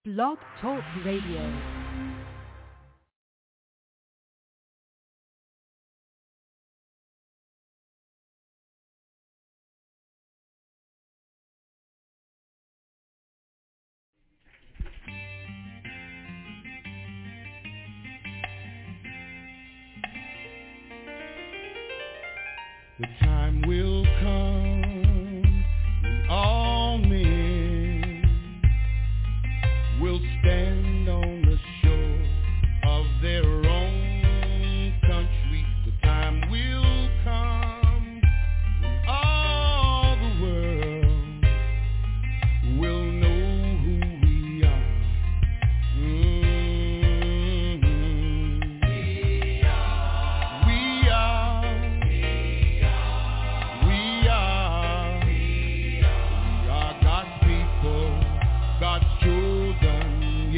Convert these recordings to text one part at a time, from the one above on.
Blog Talk Radio. The time will come when all men will stand on the shore of their own country. The time will come when all the world will know who we are. We are God's people, God's children,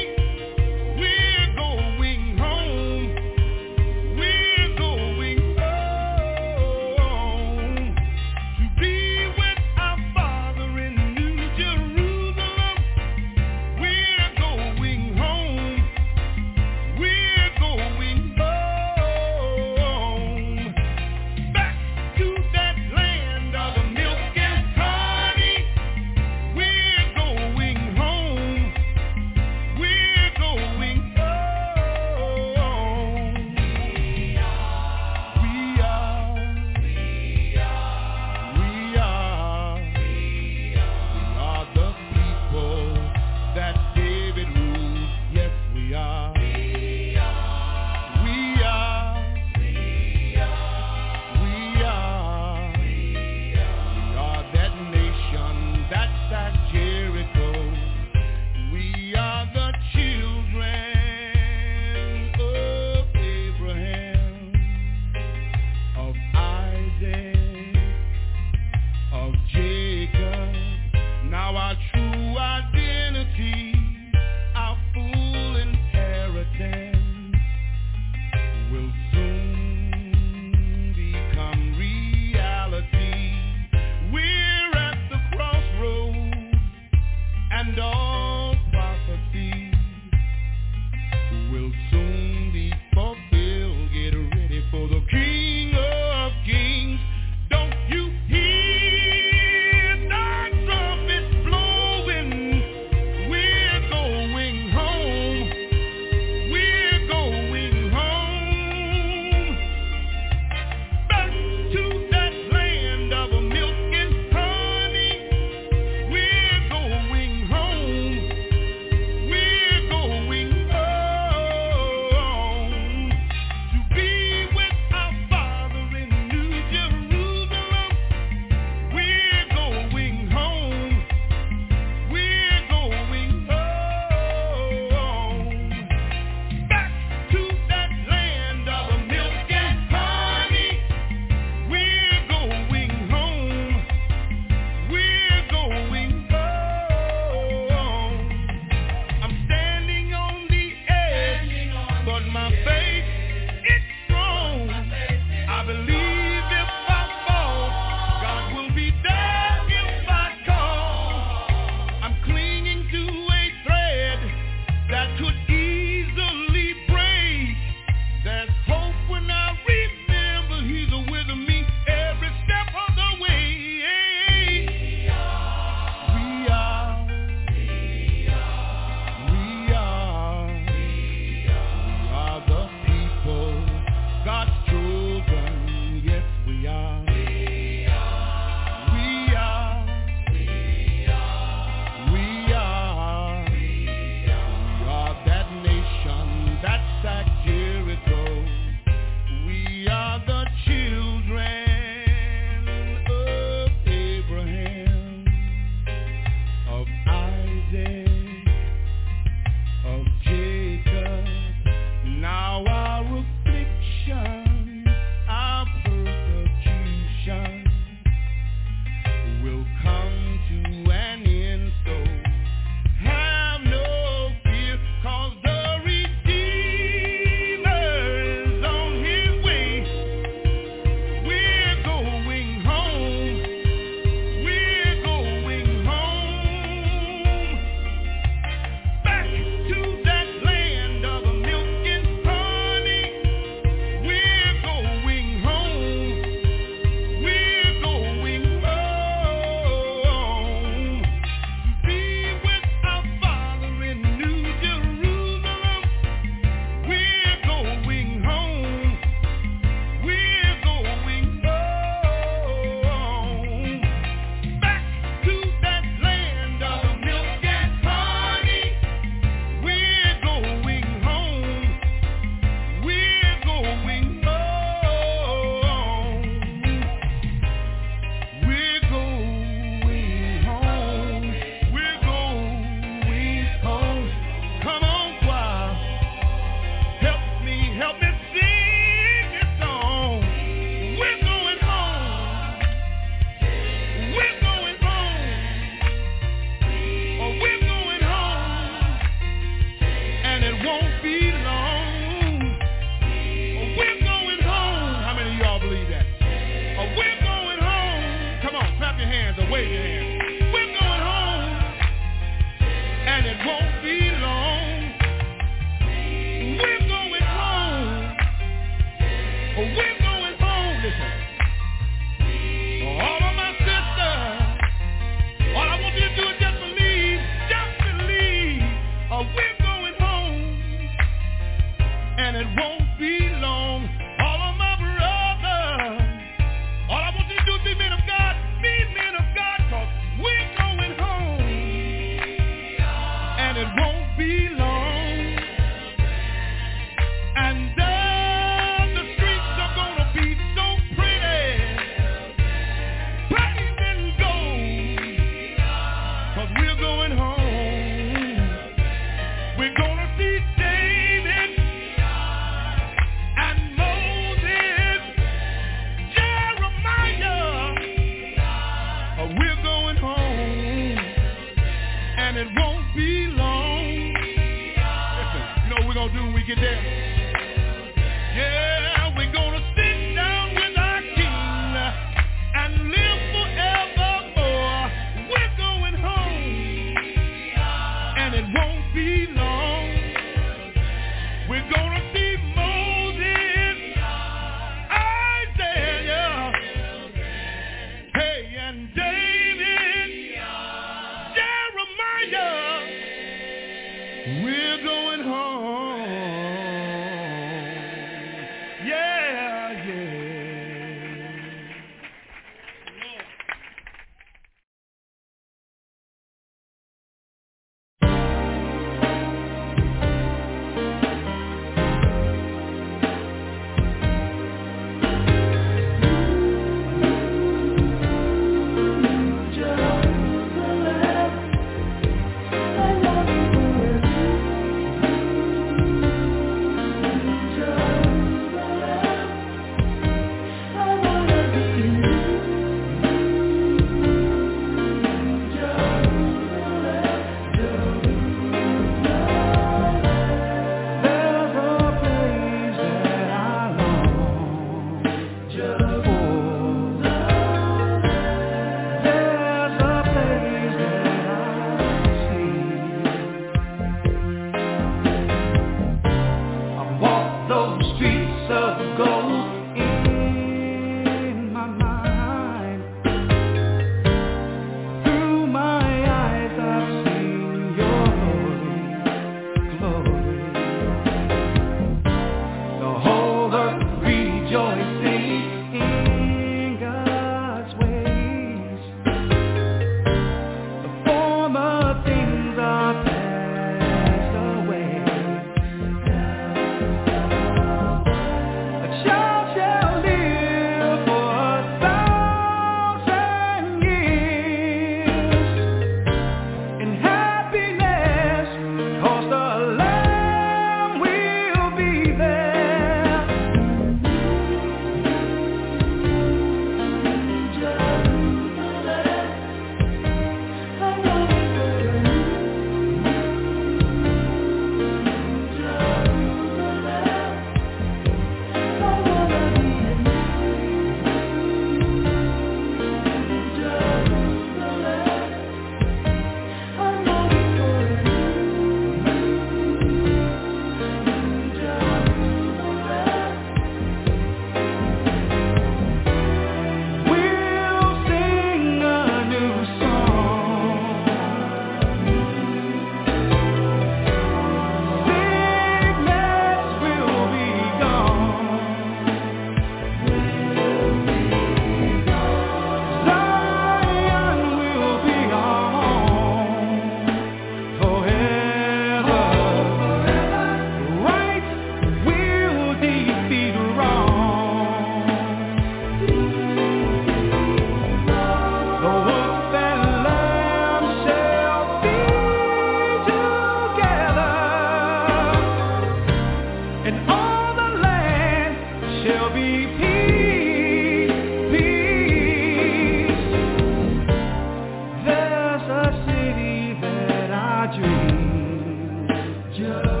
be peace, peace. There's a city that I dream of.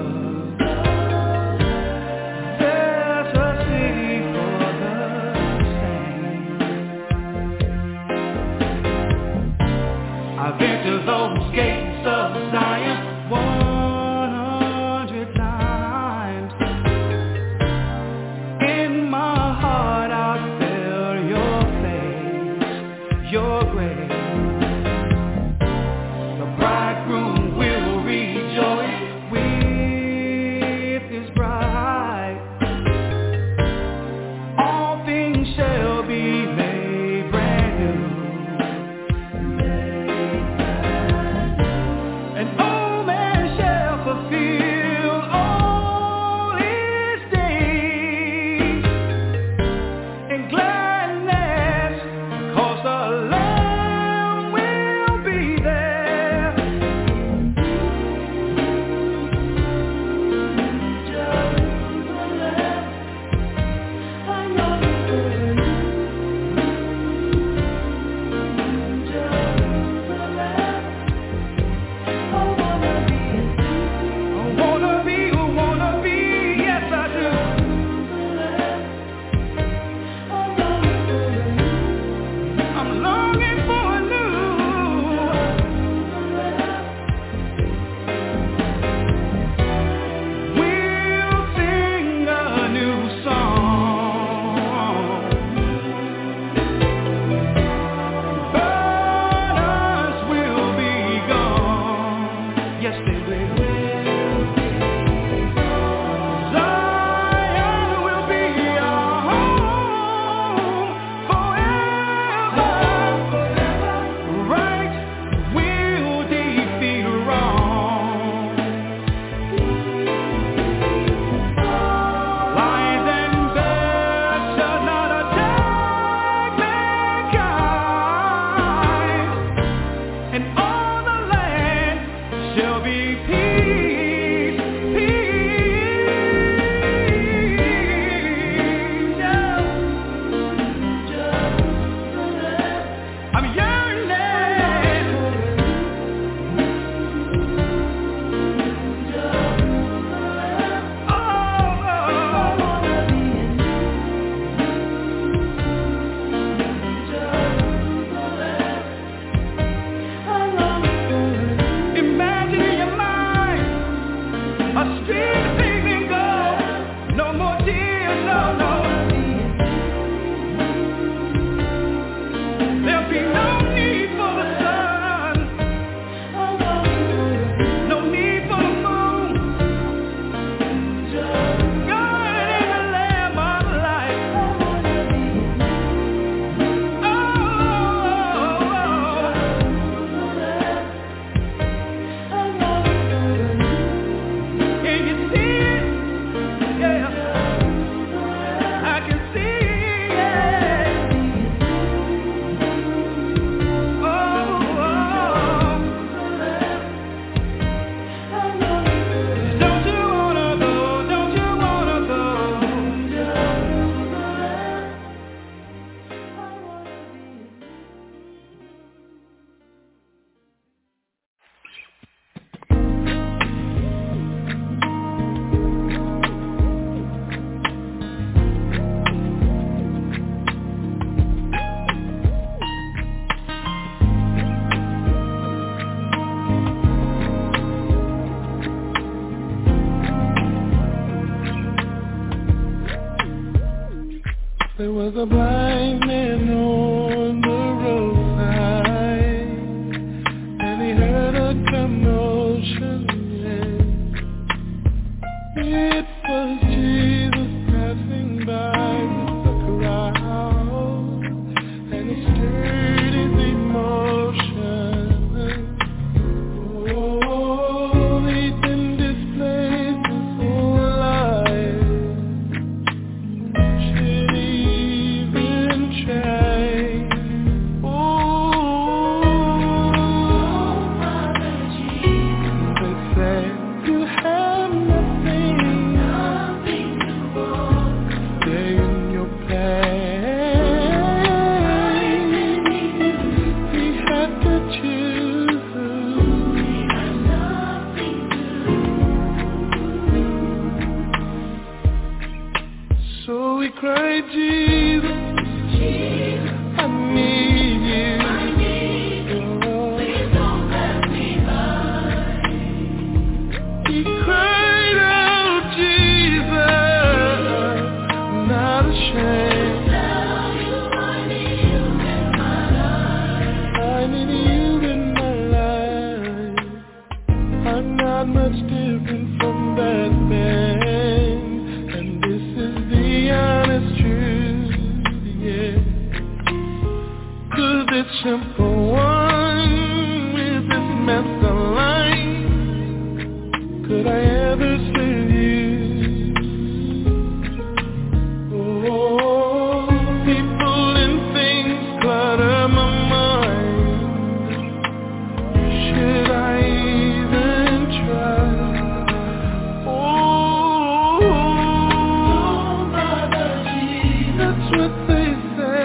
There's a city for the saints. I've been to those gates of Zion 100 times. In my heart I feel your face, your grace. The bridegroom will rejoice with his bride. All things shall be made brand new. And all man shall fulfill all his days in gladness, 'cause the Lamb will be there. I wanna be, yes I do. I'm longing for a new. We'll sing a new song. Burdens will be gone. Yes, they will. Zion will be our home forever. Right will defeat wrong. Lions and bears shall not attack mankind, and all the land shall be peace, peace. I'm yearning. Oh, imagine in your mind a street paving gold. No more tears, no, no. There'll be no need for the sun, no need for the moon. God is the Lamb of life. Can you see it? Yeah, I can see it. Don't you wanna go? Don't you wanna go? There was a blind man on the roadside, and he heard a commotion. It was Jesus passing by with the crowd, and he stirred his emotion. Oh, he's in this place so alive. Should even try So we cry, Jesus, Jesus, I need you. I need you. Please don't let me lie. He cried out, Jesus, I'm not ashamed. Tell you I need you in my life. I need you in my life. I'm not much different from that man. Simple one with this master line. Could I ever save you? Oh, people and things clutter my mind. Should I even try? Oh, don't bother, Jesus. That's what they say.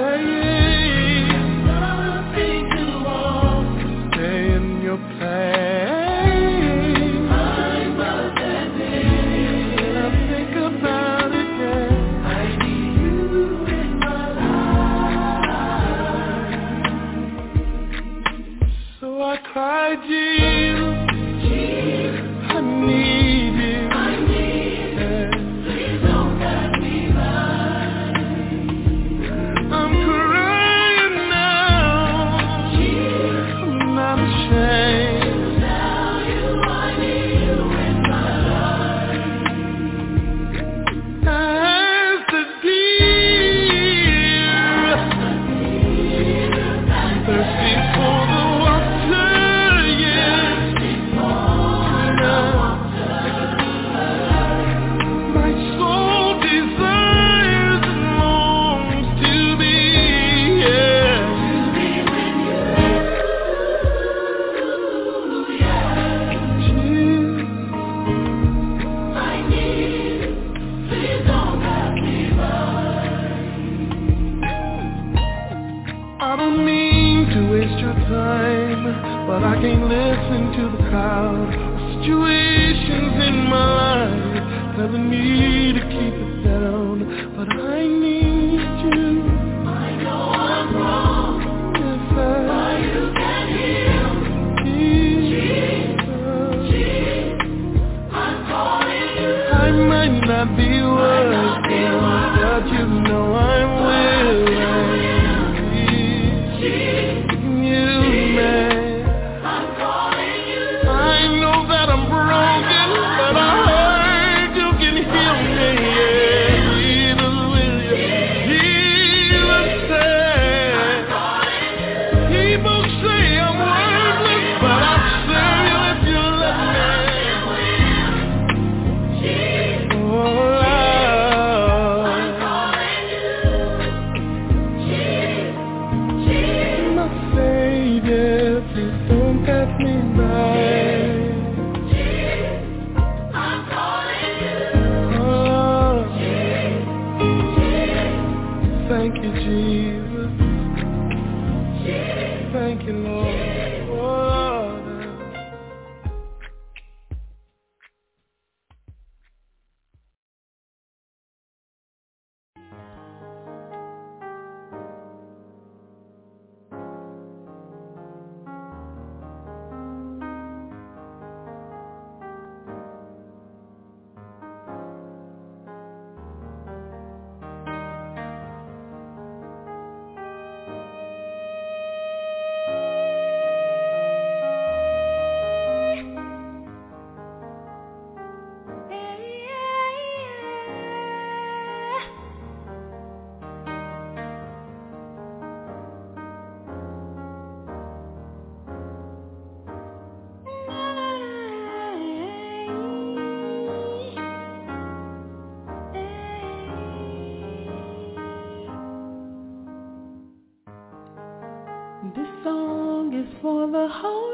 This song is for the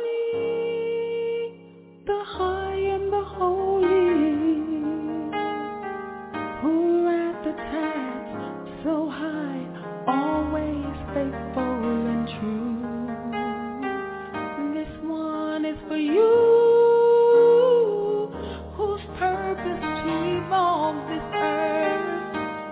holy, the high and the holy, who are at the task so high, always faithful and true. This one is for you, whose purpose to evolve this earth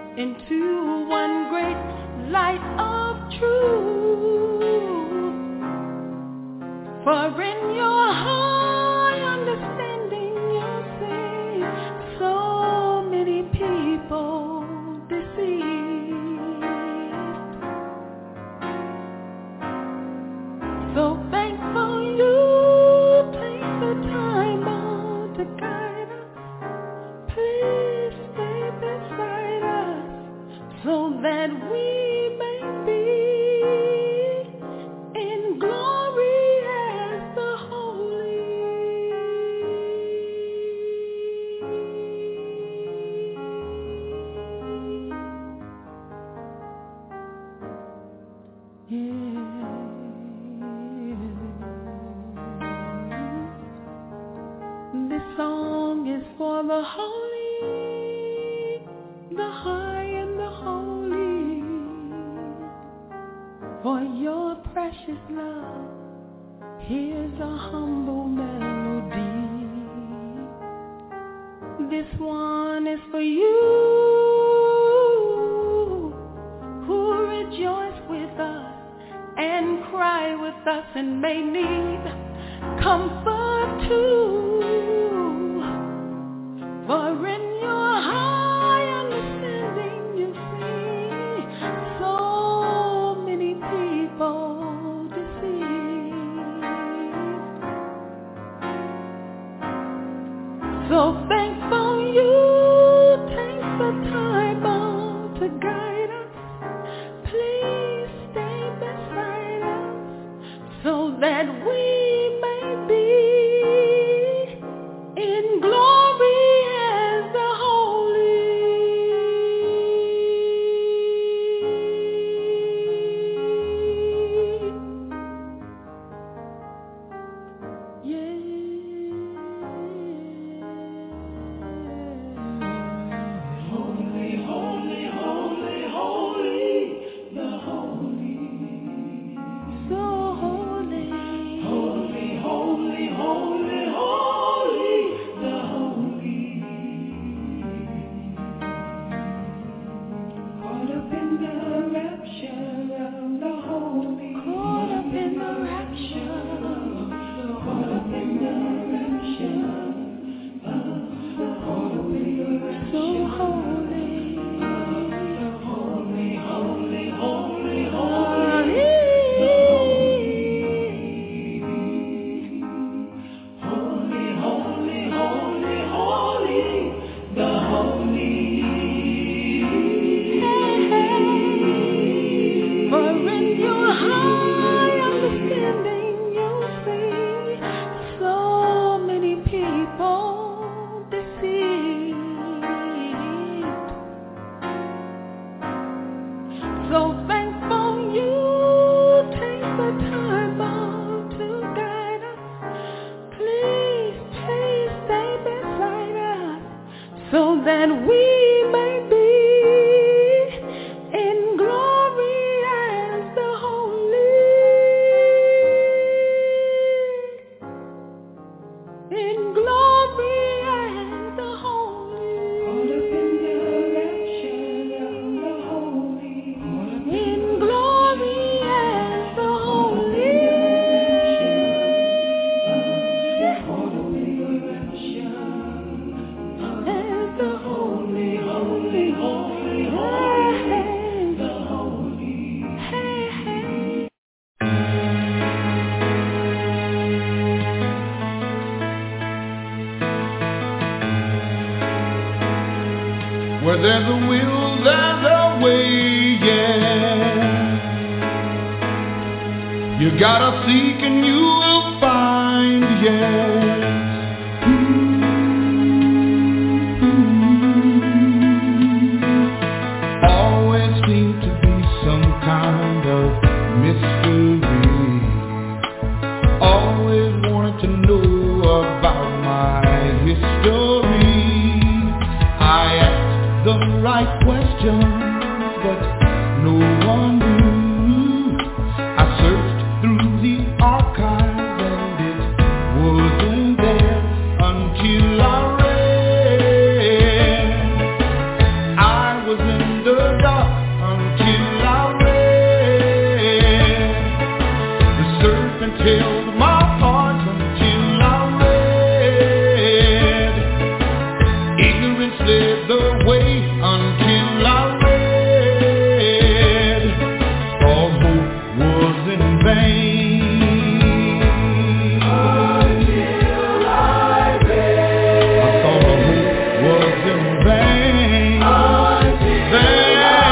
so that we may be in glory as the holy. This song is for the holy, the high and the holy, for your precious love. Here's a humble melody. This one is for you who rejoice with us and cry with us and may need comfort too. For in your high understanding you see so many people deceived. So thankful you take the time out to guide us. Please stay beside us so that we may be in glory as the holy. Yeah. Holy, holy, holy, holy, the holy. So holy. Holy, holy, holy, holy, the holy. Caught up in the rapture of the holy. Caught up in the rapture. Caught up in the rapture of the holy. So holy. Holy, holy, holy, holy. Holy, holy, holy, holy, the holy. For in your high understanding you see so many people deceived. So thankful you take the time out to guide us. Please, please stay beside us so that we may be in glory as the holy. In glory as the holy. Caught up in the rapture of the holy. In glory as the holy. Caught up in the rapture as the holy, holy, holy, holy, the holy. Hey, hey. Where there's a will, there's a way, yeah. You gotta seek and you will find, yes. Always seem to be some kind of mystery. Always wanted to know about my history. I asked the right questions, but no one knew. I searched through the archives and it wasn't there until I read. I was in the dark until I read. The serpent held my heart until I read. Ignorance led the way until I read. All hope was in vain. Until I read. I thought the hope was in vain. Until I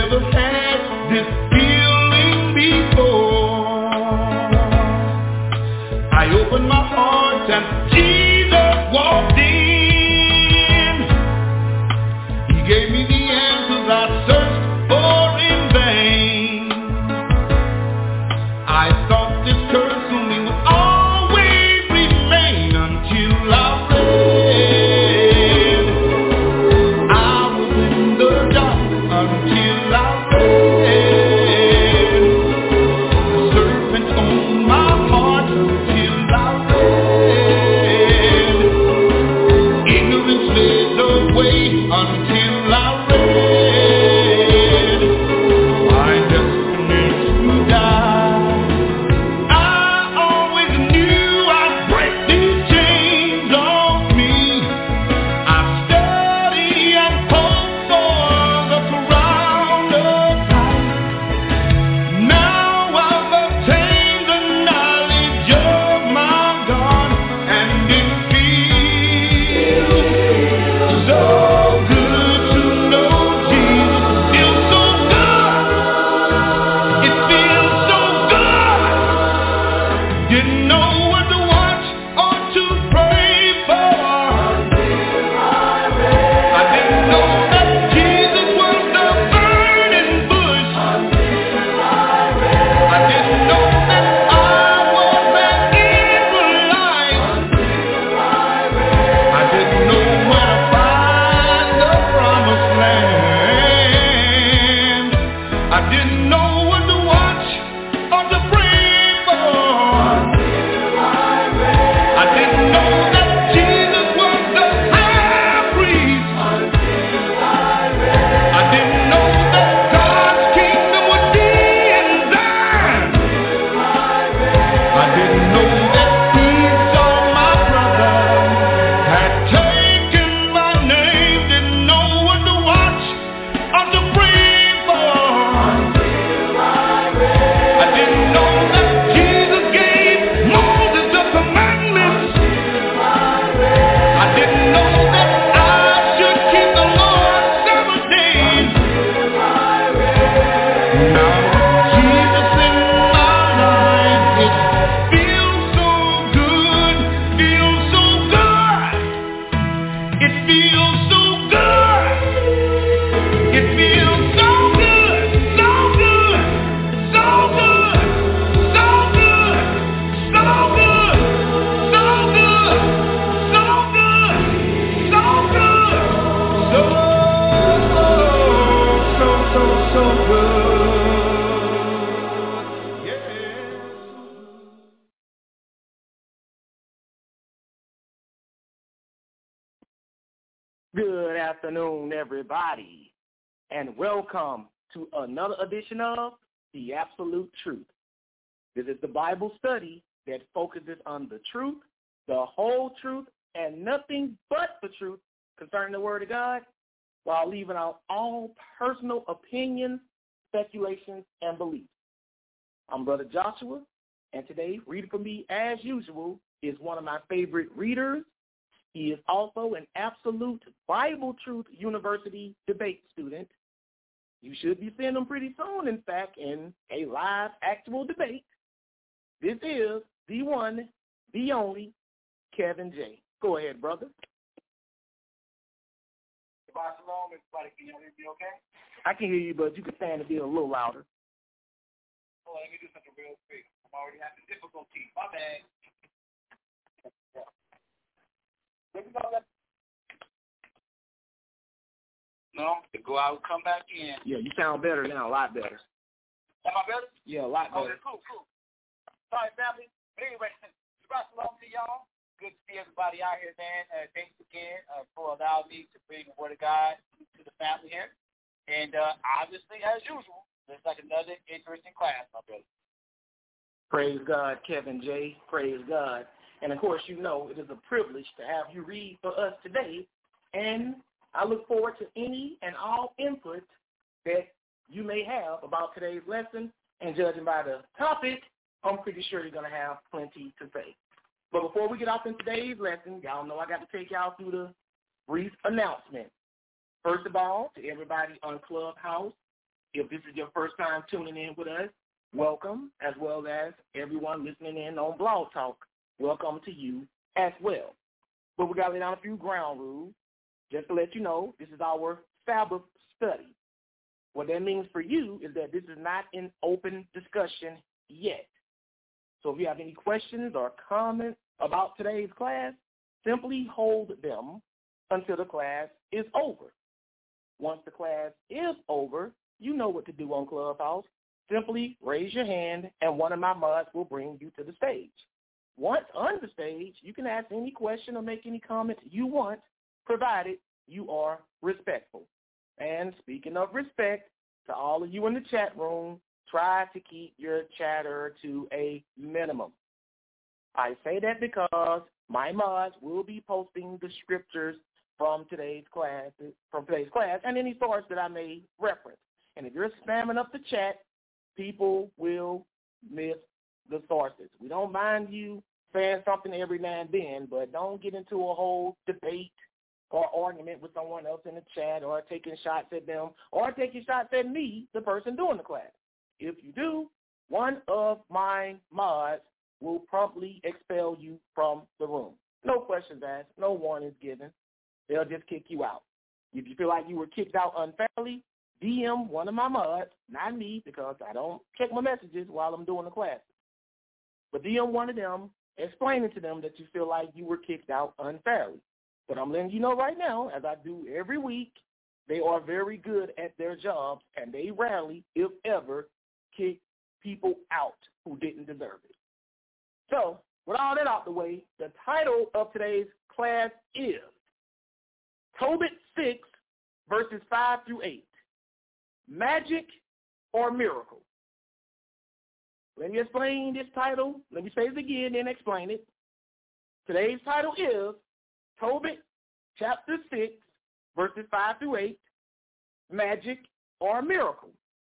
never had this feeling before. I opened my heart and Jesus walked in. He gave me the answers I searched for in vain. I thought this curse on me would always remain until I read. I was in the dark until I read. The serpent on my heart until I read. Ignorance led the way until I read. My destiny to die. I always knew I'd break these chains off me. I study and hope for the crown of life. Now I've obtained the knowledge of my God, and it feels so good to know Jesus. Feels so good. It feels so good. Didn't know what to watch or to pray for. I didn't know that Jesus was the burning bush. I didn't know that I was an Israelite. I didn't know where to find the promised land. I didn't know what to watch or to pray for. I didn't know that Jesus was the high priest. I didn't know that God's kingdom would be in Zion. I didn't know that Esau, my brother, had taken my name. Didn't know what to watch or to pray for. I didn't know that Jesus gave Moses the commandments. I didn't know that I should keep the Lord's Sabbath days. Now with Jesus in my life, it feels so good, feels so good. It feels so good. It feels so good, so good, so good, so good, so good, so good, so good, so good, so good. Yeah. Good afternoon, everybody, and welcome to another edition of The Absolute Truth. This is the Bible study that focuses on the truth, the whole truth, and nothing but the truth concerning the Word of God, while leaving out all personal opinions, speculations, and beliefs. I'm Brother Joshua, and today, reading for me, as usual, is one of my favorite readers. He is also an Absolute Bible Truth University debate student. You should be seeing him pretty soon, in fact, in a live actual debate. This is the one, the only, Kevin J. Go ahead, brother. Shalom, everybody. Can you hear me okay? I can hear you, but you can stand to be a little louder. Oh, let me do something real quick. I'm already having difficulty. My bad. No, to go out and come back in. Yeah, you sound better now, a lot better. Am I better? Yeah, a lot better. Okay, cool. Sorry, family. But anyway, shalom to y'all. Good to see everybody out here, man. Thanks again for allowing me to bring the Word of God to the family here. And obviously, as usual, it's like another interesting class, my brother. Praise God, Kevin J. Praise God. And, of course, you know it is a privilege to have you read for us today. And I look forward to any and all input that you may have about today's lesson. And judging by the topic, I'm pretty sure you're going to have plenty to say. But before we get off in today's lesson, y'all know I got to take y'all through the brief announcement. First of all, to everybody on Clubhouse, If this is your first time tuning in with us, welcome, as well as everyone listening in on Blog Talk. Welcome to you as well. But we got to lay down a few ground rules. Just to let you know, this is our Sabbath study. What that means for you is that this is not an open discussion yet. So if you have any questions or comments about today's class, simply hold them until the class is over. Once the class is over, you know what to do on Clubhouse. Simply raise your hand, and one of my mods will bring you to the stage. Once on the stage, you can ask any question or make any comments you want, provided you are respectful. And speaking of respect, to all of you in the chat room, try to keep your chatter to a minimum. I say that because my mods will be posting the scriptures from today's class, and any source that I may reference. And if you're spamming up the chat, people will miss the sources. We don't mind you saying something every now and then, but don't get into a whole debate or argument with someone else in the chat, or taking shots at them, or taking shots at me, the person doing the class. If you do, one of my mods will promptly expel you from the room. No questions asked, no warnings given. They'll just kick you out. If you feel like you were kicked out unfairly, DM one of my mods, not me, because I don't check my messages while I'm doing the class. But DM one of them, explaining to them that you feel like you were kicked out unfairly. But I'm letting you know right now, as I do every week, they are very good at their jobs, and they rarely, if ever, kick people out who didn't deserve it. So, with all that out the way, the title of today's class is Tobit 6, verses 5 through 8, Magic or Miracle. Let me explain this title. Let me say it again, then explain it. Today's title is Tobit chapter 6, verses 5 through 8, Magic or Miracle.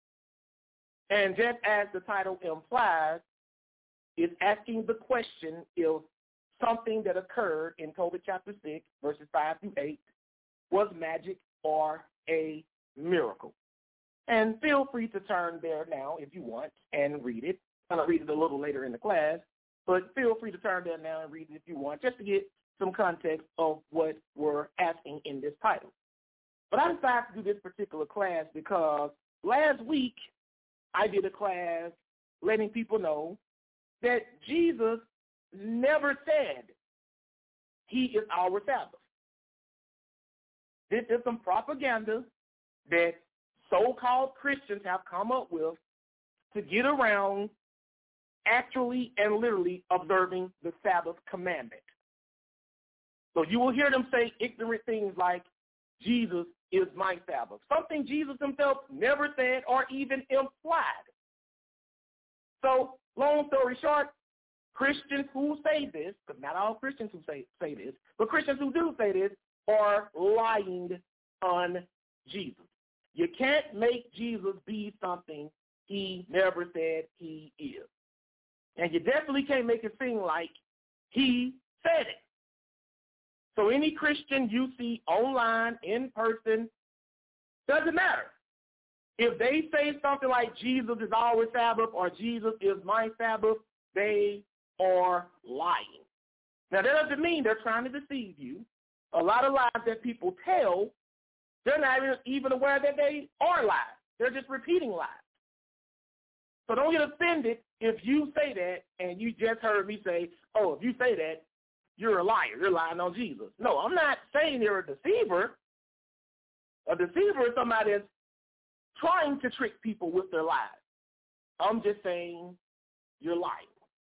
And just as the title implies, it's asking the question if something that occurred in Tobit chapter 6, verses 5 through 8, was magic or a miracle. And feel free to turn there now if you want and read it. I'll read it a little later in the class, but feel free to turn there now and read it if you want, just to get some context of what we're asking in this title. But I decided to do this particular class because last week I did a class letting people know that Jesus never said he is our Sabbath. This is some propaganda that so-called Christians have come up with to get around actually and literally observing the Sabbath commandment. So you will hear them say ignorant things like, Jesus is my Sabbath, something Jesus himself never said or even implied. So, long story short, Christians who say this, because not all Christians who say this, but Christians who do say this are lying on Jesus. You can't make Jesus be something he never said he is. And you definitely can't make it seem like he said it. So any Christian you see online, in person, doesn't matter. If they say something like Jesus is our Sabbath or Jesus is my Sabbath, they are lying. Now, that doesn't mean they're trying to deceive you. A lot of lies that people tell, they're not even aware that they are lies. They're just repeating lies. So don't get offended if you say that and you just heard me say, oh, if you say that, you're a liar. You're lying on Jesus. No, I'm not saying you're a deceiver. A deceiver is somebody that's trying to trick people with their lies. I'm just saying you're lying.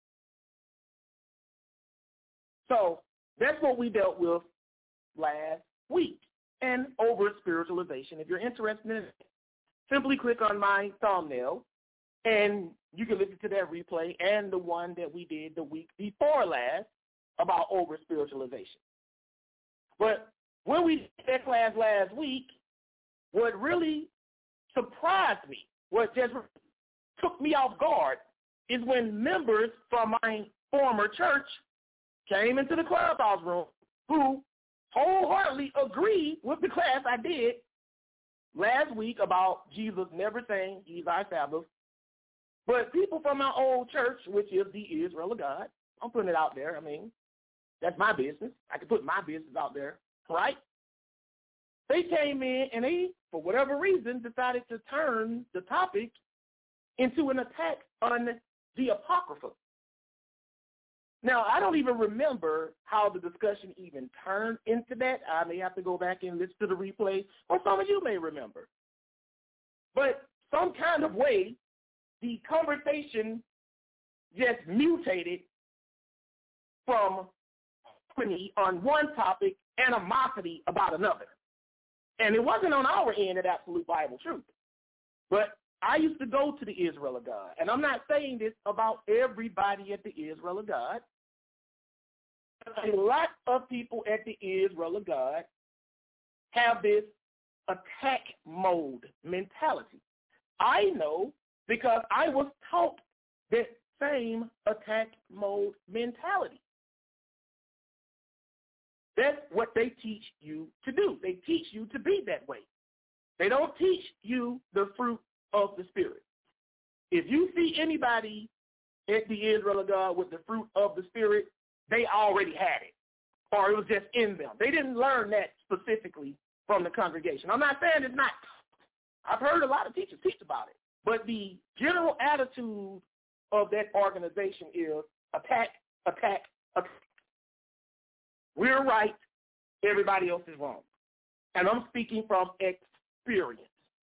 So that's what we dealt with last week, and over spiritualization. If you're interested in it, simply click on my thumbnail, and you can listen to that replay and the one that we did the week before last about over spiritualization. But when we did that class last week, what really surprised me, what just took me off guard, is when members from my former church came into the clubhouse room who wholeheartedly agreed with the class I did last week about Jesus never saying he's our Sabbath. But people from our old church, which is the Israel of God, I'm putting it out there. I mean, that's my business. I can put my business out there, right? They came in and they, for whatever reason, decided to turn the topic into an attack on the Apocrypha. Now, I don't even remember how the discussion even turned into that. I may have to go back and listen to the replay, or some of you may remember. But some kind of way, the conversation just mutated from harmony on one topic, animosity about another. And it wasn't on our end at Absolute Bible Truth. But I used to go to the Israel of God. And I'm not saying this about everybody at the Israel of God. A lot of people at the Israel of God have this attack mode mentality. I know because I was taught that same attack mode mentality. That's what they teach you to do. They teach you to be that way. They don't teach you the fruit of the Spirit. If you see anybody at the Israel of God with the fruit of the Spirit, they already had it, or it was just in them. They didn't learn that specifically from the congregation. I'm not saying it's not. I've heard a lot of teachers teach about it. But the general attitude of that organization is attack, attack, attack. We're right. Everybody else is wrong. And I'm speaking from experience.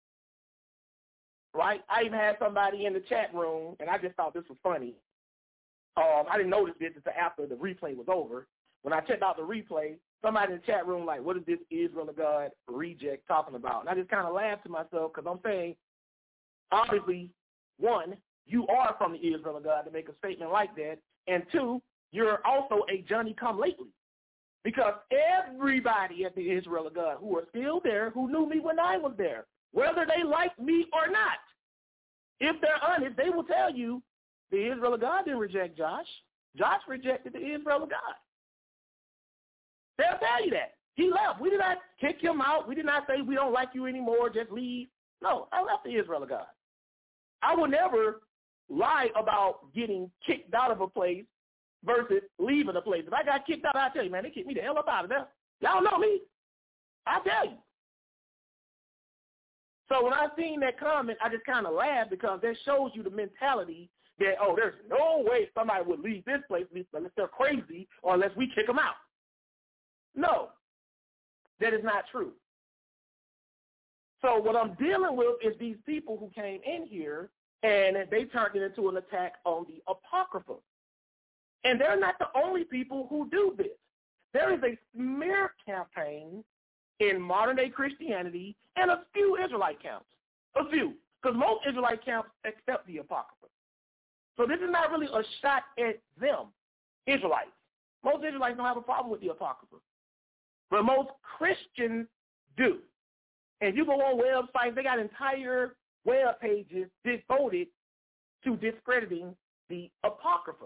Right? I even had somebody in the chat room, and I just thought this was funny. I didn't notice this until after the replay was over. When I checked out the replay, somebody in the chat room like, what is this Israel of God reject talking about? And I just kind of laughed to myself because I'm saying, obviously, one, you are from the Israel of God to make a statement like that. And two, you're also a Johnny-come-lately. Because everybody at the Israel of God who are still there, who knew me when I was there, whether they like me or not, if they're honest, they will tell you the Israel of God didn't reject Josh. Josh rejected the Israel of God. They'll tell you that. He left. We did not kick him out. We did not say we don't like you anymore, just leave. No, I left the Israel of God. I will never lie about getting kicked out of a place versus leaving a place. If I got kicked out, I'll tell you, man, they kicked me the hell up out of there. Y'all know me. I'll tell you. So when I seen that comment, I just kind of laughed because that shows you the mentality that, oh, there's no way somebody would leave this place unless they're crazy or unless we kick them out. No, that is not true. So what I'm dealing with is these people who came in here and they turned it into an attack on the Apocrypha. And they're not the only people who do this. There is a smear campaign in modern-day Christianity and a few Israelite camps. A few. Because most Israelite camps accept the Apocrypha. So this is not really a shot at them, Israelites. Most Israelites don't have a problem with the Apocrypha. But most Christians do. And you go on websites, they got entire web pages devoted to discrediting the Apocrypha.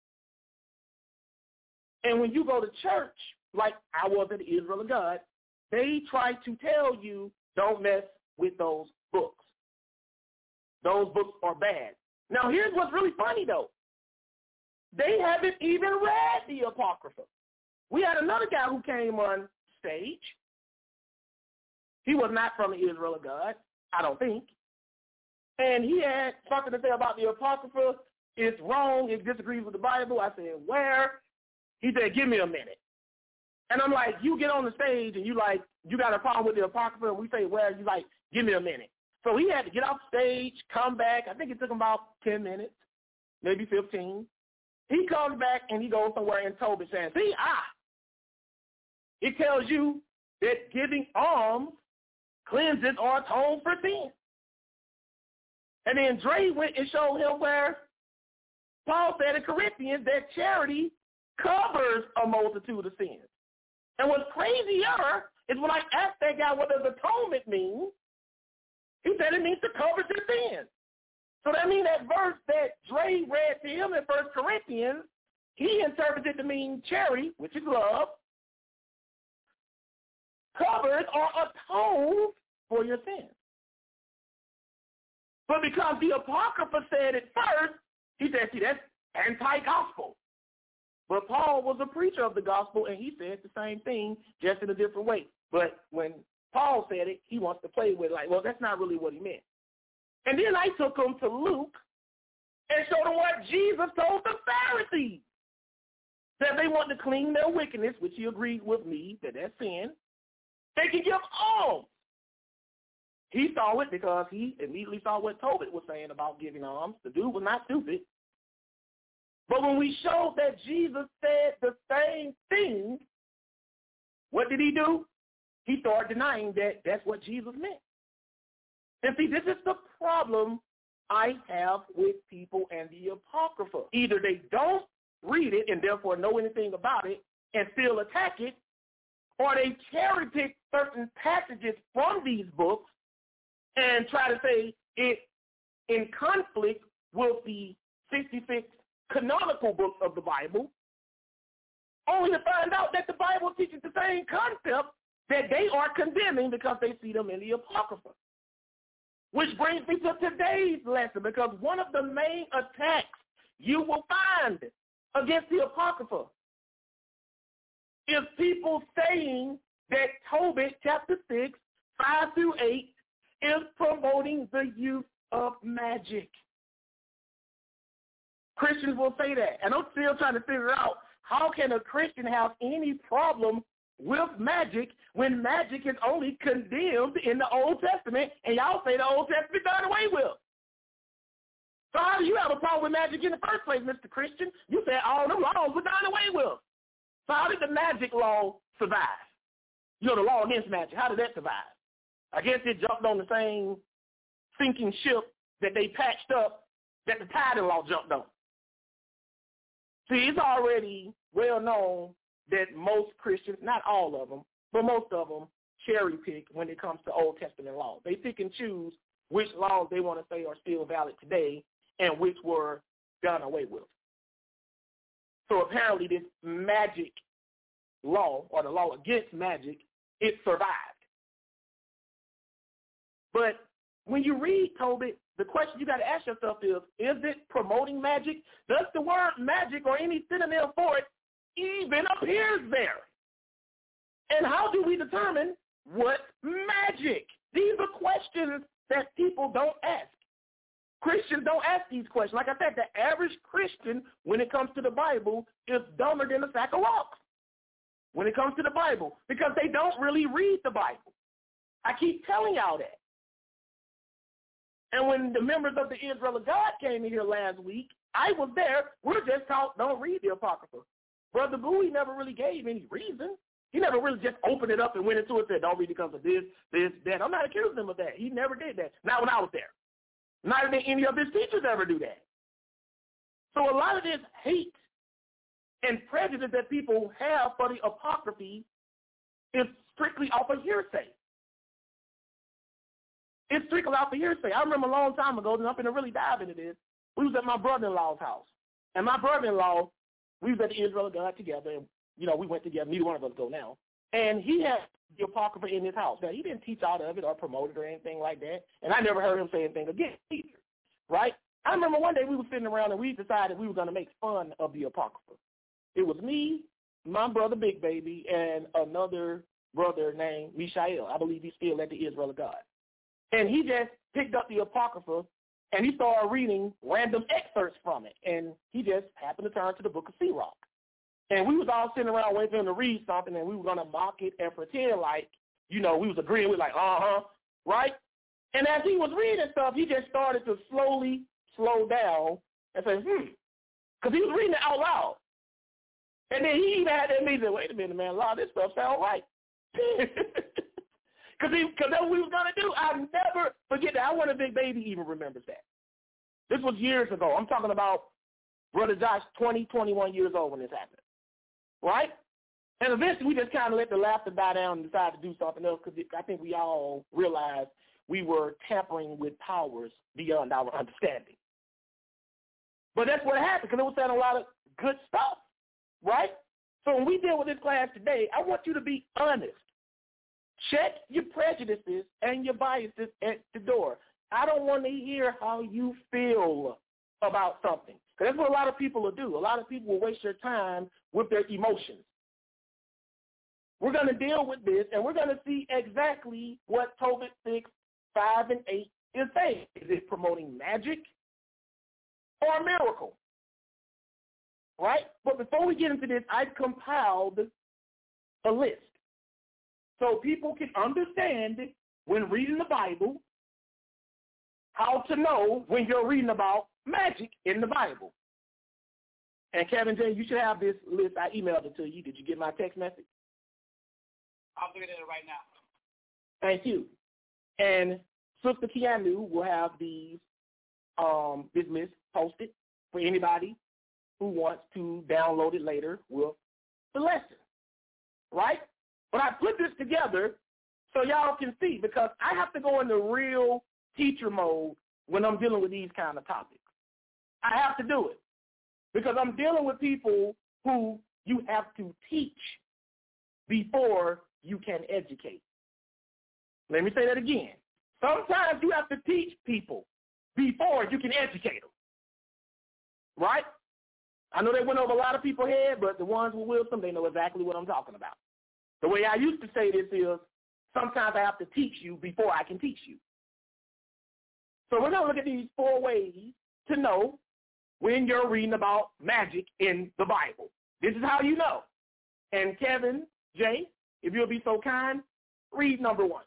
And when you go to church, like I was at the Israel of God, they try to tell you, don't mess with those books. Those books are bad. Now, here's what's really funny, though. They haven't even read the Apocrypha. We had another guy who came on stage. He was not from the Israel of God, I don't think. And he had something to say about the Apocrypha. It's wrong. It disagrees with the Bible. I said, where? He said, give me a minute. And I'm like, you get on the stage and you got a problem with the Apocrypha, and we say, well, you like, give me a minute. So he had to get off stage, come back. I think it took him about 10 minutes, maybe 15. He comes back and he goes somewhere in Tobit saying, see, it tells you that giving alms cleanses or atones for sin. And then Dre went and showed him where Paul said in Corinthians that charity covers a multitude of sins. And what's crazier is when I asked that guy what does atonement mean, he said it means to cover your sins. So that means that verse that Dre read to him in 1 Corinthians, he interpreted to mean charity, which is love, covers or atones for your sins. But because the Apocrypha said it first, he said, see, that's anti-gospel. But Paul was a preacher of the gospel, and he said the same thing, just in a different way. But when Paul said it, he wants to play with it like, well, that's not really what he meant. And then I took him to Luke and showed him what Jesus told the Pharisees. That they want to clean their wickedness, which he agreed with me, that that's sin. They can give alms. He saw it because he immediately saw what Tobit was saying about giving alms. The dude was not stupid. But when we showed that Jesus said the same thing, what did he do? He started denying that that's what Jesus meant. And see, this is the problem I have with people and the Apocrypha. Either they don't read it and therefore know anything about it and still attack it, or they cherry pick certain passages from these books and try to say it in conflict with the 66 canonical books of the Bible, only to find out that the Bible teaches the same concept that they are condemning because they see them in the Apocrypha. Which brings me to today's lesson, because one of the main attacks you will find against the Apocrypha is people saying that Tobit chapter 6, 5 through 8 is promoting the use of magic. Christians will say that. And I'm still trying to figure out, how can a Christian have any problem with magic when magic is only condemned in the Old Testament, and y'all say the Old Testament done away with? So how do you have a problem with magic in the first place, Mr. Christian? You said all the laws were done away with. So how did the magic law survive? You know, the law against magic, how did that survive? I guess it jumped on the same sinking ship that they patched up that the tithing law jumped on. See, it's already well known that most Christians, not all of them, but most of them cherry pick when it comes to Old Testament law. They pick and choose which laws they want to say are still valid today and which were done away with. So apparently this magic law, or the law against magic, it survived. But when you read Tobit, the question you got to ask yourself is it promoting magic? Does the word magic or any synonym for it even appears there? And how do we determine what's magic? These are questions that people don't ask. Christians don't ask these questions. Like I said, the average Christian, when it comes to the Bible, is dumber than a sack of rocks when it comes to the Bible, because they don't really read the Bible. I keep telling y'all that. And when the members of the Israel of God came in here last week, I was there. We're just taught, don't read the Apocrypha. Brother Bowie never really gave any reason. He never really just opened it up and went into it and said, don't read it because of this, that. I'm not accusing him of that. He never did that. Not when I was there. Not did any of his teachers ever do that. So a lot of this hate and prejudice that people have for the Apocrypha is strictly off of hearsay. It's strictly off of hearsay. I remember a long time ago, and I'm going to really dive into this, we was at my brother-in-law's house. And my brother-in-law, we was at the Israel of God together, and, you know, we went together. Neither one of us go now. And he had the Apocrypha in his house. Now, he didn't teach out of it or promote it or anything like that, and I never heard him say anything against it either, right? I remember one day we were sitting around, and we decided we were going to make fun of the Apocrypha. It was me, my brother Big Baby, and another brother named Mishael. I believe he's still at the Israel of God. And he just picked up the Apocrypha, and he started reading random excerpts from it. And he just happened to turn to the book of Sirach. And we was all sitting around waiting for him to read something, and we were going to mock it and pretend like, you know, we was agreeing with like, right? And as he was reading stuff, he just started to slowly slow down and say, because he was reading it out loud. And then he even had that meeting, wait a minute, man, a lot of this stuff sounds right. Because that's what we was going to do. I'll never forget that. I wonder if Big Baby even remembers that. This was years ago. I'm talking about Brother Josh, 21 years old when this happened. Right? And eventually we just kind of let the laughter die down and decided to do something else because I think we all realized we were tampering with powers beyond our understanding. But that's what happened because it was saying a lot of good stuff. Right? So when we deal with this class today, I want you to be honest. check your prejudices and your biases at the door. I don't want to hear how you feel about something. That's what a lot of people will do. A lot of people will waste their time with their emotions. We're going to deal with this, and we're going to see exactly what Tobit 6, 5, and 8 is saying. Is it promoting magic or a miracle? Right? But before we get into this, I've compiled a list so people can understand when reading the Bible how to know when you're reading about magic in the Bible. And Kevin J., you should have this list. I emailed it to you. Did you get my text message? I'm looking at it right now. Thank you. And Sister Keanu will have these this list posted for anybody who wants to download it later with the lesson. Right? But I put this together so y'all can see, because I have to go into real teacher mode when I'm dealing with these kind of topics. I have to do it because I'm dealing with people who you have to teach before you can educate. Let me say that again. Sometimes you have to teach people before you can educate them. Right? I know they went over a lot of people's head, but the ones with wisdom, they know exactly what I'm talking about. The way I used to say this is, sometimes I have to teach you before I can teach you. So we're going to look at these 4 ways to know when you're reading about magic in the Bible. This is how you know. And Kevin J., if you'll be so kind, read number 1.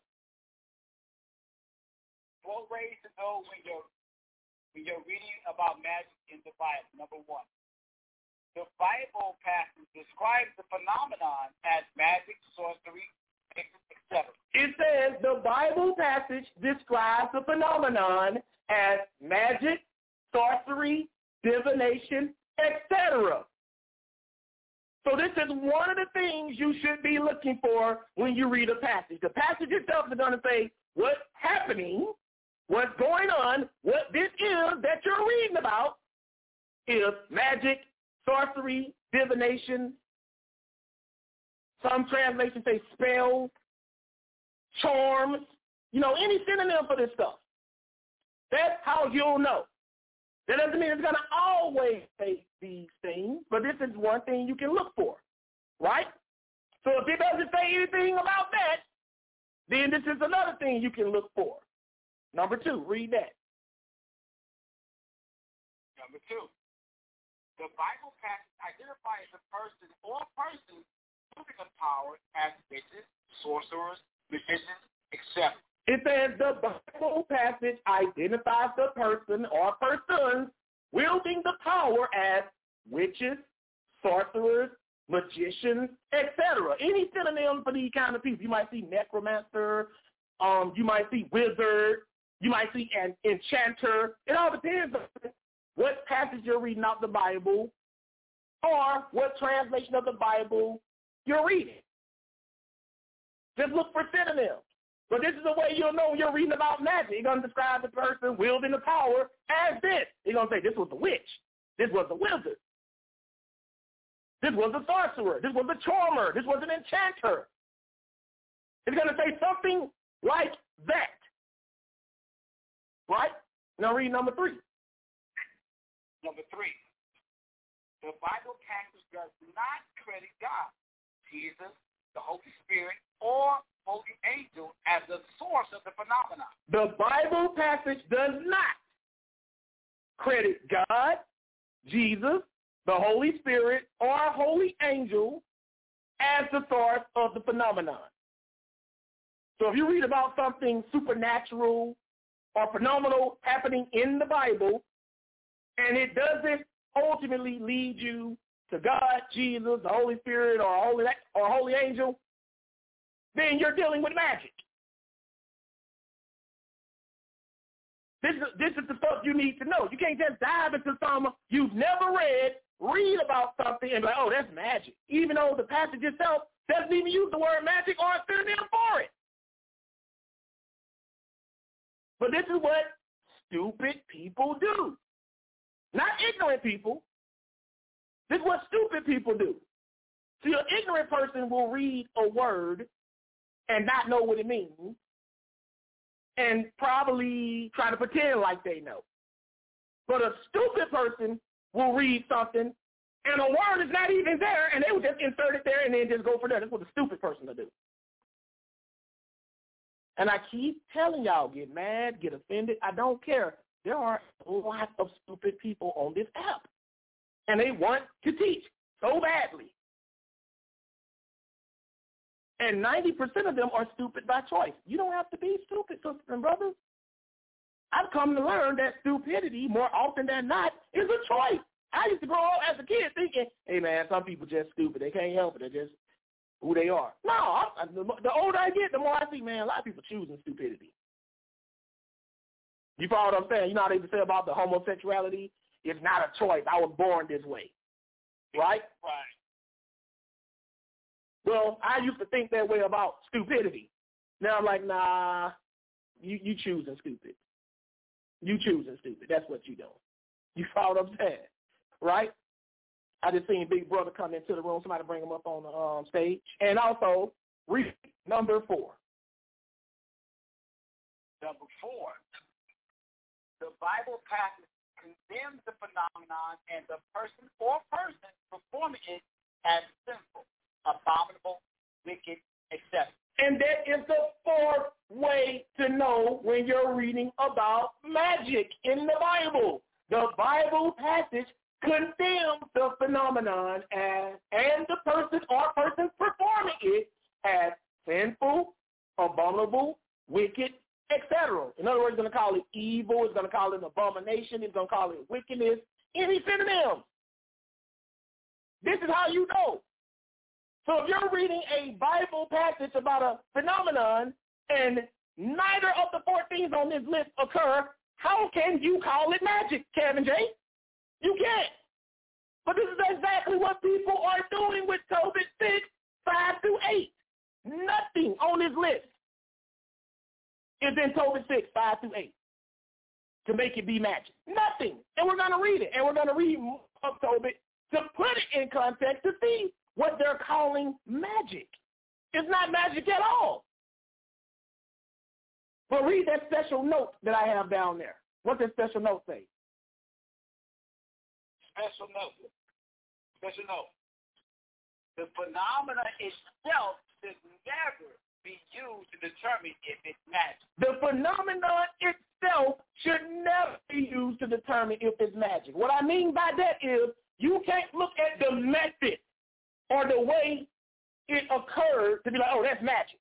4 ways to know when you're reading about magic in the Bible. Number 1. The Bible passage describes the phenomenon as magic, sorcery, etc. It says the Bible passage describes the phenomenon as magic, sorcery, divination, etc. So this is one of the things you should be looking for when you read a passage. The passage itself is going to say what's happening, what's going on, what this is that you're reading about is magic, sorcery, divination. Some translations say spells, charms, any synonym for this stuff. That's how you'll know. That doesn't mean it's going to always say these things, but this is one thing you can look for, right? So if it doesn't say anything about that, then this is another thing you can look for. Number 2, read that. Number 2, the Bible passage identifies a person or persons using the power as witches, sorcerers, magicians, etc. It says the Bible passage identifies the person or persons wielding the power as witches, sorcerers, magicians, etc. Any synonym for these kind of people. You might see necromancer, you might see wizard, you might see an enchanter. It all depends on what passage you're reading out the Bible or what translation of the Bible you're reading. Just look for synonyms. But this is the way you'll know when you're reading about magic. You're going to describe the person wielding the power as this. You're going to say this was a witch. This was a wizard. This was a sorcerer. This was a charmer. This was an enchanter. It's going to say something like that. Right? Now read number 3. Number 3. The Bible passage does not credit God, Jesus, the Holy Spirit, or Holy Angel as the source of the phenomenon. The Bible passage does not credit God, Jesus, the Holy Spirit, or Holy Angel as the source of the phenomenon. So if you read about something supernatural or phenomenal happening in the Bible, and it doesn't ultimately lead you to God, Jesus, the Holy Spirit, or Holy Angel, then you're dealing with magic. This is the stuff you need to know. You can't just dive into something you've never read about something, and be like, oh, that's magic, even though the passage itself doesn't even use the word magic or a synonym for it. But this is what stupid people do. Not ignorant people. This is what stupid people do. See, an ignorant person will read a word and not know what it means and probably try to pretend like they know. But a stupid person will read something and a word is not even there and they will just insert it there and then just go for that. That's what a stupid person will do. And I keep telling y'all, get mad, get offended. I don't care. There are a lot of stupid people on this app, and they want to teach so badly. And 90% of them are stupid by choice. You don't have to be stupid, sisters and brothers. I've come to learn that stupidity, more often than not, is a choice. I used to grow up as a kid thinking, hey, man, some people just stupid. They can't help it. They're just who they are. No, the older I get, the more I see, man, a lot of people choosing stupidity. You follow what I'm saying? You know how they say about the homosexuality? It's not a choice. I was born this way. Right? Right. Well, I used to think that way about stupidity. Now I'm like, nah, you choosing stupid. You choosing stupid. That's what you doing. You follow what I'm saying? Right? I just seen Big Brother come into the room. Somebody bring him up on the stage. And also, read number 4. Number 4. The Bible passage condemns the phenomenon and the person or persons performing it as sinful, abominable, wicked, etc. And that is the 4th way to know when you're reading about magic in the Bible. The Bible passage condemns the phenomenon and the person or persons performing it as sinful, abominable, wicked, etc. In other words, it's going to call it evil. It's going to call it abomination. It's going to call it wickedness. Any synonyms. This is how you know. So if you're reading a Bible passage about a phenomenon and neither of the 4 things on this list occur, how can you call it magic, Kevin J? You can't. But this is exactly what people are doing with Tobit 6, 5-8. Nothing on this list is in Tobit 6, 5-8 to make it be magic. Nothing. And we're going to read it. And we're going to read up Tobit to put it in context to see what they're calling magic. It's not magic at all. But read that special note that I have down there. What's that special note say? Special note. The phenomena itself should never be used to determine if it's magic. The phenomenon itself should never be used to determine if it's magic. What I mean by that is you can't look at the method or the way it occurred to be like, oh, that's magic.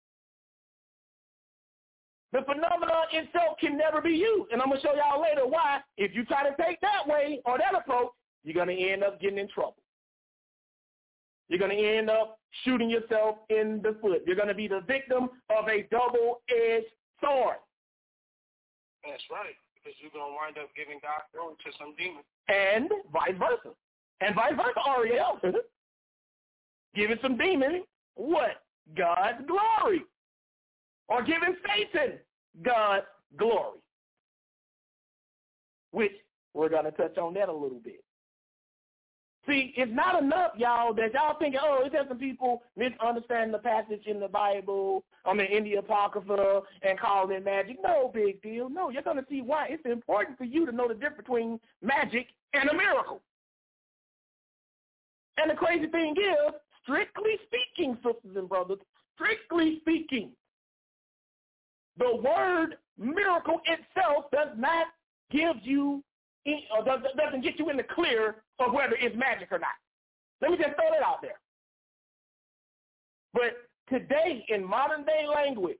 The phenomenon itself can never be used. And I'm going to show y'all later why. If you try to take that way or that approach, you're going to end up getting in trouble. You're going to end up shooting yourself in the foot. You're going to be the victim of a double-edged sword. That's right, because you're going to wind up giving God glory to some demon. And vice versa. And vice versa, Ariel. Giving some demons what? God's glory. Or giving Satan God's glory. Which we're going to touch on that a little bit. See, it's not enough, y'all, that y'all thinking, oh, it's just some people misunderstanding the passage in the Bible, in the Apocrypha, and calling it magic. No big deal. No, you're going to see why. It's important for you to know the difference between magic and a miracle. And the crazy thing is, strictly speaking, sisters and brothers, strictly speaking, the word miracle itself does not give you, or doesn't get you in the clear of whether it's magic or not. Let me just throw that out there. But today, in modern day language,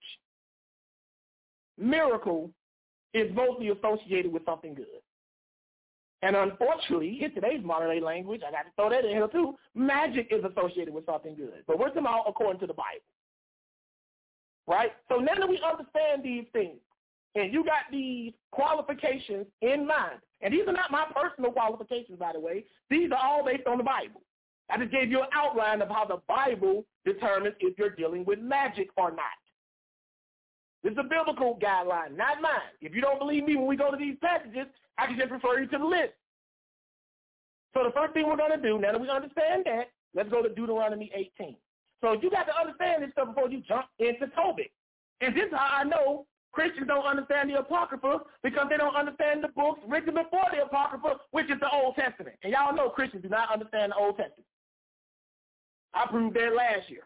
miracle is mostly associated with something good. And unfortunately, in today's modern day language, I got to throw that in here too, magic is associated with something good. But we're talking about according to the Bible. Right? So now that we understand these things, and you got these qualifications in mind, and these are not my personal qualifications, by the way. These are all based on the Bible. I just gave you an outline of how the Bible determines if you're dealing with magic or not. This is a biblical guideline, not mine. If you don't believe me when we go to these passages, I can just refer you to the list. So the first thing we're going to do, now that we understand that, let's go to Deuteronomy 18. So you got to understand this stuff before you jump into Tobit. And this is how I know Christians don't understand the Apocrypha, because they don't understand the books written before the Apocrypha, which is the Old Testament. And y'all know Christians do not understand the Old Testament. I proved that last year.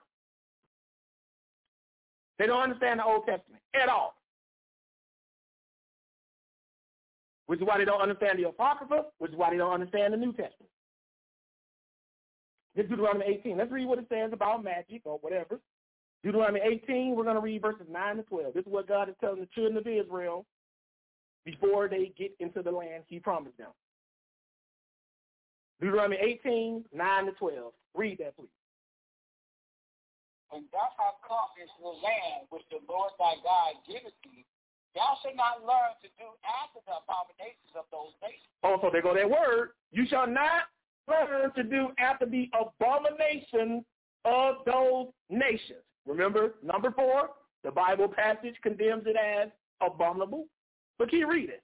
They don't understand the Old Testament at all. Which is why they don't understand the Apocrypha, which is why they don't understand the New Testament. This is Deuteronomy 18. Let's read what it says about magic or whatever. Deuteronomy 18, we're going to read verses 9 to 12. This is what God is telling the children of Israel before they get into the land he promised them. Deuteronomy 18, 9 to 12. Read that, please. When thou hast come into the land which the Lord thy God giveth thee, thou shalt not learn to do after the abominations of those nations. Oh, so there go that word. You shall not learn to do after the abominations of those nations. Remember, number 4, the Bible passage condemns it as abominable. But keep reading.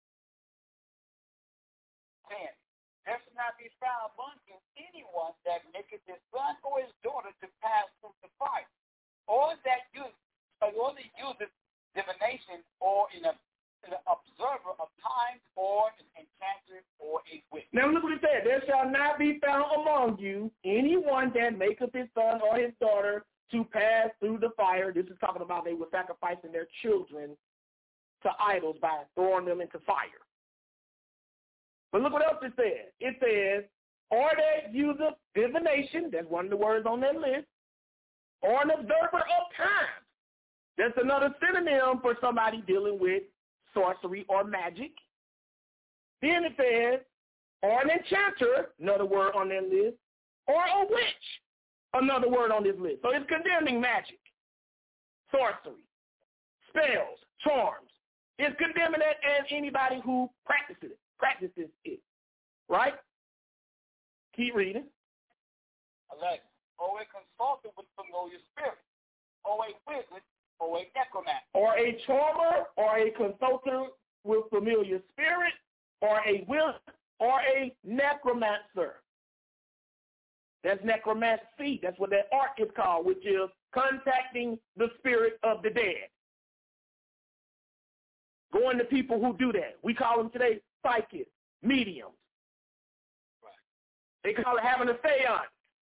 10. There shall not be found among you anyone that maketh his son or his daughter to pass through the fire, or that uses divination, or an observer of times, or an enchanter, or a witch. Now look what it said. There shall not be found among you anyone that maketh his son or his daughter to pass through the fire. This is talking about they were sacrificing their children to idols by throwing them into fire. But look what else it says. It says, or that useth divination, that's one of the words on that list, or an observer of time. That's another synonym for somebody dealing with sorcery or magic. Then it says, or an enchanter, another word on that list, or a witch, another word on this list. So it's condemning magic, sorcery, spells, charms. It's condemning it and anybody who practices it. Right? Keep reading. 11. Or a consultant with familiar spirit, or a wizard, or a necromancer. Or a charmer, or a consultant with familiar spirit, or a wizard, or a necromancer. That's necromancy. That's what that art is called, which is contacting the spirit of the dead. Going to people who do that. We call them today psychics, mediums. Right. They call it having a seance.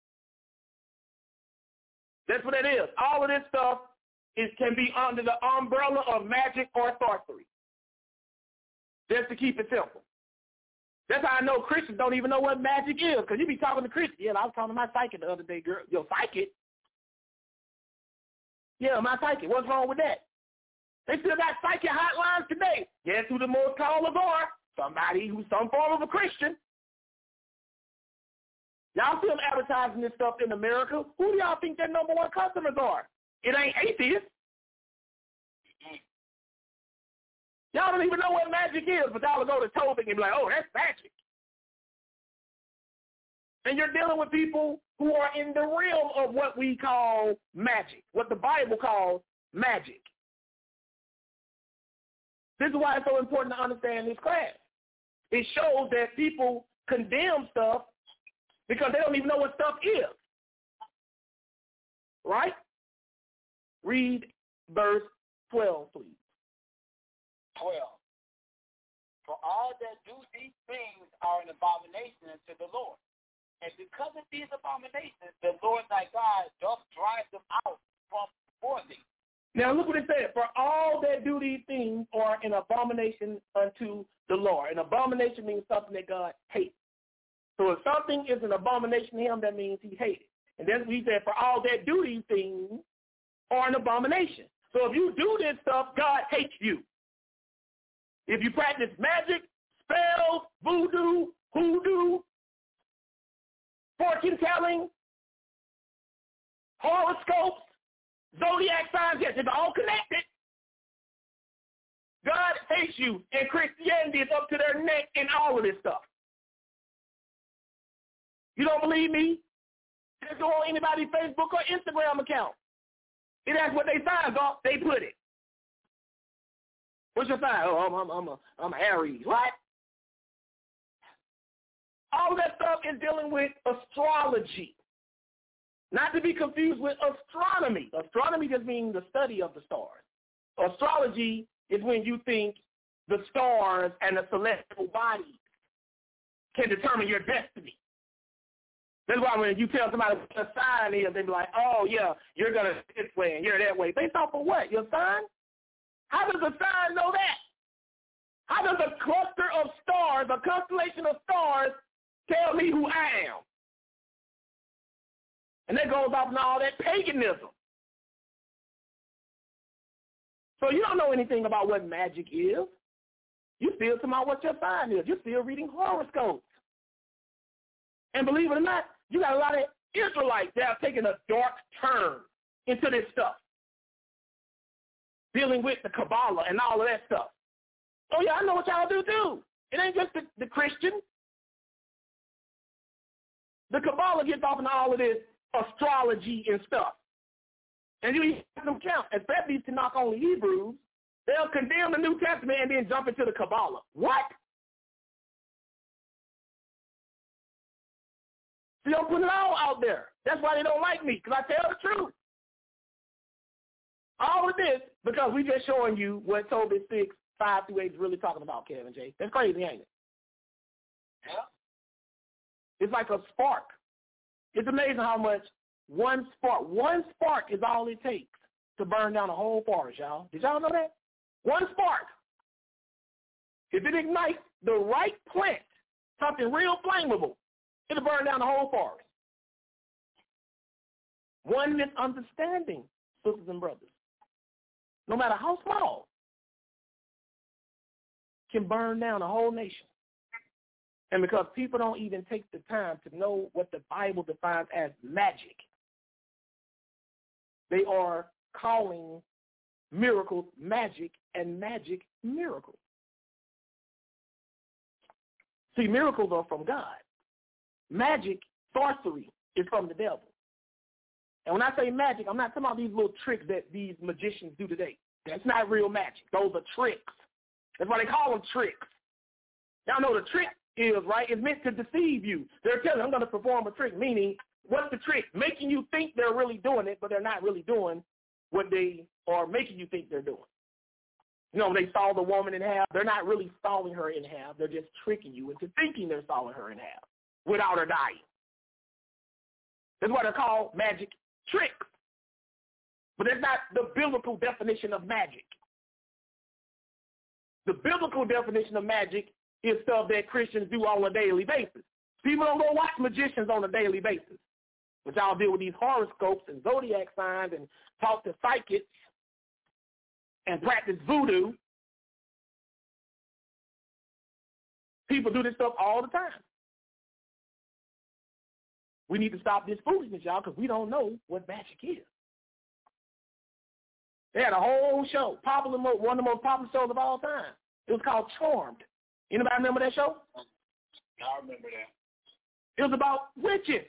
That's what it is. All of this stuff can be under the umbrella of magic or sorcery. Just to keep it simple. That's how I know Christians don't even know what magic is, because you be talking to Christians. Yeah, I was talking to my psychic the other day, girl. Your psychic? Yeah, my psychic. What's wrong with that? They still got psychic hotlines today. Guess who the most callers are? Somebody who's some form of a Christian. Y'all still advertising this stuff in America. Who do y'all think their number one customers are? It ain't atheists. Y'all don't even know what magic is, but y'all will go to Tobit and be like, oh, that's magic. And you're dealing with people who are in the realm of what we call magic, what the Bible calls magic. This is why it's so important to understand this class. It shows that people condemn stuff because they don't even know what stuff is. Right? Read verse 12, please. 12. For all that do these things are an abomination unto the Lord. And because of these abominations, the Lord thy God doth drive them out from before thee. Now look what it said. For all that do these things are an abomination unto the Lord. An abomination means something that God hates. So if something is an abomination to him, that means he hates it. And then he said, for all that do these things are an abomination. So if you do this stuff, God hates you. If you practice magic, spells, voodoo, hoodoo, fortune telling, horoscopes, zodiac signs, yes, it's all connected. God hates you, and Christianity is up to their neck in all of this stuff. You don't believe me? Just go on anybody's Facebook or Instagram account. It asks what they signs are, they put it. What's your sign? Oh, I'm Aries. What? All that stuff is dealing with astrology. Not to be confused with astronomy. Astronomy just means the study of the stars. Astrology is when you think the stars and the celestial bodies can determine your destiny. That's why when you tell somebody what your sign is, they be like, oh, yeah, you're going to this way and you're that way. Based off of what? Your sign? How does a sign know that? How does a cluster of stars, a constellation of stars, tell me who I am? And that goes off in all that paganism. So you don't know anything about what magic is. You still talking about what your sign is. You're still reading horoscopes. And believe it or not, you got a lot of Israelites that have taken a dark turn into this stuff, dealing with the Kabbalah and all of that stuff. Oh, yeah, I know what y'all do, too. It ain't just the Christian. The Kabbalah gets off in all of this astrology and stuff. And you have them count, especially to knock on the Hebrews. They'll condemn the New Testament and then jump into the Kabbalah. What? See, I'm putting it all out there. That's why they don't like me, because I tell the truth. All of this because we just showing you what Tobit 6, 5 through 8 is really talking about, Kevin J. That's crazy, ain't it? Yeah. It's like a spark. It's amazing how much one spark is all it takes to burn down a whole forest, y'all. Did y'all know that? One spark. If it ignites the right plant, something real flammable, it'll burn down the whole forest. One misunderstanding, sisters and brothers, no matter how small, can burn down a whole nation. And because people don't even take the time to know what the Bible defines as magic, they are calling miracles magic and magic miracles. See, miracles are from God. Magic, sorcery, is from the devil. And when I say magic, I'm not talking about these little tricks that these magicians do today. That's not real magic. Those are tricks. That's why they call them tricks. Y'all know the trick is, right, it's meant to deceive you. They're telling you, I'm going to perform a trick, meaning, what's the trick? Making you think they're really doing it, but they're not really doing what they are making you think they're doing. You know, they saw the woman in half. They're not really sawing her in half. They're just tricking you into thinking they're sawing her in half without her dying. That's why they're called magic tricks. But that's not the biblical definition of magic. The biblical definition of magic is stuff that Christians do on a daily basis. People don't go watch magicians on a daily basis. But y'all deal with these horoscopes and zodiac signs and talk to psychics and practice voodoo. People do this stuff all the time. We need to stop this foolishness, y'all, because we don't know what magic is. They had a whole show, one of the most popular shows of all time. It was called Charmed. Anybody remember that show? I remember that. It was about witches.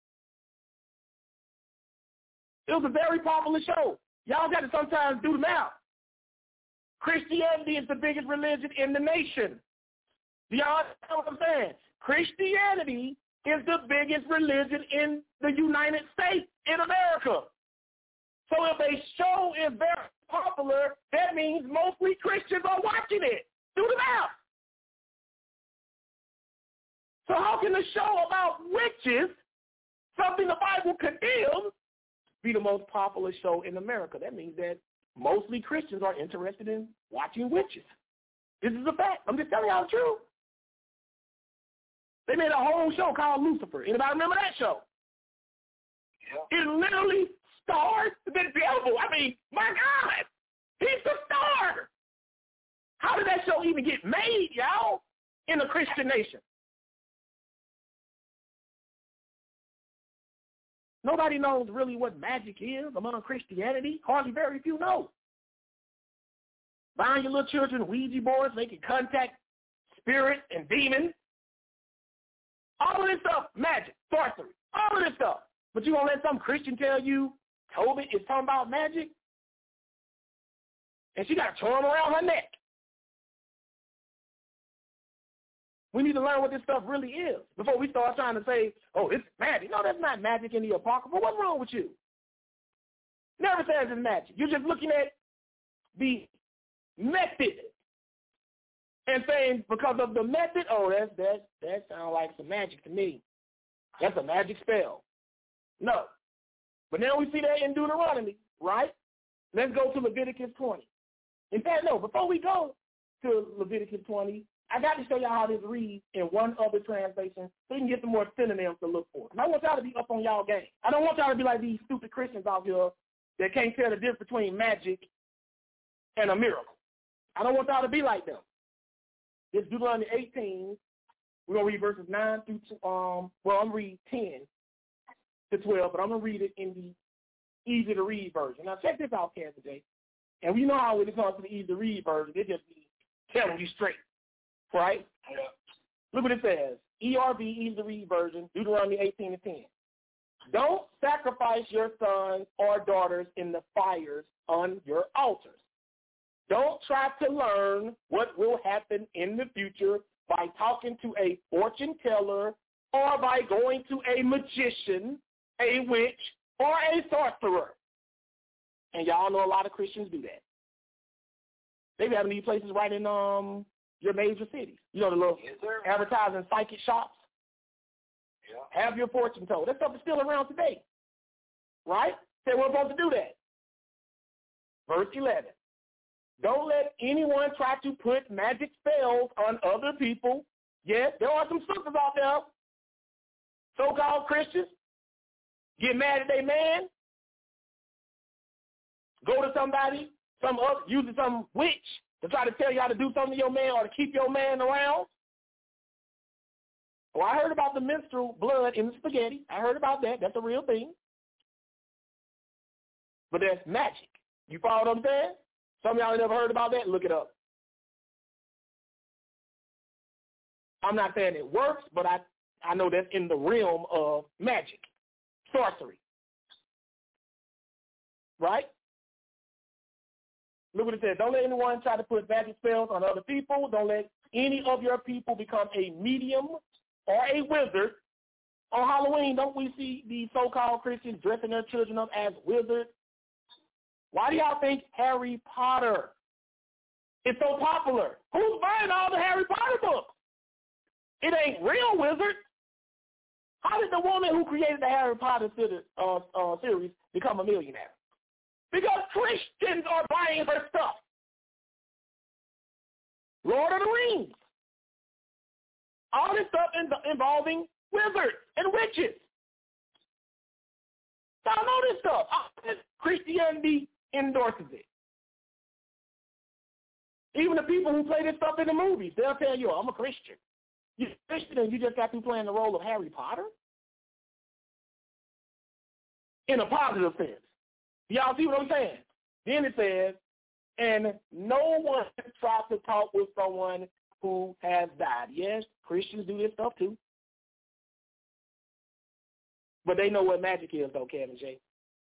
It was a very popular show. Y'all got to sometimes do the math. Christianity is the biggest religion in the nation. Do y'all understand what I'm saying? Christianity is the biggest religion in the United States, in America. So if a show is very popular, that means mostly Christians are watching it. Do the math. So how can a show about witches, something the Bible condemns, be the most popular show in America? That means that mostly Christians are interested in watching witches. This is a fact. I'm just telling y'all the truth. They made a whole show called Lucifer. Anybody remember that show? Yeah. It literally stars the devil. I mean, my God, he's the star. How did that show even get made, y'all, in a Christian nation? Nobody knows really what magic is among Christianity. Hardly very few know. Buying your little children Ouija boards, they can contact spirits and demons. All of this stuff, magic, sorcery, all of this stuff. But you going to let some Christian tell you Tobit is talking about magic? And she got a charm around her neck. We need to learn what this stuff really is before we start trying to say, oh, it's magic. No, that's not magic in the Apocrypha. What's wrong with you? Never says it's magic. You're just looking at the method and saying because of the method, oh, that sounds like some magic to me. That's a magic spell. No. But now we see that in Deuteronomy, right? Let's go to Leviticus 20. In fact, no, before we go to Leviticus 20, I got to show y'all how this reads in one other translation so you can get some more synonyms to look for. And I want y'all to be up on y'all game. I don't want y'all to be like these stupid Christians out here that can't tell the difference between magic and a miracle. I don't want y'all to be like them. It's Deuteronomy 18. We're going to read verses 9 through, I'm going to read 10 to 12, but I'm going to read it in the easy-to-read version. Now, check this out, Kansas J. And we know how when it comes to the easy-to-read version, it just be telling you straight, right? Yeah. Look what it says. ERV, easy-to-read version, Deuteronomy 18 and 10. Don't sacrifice your sons or daughters in the fires on your altars. Don't try to learn what will happen in the future by talking to a fortune teller or by going to a magician, a witch, or a sorcerer. And y'all know a lot of Christians do that. They be having these places right in your major cities. You know, the little advertising psychic shops. Yeah. Have your fortune told. That stuff is still around today. Right? Say we're supposed to do that. Verse 11. Don't let anyone try to put magic spells on other people. Yes, there are some sisters out there, so-called Christians, get mad at their man, go to somebody, using some witch to try to tell you how to do something to your man or to keep your man around. Well, I heard about the menstrual blood in the spaghetti. I heard about that. That's a real thing. But that's magic. You follow what I'm saying? Some of y'all never heard about that. Look it up. I'm not saying it works, but I know that's in the realm of magic, sorcery. Right? Look what it says. Don't let anyone try to put magic spells on other people. Don't let any of your people become a medium or a wizard. On Halloween, don't we see these so-called Christians dressing their children up as wizards? Why do y'all think Harry Potter is so popular? Who's buying all the Harry Potter books? It ain't real wizards. How did the woman who created the Harry Potter series become a millionaire? Because Christians are buying her stuff. Lord of the Rings. All this stuff involving wizards and witches. Y'all know this stuff. Christianity endorses it. Even the people who play this stuff in the movies, they'll tell you, I'm a Christian. You're a Christian and you just got through playing the role of Harry Potter? In a positive sense. Y'all see what I'm saying? Then it says, and no one tries to talk with someone who has died. Yes, Christians do this stuff too. But they know what magic is, though, Kevin J.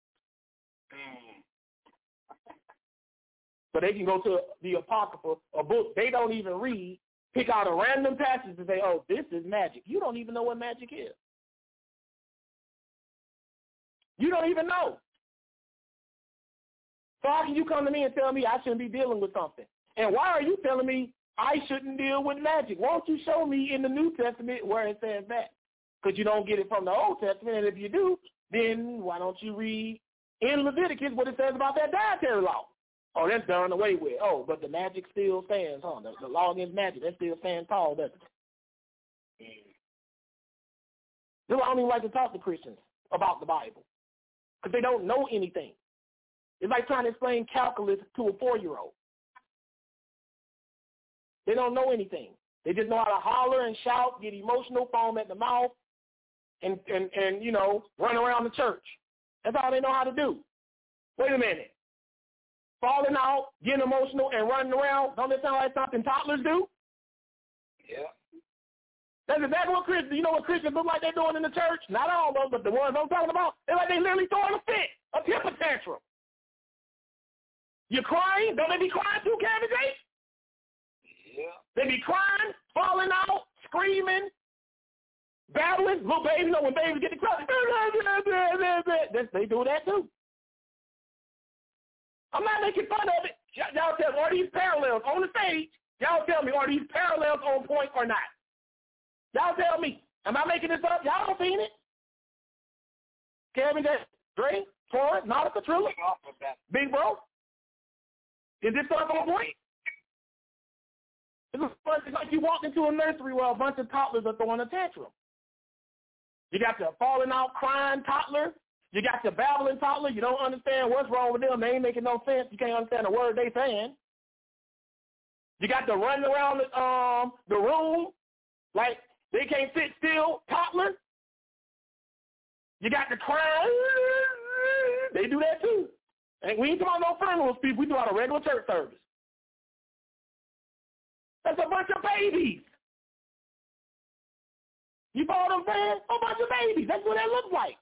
But they can go to the Apocrypha, a book they don't even read, pick out a random passage and say, oh, this is magic. You don't even know what magic is. You don't even know. So how can you come to me and tell me I shouldn't be dealing with something? And why are you telling me I shouldn't deal with magic? Why don't you show me in the New Testament where it says that? Because you don't get it from the Old Testament, and if you do, then why don't you read in Leviticus what it says about that dietary law? Oh, that's done away with. Oh, but the magic still stands, huh? The law against magic, that still stands tall, doesn't it? I don't even like to talk to Christians about the Bible because they don't know anything. It's like trying to explain calculus to a 4-year-old. They don't know anything. They just know how to holler and shout, get emotional, foam at the mouth, and you know, run around the church. That's all they know how to do. Wait a minute. Falling out, getting emotional, and running around, don't that sound like something toddlers do? Yeah. That's exactly what Christians, you know what Christians look like they're doing in the church? Not all of them, but the ones I'm talking about, they're like they literally throwing a fit, a temper tantrum. You're crying? Don't they be crying too, Kevin J? Yeah. They be crying, falling out, screaming. screaming, battling, little baby, when babies get the crowd, they do that too. I'm not making fun of it. Y'all tell me, are these parallels on the stage? Y'all tell me, are these parallels on point or not? Y'all tell me. Am I making this up? Y'all don't seen it? Kevin, Dre, Torrance, Nautica, Trilla, Big Bro? Is this stuff on point? It's like you walked into a nursery where a bunch of toddlers are throwing a tantrum. You got the falling out, crying toddler. You got the babbling toddler. You don't understand what's wrong with them. They ain't making no sense. You can't understand a word they saying. You got the running around the room like they can't sit still toddler. You got the crying. They do that too. And we ain't talking about no funerals, people. We do out a regular church service. That's a bunch of babies. You follow what I'm saying? A bunch of babies. That's what that looks like.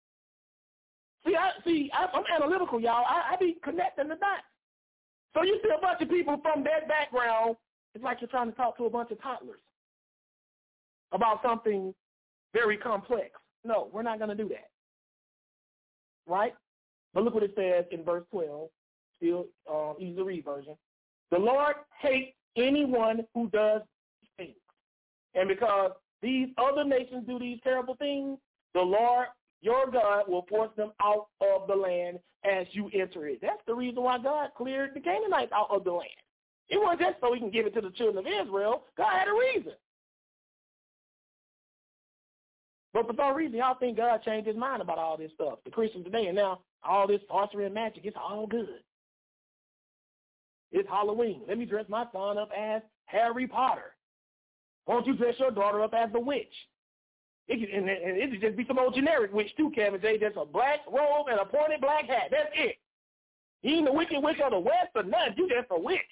I'm analytical, y'all. I be connecting the dots. So you see a bunch of people from that background, it's like you're trying to talk to a bunch of toddlers about something very complex. No, we're not going to do that. Right? But look what it says in verse 12, still easy to read version. The Lord hates anyone who does these things. And because these other nations do these terrible things, the Lord, your God, will force them out of the land as you enter it. That's the reason why God cleared the Canaanites out of the land. It wasn't just so he can give it to the children of Israel. God had a reason. But for some reason, y'all think God changed his mind about all this stuff. The Christians today, and now all this sorcery and magic, it's all good. It's Halloween. Let me dress my son up as Harry Potter. Won't you dress your daughter up as the witch? It could just be some old generic witch too, Kevin J. Just a black robe and a pointed black hat. That's it. You ain't the wicked witch of the West or nothing. You just a witch.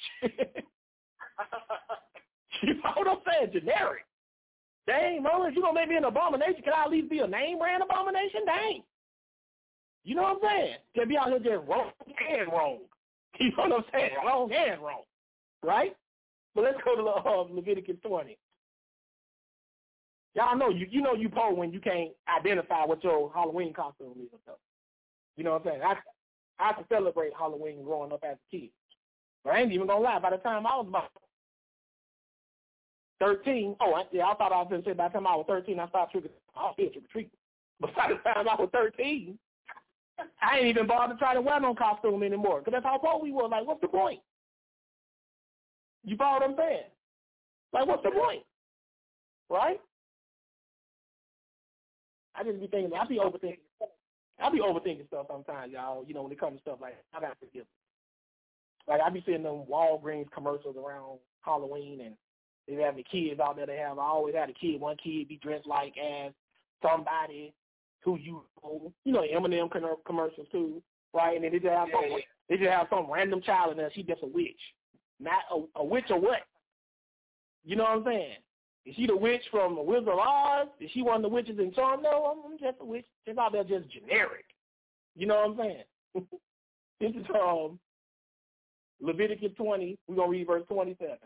You know what I'm saying? Generic. Dang, Moses, you going to make me an abomination. Can I at least be a name brand abomination? Dang. You know what I'm saying? Can be out here just wrong and wrong. You know what I'm saying? Wrong and wrong. Right? But let's go to Leviticus 20. Y'all know you know you poor when you can't identify what your Halloween costume is. You know what I'm saying? I have to celebrate Halloween growing up as a kid. But I ain't even going to lie. By the time I was about 13, I thought I was going to say by the time I was 13, I stopped trick-or-treating. I was still trick-or-treating. But by the time I was 13, I ain't even bothered to try to wear no costume anymore because that's how poor we were. Like, what's the point? You follow what I'm saying? Like, what's the point? Right? I just be thinking, I be overthinking stuff sometimes, y'all, you know, when it comes to stuff like that. I got to forgive them. Like, I be seeing them Walgreens commercials around Halloween, and they have the kids out there. I always had one kid be dressed like as somebody who you know, M&M commercials too, right? And then they just have some random child in there. She just a witch. Not a witch or what? You know what I'm saying? Is she the witch from the Wizard of Oz? Is she one of the witches in Charm? No, I'm just a witch. Just out there just generic. You know what I'm saying? This is Leviticus 20. We're going to read verse 27.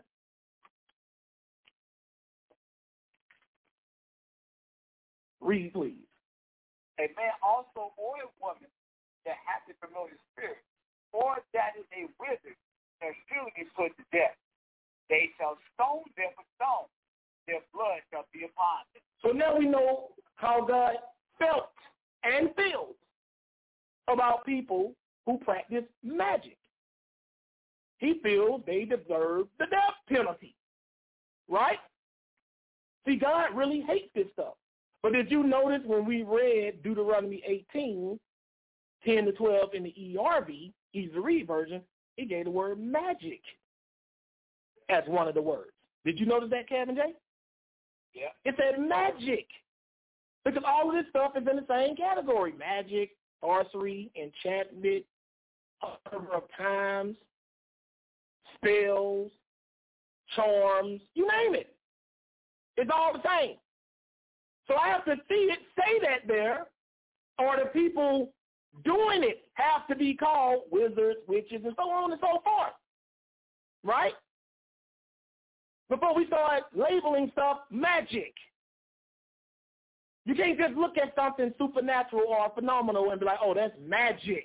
Read, please. A man also or a woman that hath a familiar spirit, or that is a wizard, shall surely be put to death. They shall stone them with stones. Their blood shall be upon them. So now we know how God felt and feels about people who practice magic. He feels they deserve the death penalty, right? See, God really hates this stuff. But did you notice when we read Deuteronomy 18, 10 to 12 in the ERV, easy to read version, it gave the word magic as one of the words. Did you notice that, Kevin J? Yeah. It said magic. Because all of this stuff is in the same category. Magic, sorcery, enchantment, a number of times, spells, charms, you name it. It's all the same. So I have to see it say that there, or the people doing it have to be called wizards, witches, and so on and so forth. Right? before we start labeling stuff magic. You can't just look at something supernatural or phenomenal and be like, oh, that's magic.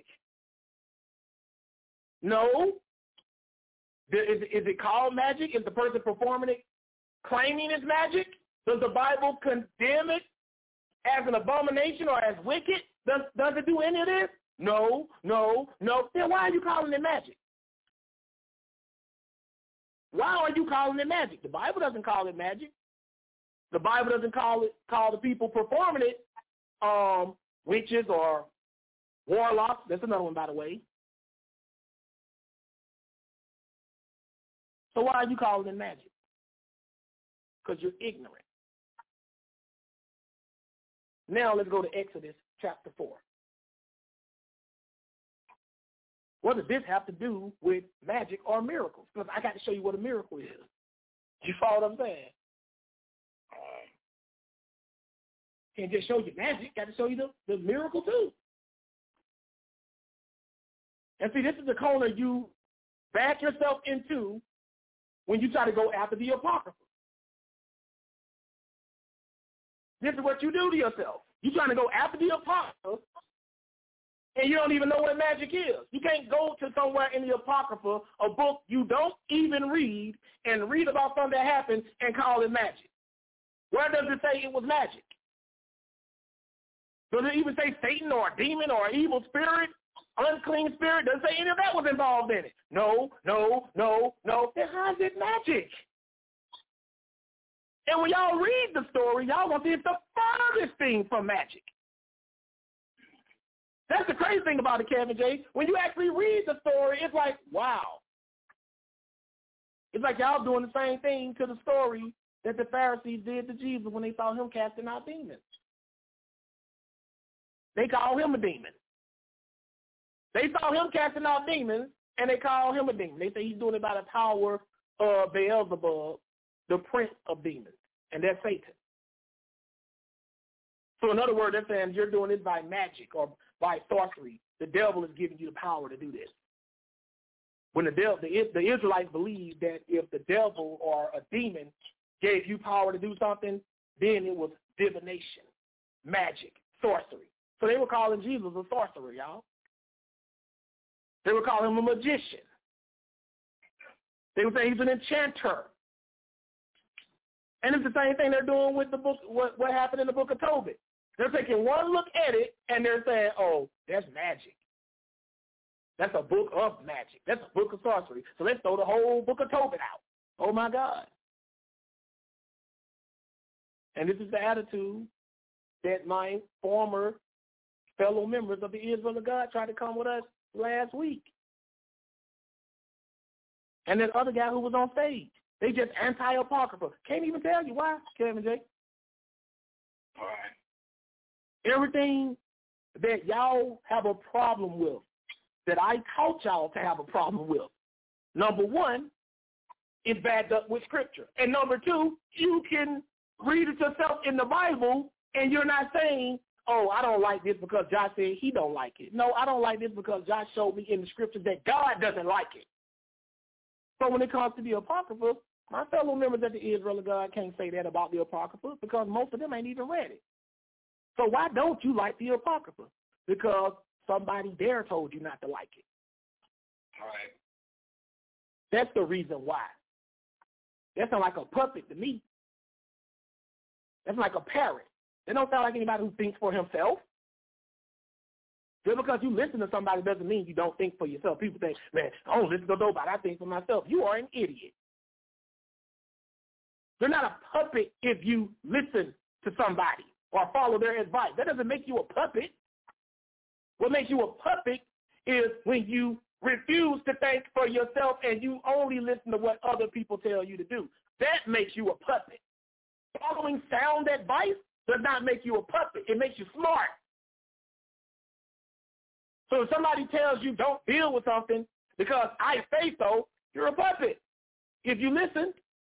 No. Is it called magic? Is the person performing it claiming it's magic? Does the Bible condemn it as an abomination or as wicked? Does it do any of this? No. Then why are you calling it magic? Why are you calling it magic? The Bible doesn't call it magic. The Bible doesn't call the people performing it witches or warlocks. That's another one, by the way. So why are you calling it magic? Because you're ignorant. Now let's go to Exodus chapter 4. What does this have to do with magic or miracles? Because I got to show you what a miracle is. You follow what I'm saying? Can't just show you magic. Got to show you the miracle too. And see, this is the corner you back yourself into when you try to go after the Apocrypha. This is what you do to yourself. You're trying to go after the Apocrypha, and you don't even know what magic is. You can't go to somewhere in the Apocrypha, a book you don't even read, and read about something that happened and call it magic. Where does it say it was magic? Does it even say Satan or a demon or an evil spirit, unclean spirit? Does it say any of that was involved in it? No. Then how is it magic? And when y'all read the story, y'all gonna see it's the farthest thing from magic. That's the crazy thing about it, Kevin J. When you actually read the story, it's like, wow. It's like y'all doing the same thing to the story that the Pharisees did to Jesus when they saw him casting out demons. They call him a demon. They saw him casting out demons, and they call him a demon. They say he's doing it by the power of Beelzebub, the prince of demons, and that's Satan. So in other words, they're saying you're doing it by magic or by sorcery. The devil is giving you the power to do this. When the Israelites believed that if the devil or a demon gave you power to do something, then it was divination, magic, sorcery. So they were calling Jesus a sorcerer, y'all. They would call him a magician. They would say he's an enchanter. And it's the same thing they're doing with the book, what happened in the book of Tobit. They're taking one look at it, and they're saying, oh, that's magic. That's a book of magic. That's a book of sorcery. So let's throw the whole book of Tobit out. Oh, my God. And this is the attitude that my former fellow members of the Israel of God tried to come with us last week. And that other guy who was on stage. They just anti-apocrypha. Can't even tell you why, Kevin J. All right. Everything that y'all have a problem with, that I taught y'all to have a problem with, number one, is backed up with Scripture. And number two, you can read it yourself in the Bible, and you're not saying, oh, I don't like this because Josh said he don't like it. No, I don't like this because Josh showed me in the Scriptures that God doesn't like it. So when it comes to the Apocrypha, my fellow members of the Israel of God can't say that about the Apocrypha because most of them ain't even read it. So why don't you like the Apocrypha? Because somebody there told you not to like it. All right. That's the reason why. That sounds like a puppet to me. That's like a parrot. They don't sound like anybody who thinks for himself. Just because you listen to somebody doesn't mean you don't think for yourself. People think, man, I don't listen to nobody. I think for myself. You are an idiot. You're not a puppet if you listen to somebody or follow their advice. That doesn't make you a puppet. What makes you a puppet is when you refuse to think for yourself and you only listen to what other people tell you to do. That makes you a puppet. Following sound advice does not make you a puppet. It makes you smart. So if somebody tells you don't deal with something because I say so, you're a puppet. If you listen.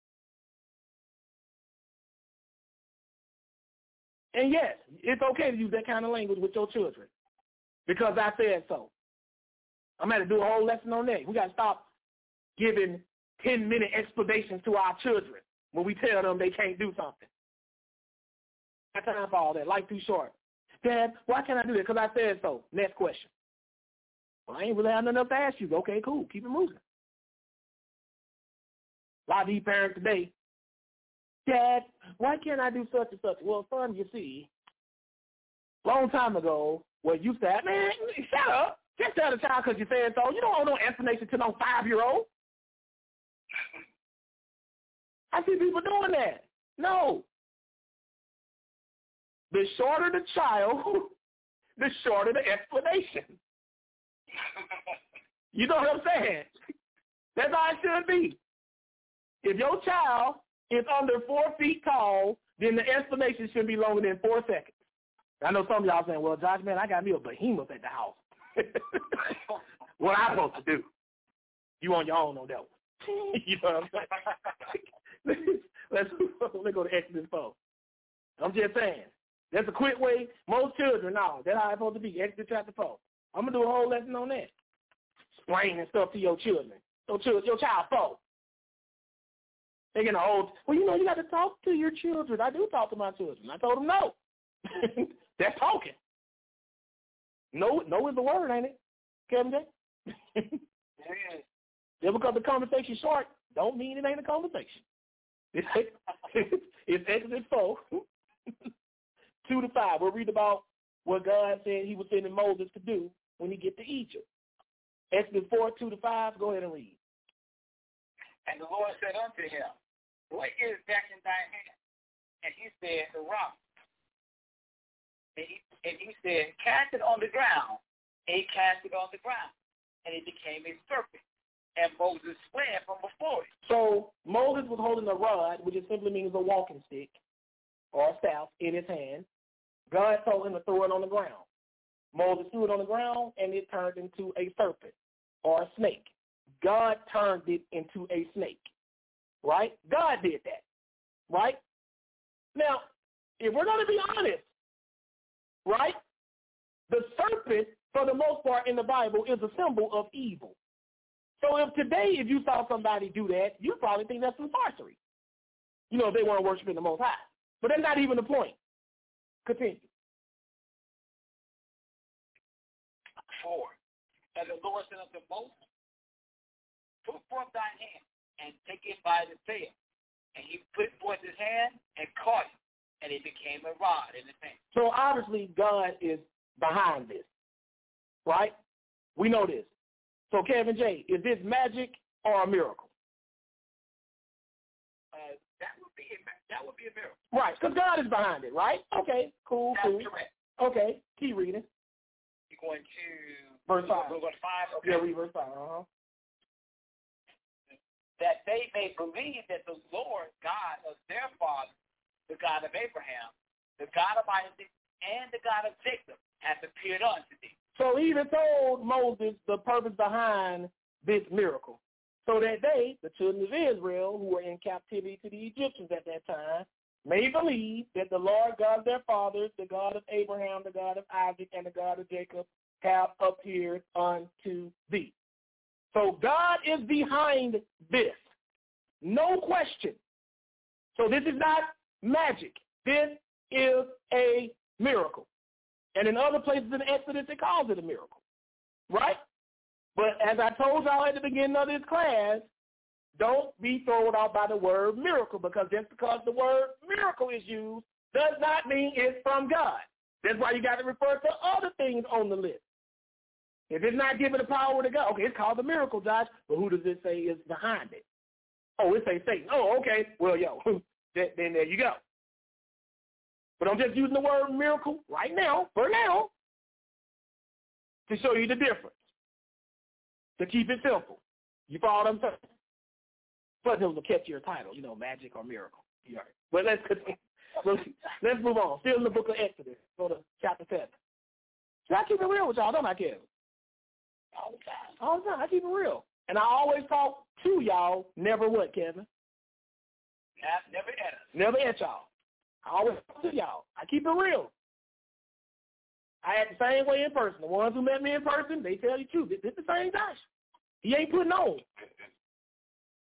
And yes, it's okay to use that kind of language with your children because I said so. I'm going to do a whole lesson on that. We got to stop giving 10-minute explanations to our children when we tell them they can't do something. I got time for all that. Life too short. Dad, why can't I do that? Because I said so. Next question. Well, I ain't really have nothing else to ask you. Okay, cool. Keep it moving. A lot of these parents today, Dad, why can't I do such and such? Well, son, you see, long time ago, you said, man, shut up. Just tell the child because you said so. You don't want no explanation to no 5-year-old. I see people doing that. No. The shorter the child, the shorter the explanation. You know what I'm saying? That's how it should be. If your child is under 4 feet tall, then the explanation should be longer than 4 seconds. I know some of y'all saying, well, Josh, man, I got me a behemoth at the house. What am I supposed to do? You on your own on that one. You know what I'm saying? Let's go to Exodus 4. I'm just saying. That's a quick way. Most children, no, that's how it's supposed to be. Exodus chapter 4. I'm going to do a whole lesson on that. Explaining stuff to your children. Your child 4. They're getting old. Well, you got to talk to your children. I do talk to my children. I told them no. That's talking. No is the word, ain't it, Kevin J? Just because the conversation short, don't mean it ain't a conversation. It's Exodus 4, 2-5. We'll read about what God said he was sending Moses to do when he get to Egypt. Exodus 4, 2-5. Go ahead and read. And the Lord said unto him, what is that in thy hand? And he said, the rock. And he said, cast it on the ground. And he cast it on the ground. And it became a serpent. And Moses fled from before it. So Moses was holding a rod, which simply means a walking stick or a staff in his hand. God told him to throw it on the ground. Moses threw it on the ground, and it turned into a serpent or a snake. God turned it into a snake, right? God did that, right? Now, if we're going to be honest, right, the serpent, for the most part in the Bible, is a symbol of evil. So if you saw somebody do that, you probably think that's some sorcery. If they weren't worshiping the Most High. But that's not even the point. Continue. 4. And the Lord said unto Moses, put forth thine hand, and take it by the tail. And he put forth his hand, and caught it, and it became a rod in his hand. So obviously God is behind this, right? We know this. So Kevin J., is this magic or a miracle? That would be a miracle. Right, because God is behind it, right? Okay, cool. That's correct. Okay, keep reading. You're going to verse 5. We're going to 5. Okay. Yeah, read verse 5. That they may believe that the Lord God of their father, the God of Abraham, the God of Isaac, and the God of Jacob, hath appeared unto thee. So he even told Moses the purpose behind this miracle, so that they, the children of Israel, who were in captivity to the Egyptians at that time, may believe that the Lord God of their fathers, the God of Abraham, the God of Isaac, and the God of Jacob, have appeared unto thee. So God is behind this. No question. So this is not magic. This is a miracle. And in other places in Exodus, it calls it a miracle, right? But as I told y'all at the beginning of this class, don't be thrown out by the word miracle, because just because the word miracle is used does not mean it's from God. That's why you got to refer to other things on the list. If it's not given the power to God, okay, it's called a miracle, Josh, but who does it say is behind it? Oh, it says Satan. Oh, okay, well, then there you go. But I'm just using the word miracle right now, for now, to show you the difference, to keep it simple. You follow what I'm saying? Plus, it was a catchier title, magic or miracle. Right. But let's continue. Let's move on. Still in the book of Exodus. Go to chapter 7. So I keep it real with y'all, don't I, Kevin? All the time. I keep it real. And I always talk to y'all, never what, Kevin? Never at us. Never at y'all. I always talk to y'all. I keep it real. I act the same way in person. The ones who met me in person, they tell you the truth. This is the same Josh. He ain't putting on.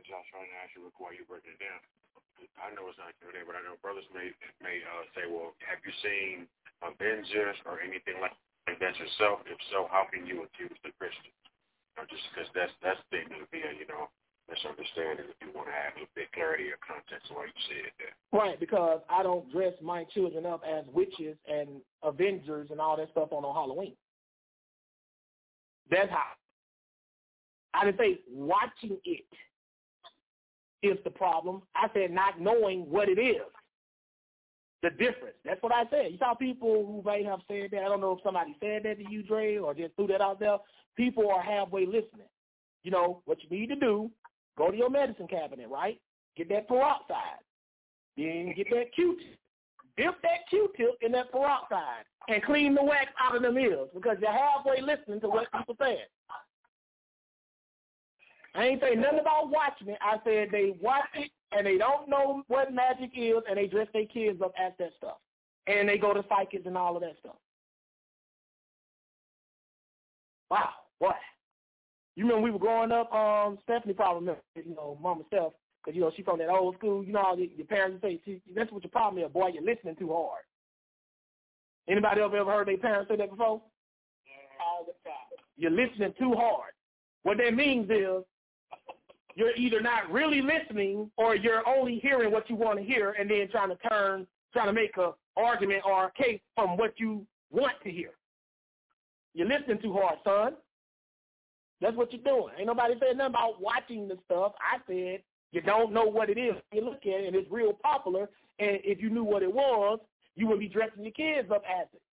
Josh, trying to ask you while you're breaking it down. I know it's not Q&A, but I know brothers may say, well, have you seen Avengers or anything like that yourself? If so, how can you accuse the Christians? Just because that's the to be a, misunderstanding if you want to have a bit clarity or context of why you said that. Right, because I don't dress my children up as witches and Avengers and all that stuff on Halloween. That's how. I didn't say watching it is the problem. I said not knowing what it is. The difference. That's what I said. You saw people who may have said that. I don't know if somebody said that to you, Dre, or just threw that out there. People are halfway listening. You know, what you need to do, go to your medicine cabinet, right? Get that peroxide. Then get that Q-tip. Dip that Q-tip in that peroxide and clean the wax out of them ears because you're halfway listening to what people said. I ain't saying nothing about watching it. I said they watch it and they don't know what magic is and they dress their kids up as that stuff. And they go to psychics and all of that stuff. Wow, boy. You remember we were growing up, Stephanie probably remember, Mama Steph, because, she from that old school. You know how your parents would say, that's what your problem is, boy, you're listening too hard. Anybody ever heard their parents say that before? All the time. You're listening too hard. What that means is you're either not really listening or you're only hearing what you want to hear and then trying to make an argument or a case from what you want to hear. You're listening too hard, son. That's what you're doing. Ain't nobody said nothing about watching the stuff. I said you don't know what it is. You look at it, and it's real popular, and if you knew what it was, you wouldn't be dressing your kids up as it.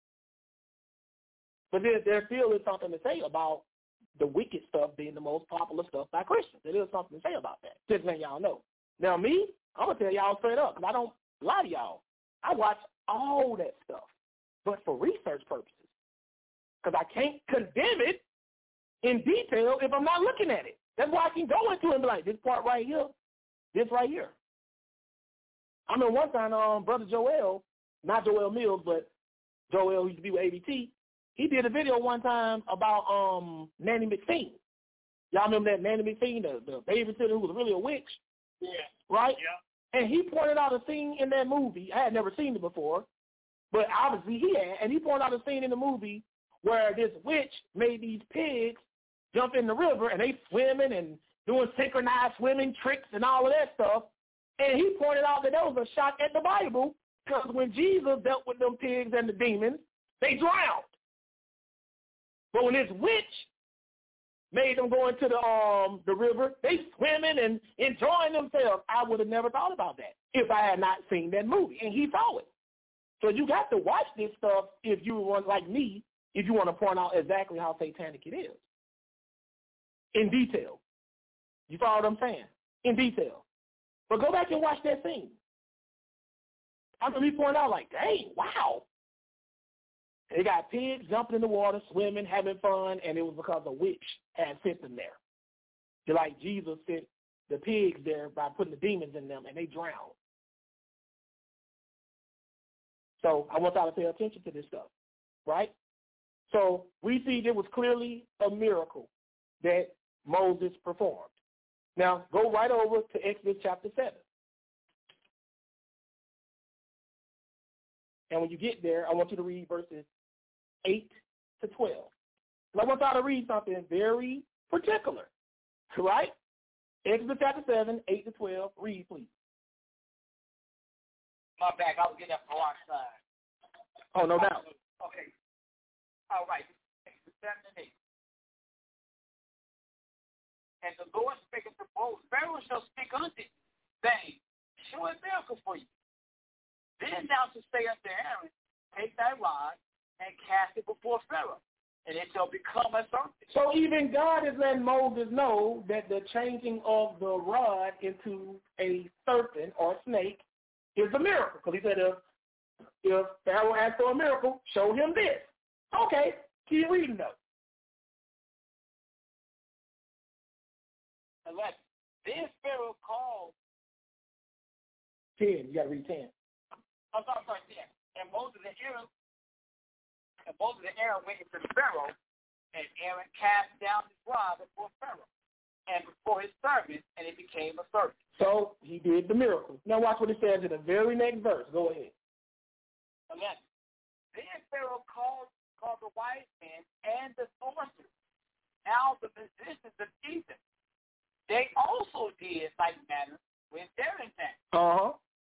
But there still is something to say about the wicked stuff being the most popular stuff by Christians. There is something to say about that. Just letting y'all know. Now, me, I'm going to tell y'all straight up, because I don't lie to y'all. I watch all that stuff, but for research purposes, because I can't condemn it in detail if I'm not looking at it. That's why I can go into it and be like, this part right here, this right here. I remember one time, Brother Joel, not Joel Mills, but Joel who used to be with ABT, he did a video one time about Nanny McPhee. Y'all remember that Nanny McPhee, the babysitter who was really a witch? Yeah. Right? Yeah. And he pointed out a scene in that movie. I had never seen it before, but obviously he had. And he pointed out a scene in the movie where this witch made these pigs jump in the river, and they swimming and doing synchronized swimming tricks and all of that stuff. And he pointed out that was a shot at the Bible, because when Jesus dealt with them pigs and the demons, they drowned. But when this witch made them go into the river, they swimming and enjoying themselves. I would have never thought about that if I had not seen that movie, and he saw it. So you got to watch this stuff if you want, like me, if you want to point out exactly how satanic it is. In detail. You follow what I'm saying? In detail. But go back and watch that scene. I'm going to be pointing out like, dang, wow. They got pigs jumping in the water, swimming, having fun, and it was because a witch had sent them there. Just like Jesus sent the pigs there by putting the demons in them, and they drowned. So I want y'all to pay attention to this stuff, right? So we see there was clearly a miracle that Moses performed. Now, go right over to Exodus chapter 7. And when you get there, I want you to read verses 8 to 12. And I want y'all to read something very particular, right? Exodus chapter 7, 8 to 12. Read, please. My back, I was getting that peroxide. Oh, no doubt. Okay. All right. Exodus 7 and 8. And the Lord spake unto Moses, Pharaoh shall speak unto thee, saying, show a miracle for you. Then thou shalt say unto Aaron, take thy rod and cast it before Pharaoh, and it shall become a serpent. So even God is letting Moses know that the changing of the rod into a serpent or snake is a miracle. Because he said, if Pharaoh asks for a miracle, show him this. Okay, keep reading though. 11. Then Pharaoh called. 10. You got to read 10. I'm sorry, 10. And Moses and Aaron went into Pharaoh, and Aaron cast down his rod before Pharaoh. and before his servants, and it became a serpent. So he did the miracle. Now watch what it says in the very next verse. Go ahead. Again, then Pharaoh called the wise men and the sorcerers, now the physicians of Egypt. They also did like manner with their intent. Uh-huh.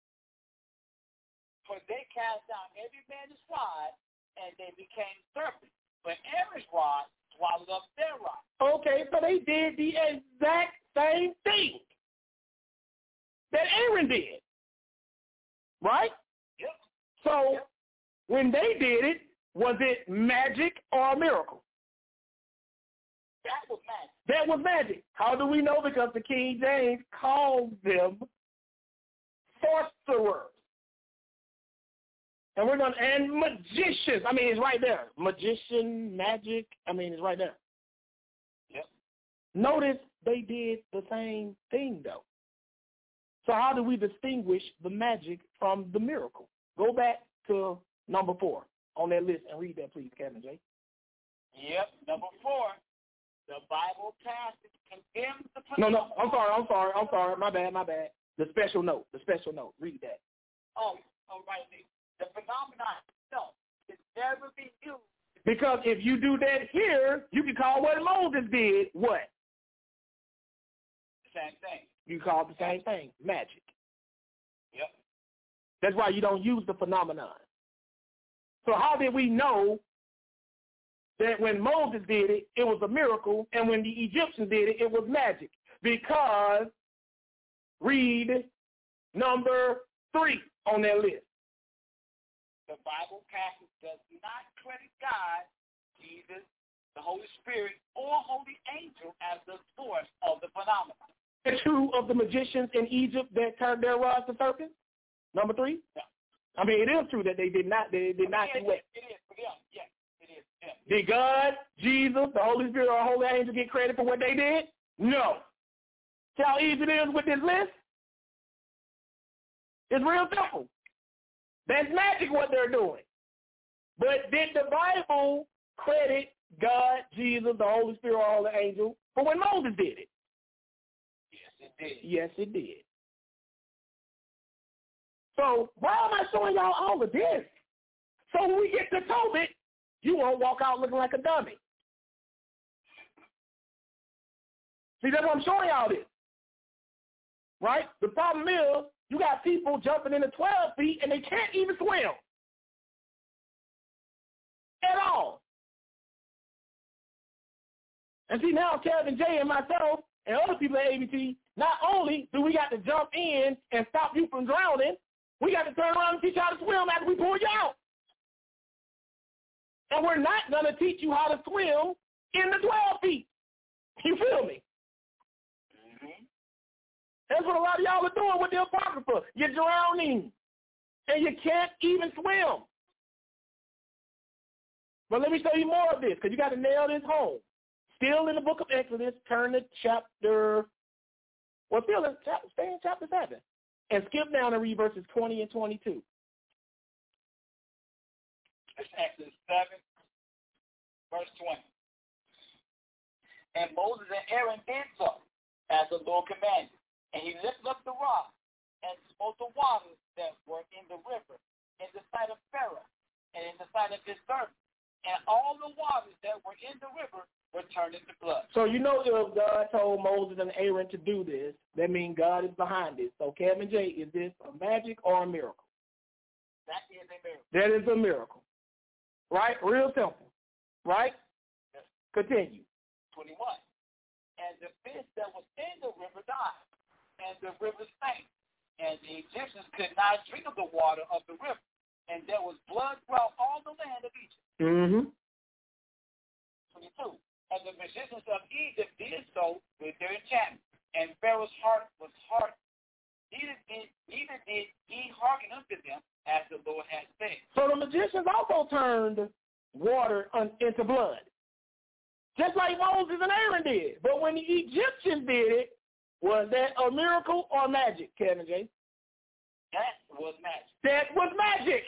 For they cast down every man's rod, and they became serpents. But Aaron's rod swallowed up their rod. Okay, so they did the exact same thing that Aaron did. Right? Yep. So when they did it, was it magic or a miracle? That was magic. That was magic. How do we know? Because the King James calls them sorcerers. And and magicians. I mean, it's right there. Magician, magic. I mean, it's right there. Yep. Notice they did the same thing, though. So how do we distinguish the magic from the miracle? Go back to number 4 on that list and read that, please, Kevin J. Yep. Number 4, the Bible passage condemns the... No, I'm sorry. My bad. The special note. Read that. Oh, right. The phenomenon itself is never been used. Because if you do that here, you can call what Moses did what? Same thing. You call it the same thing, magic. Yep. That's why you don't use the phenomenon. So how did we know that when Moses did it, it was a miracle, and when the Egyptians did it, it was magic? Because read number 3 on that list. The Bible passage does not credit God, Jesus, the Holy Spirit, or holy angel as the source of the phenomenon. The 2 of the magicians in Egypt that turned their rods to serpents? Number 3? Yeah. I mean, it is true that they did not do it. It is for them. Yes, it is. Yeah. Did God, Jesus, the Holy Spirit, or holy angel get credit for what they did? No. See how easy it is with this list? It's real simple. That's magic what they're doing. But did the Bible credit God, Jesus, the Holy Spirit, or holy angel for when Moses did it? Yes, it did. Yes, it did. So why am I showing y'all all of this? So when we get to Tobit, you won't walk out looking like a dummy. See, that's what I'm showing y'all this. Right? The problem is, you got people jumping into 12 feet and they can't even swim. At all. And see, now Kevin J and myself and other people at ABT, not only do we got to jump in and stop you from drowning, we got to turn around and teach you how to swim after we pull you out. And we're not going to teach you how to swim in the 12 feet. You feel me? Mm-hmm. That's what a lot of y'all are doing with the Apocrypha. You're drowning, and you can't even swim. But let me show you more of this, because you got to nail this home. Still in the book of Exodus, turn to stay in chapter 7. And skip down and read verses 20 and 22. It's Exodus 7, verse 20. And Moses and Aaron did so, as the Lord commanded. And he lifted up the rod and smote the waters that were in the river, in the sight of Pharaoh, and in the sight of his servants. And all the waters that were in the river were turned into blood. So you know if God told Moses and Aaron to do this, that means God is behind this. So Kevin J, is this a magic or a miracle? That is a miracle. That is a miracle. Right? Real simple. Right? Yes. Continue. 21. And the fish that was in the river died, and the river stank, and the Egyptians could not drink of the water of the river, and there was blood throughout all the land of Egypt. Mm-hmm. 22. And the magicians of Egypt did so with their enchantment, and Pharaoh's heart was hard. Neither did he hearken unto them, as the Lord had said. So the magicians also turned water into blood, just like Moses and Aaron did. But when the Egyptians did it, was that a miracle or magic, Kevin J? That was magic. That was magic.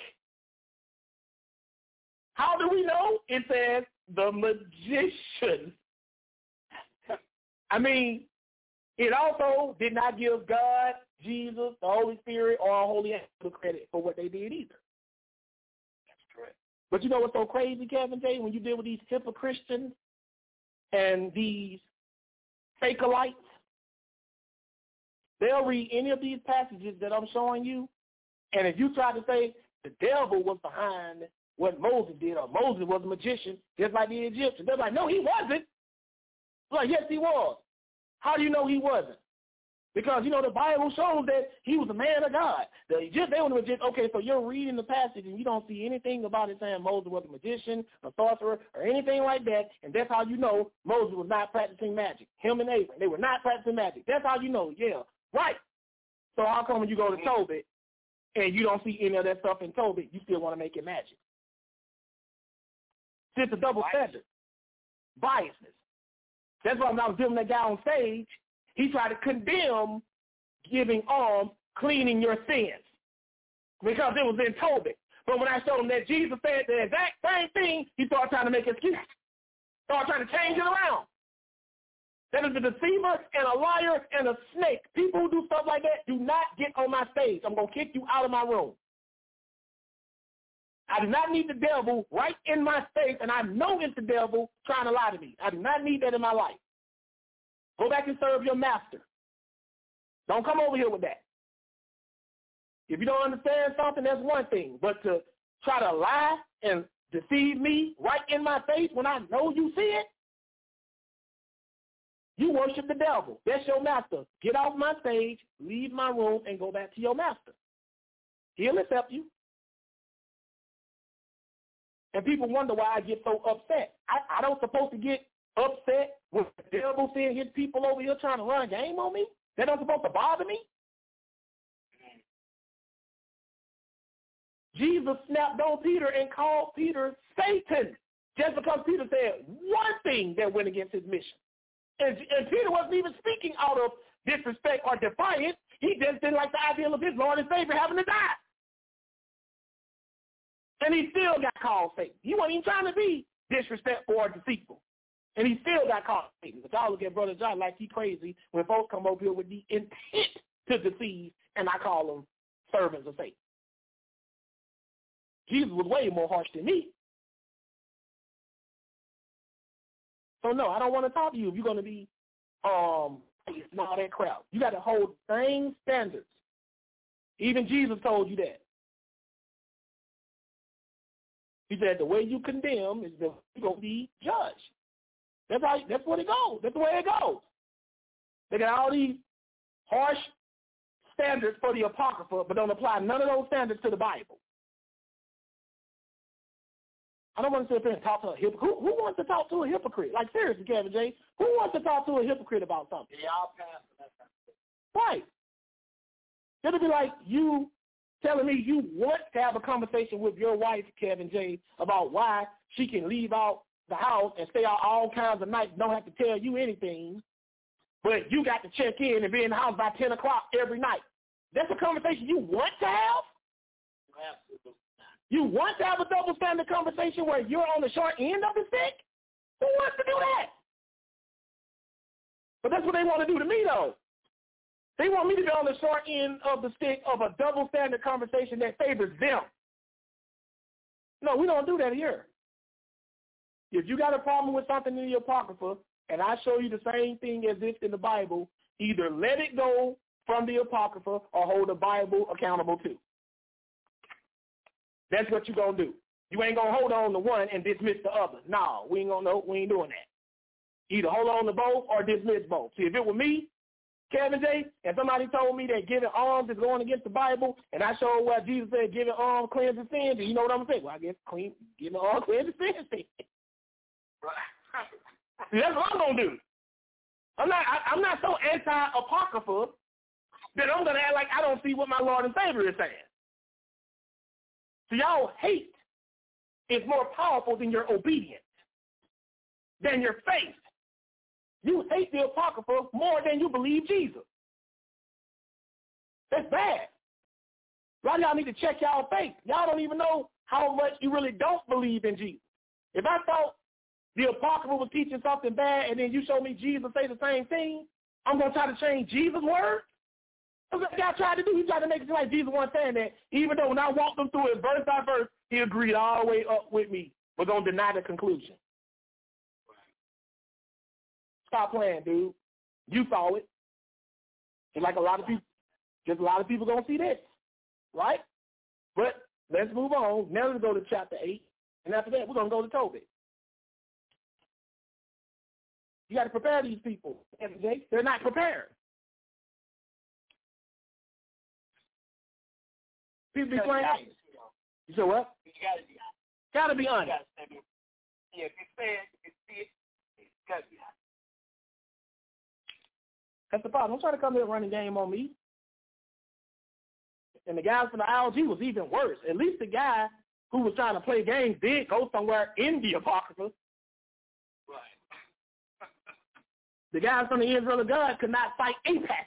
How do we know? It says the magicians. I mean, it also did not give God, Jesus, the Holy Spirit, or Holy Angel credit for what they did either. That's correct. But you know what's so crazy, Kevin J., when you deal with these hypocristians and these Fakelites, they'll read any of these passages that I'm showing you, and if you try to say the devil was behind what Moses did, or Moses was a magician, just like the Egyptians, they're like, no, he wasn't. They're like, yes, he was. How do you know he wasn't? Because, you know, the Bible shows that he was a man of God. The Egyptians, they were magicians. Okay, so you're reading the passage and you don't see anything about it saying Moses was a magician, a sorcerer, or anything like that, and that's how you know Moses was not practicing magic. Him and Aaron, they were not practicing magic. That's how you know, yeah, right. So how come when you go to Tobit and you don't see any of that stuff in Tobit, you still want to make it magic? It's a double standard. Biasness. That's why when I was dealing with that guy on stage, he tried to condemn giving alms, cleaning your sins, because it was in Tobit. But when I showed him that Jesus said the exact same thing, he started trying to make excuses, started trying to change it around. That is a deceiver and a liar and a snake. People who do stuff like that, do not get on my stage. I'm going to kick you out of my room. I do not need the devil right in my face, and I know it's the devil trying to lie to me. I do not need that in my life. Go back and serve your master. Don't come over here with that. If you don't understand something, that's one thing. But to try to lie and deceive me right in my face when I know you see it, you worship the devil. That's your master. Get off my stage, leave my room, and go back to your master. He'll accept you. And people wonder why I get so upset. I don't supposed to get upset with the devil seeing his people over here trying to run a game on me? That don't supposed to bother me? Jesus snapped on Peter and called Peter Satan just because Peter said one thing that went against his mission. And Peter wasn't even speaking out of disrespect or defiance. He just didn't like the idea of his Lord and Savior having to die. And he still got called Satan. He wasn't even trying to be disrespectful or deceitful. And he still got called Satan. But y'all look at Brother John like he crazy when folks come over here with the intent to deceive, and I call them servants of Satan. Jesus was way more harsh than me. So no, I don't want to talk to you if you're going to be and all that crap. You got to hold the same standards. Even Jesus told you that. He said the way you condemn is the way you're going to be judged. That's what it goes. That's the way it goes. They got all these harsh standards for the Apocrypha, but don't apply none of those standards to the Bible. I don't want to sit there and talk to a hypocrite. Who wants to talk to a hypocrite? Like, seriously, Kevin J., who wants to talk to a hypocrite about something? Yeah, I'll pass on that kind of thing. Right. It'll be like you telling me you want to have a conversation with your wife, Kevin J., about why she can leave out the house and stay out all kinds of nights, don't have to tell you anything, but you got to check in and be in the house by 10 o'clock every night. That's a conversation you want to have? Absolutely. You want to have a double standard conversation where you're on the short end of the stick? Who wants to do that? But that's what they want to do to me, though. They want me to be on the short end of the stick of a double standard conversation that favors them. No, we don't do that here. If you got a problem with something in the Apocrypha, and I show you the same thing as if in the Bible, either let it go from the Apocrypha or hold the Bible accountable to. That's what you're going to do. You ain't going to hold on to one and dismiss the other. No, we ain't doing that. Either hold on to both or dismiss both. See, if it were me, Kevin J., and somebody told me that giving alms is going against the Bible, and I showed what Jesus said, giving alms cleanses sins, and you know what I'm going to say? Well, I guess giving alms cleanses sins. See, that's what I'm going to do. I'm not so anti-Apocrypha that I'm going to act like I don't see what my Lord and Savior is saying. So y'all hate is more powerful than your obedience, than your faith. You hate the Apocrypha more than you believe Jesus. That's bad. A lot of y'all need to check y'all faith. Y'all don't even know how much you really don't believe in Jesus. If I thought the Apocrypha was teaching something bad, and then you show me Jesus say the same thing, I'm going to try to change Jesus' words? That's what God tried to do. He tried to make it seem like Jesus wasn't saying that, even though when I walked him through it verse by verse, he agreed all the way up with me, but going to deny the conclusion. Stop playing, dude. You saw it. Just like a lot of people going to see this, right? But let's move on. Now let's go to chapter 8, and after that, we're going to go to Tobit. You got to prepare these people. They're not prepared. People be playing. You said what? You got to be honest. Yeah, if you say it, if you see it, it's got to be honest. That's the problem. Don't try to come here running game on me. And the guys from the ILG was even worse. At least the guy who was trying to play games did go somewhere in the Apocrypha. Right. The guys from the Israel of God could not cite a passage.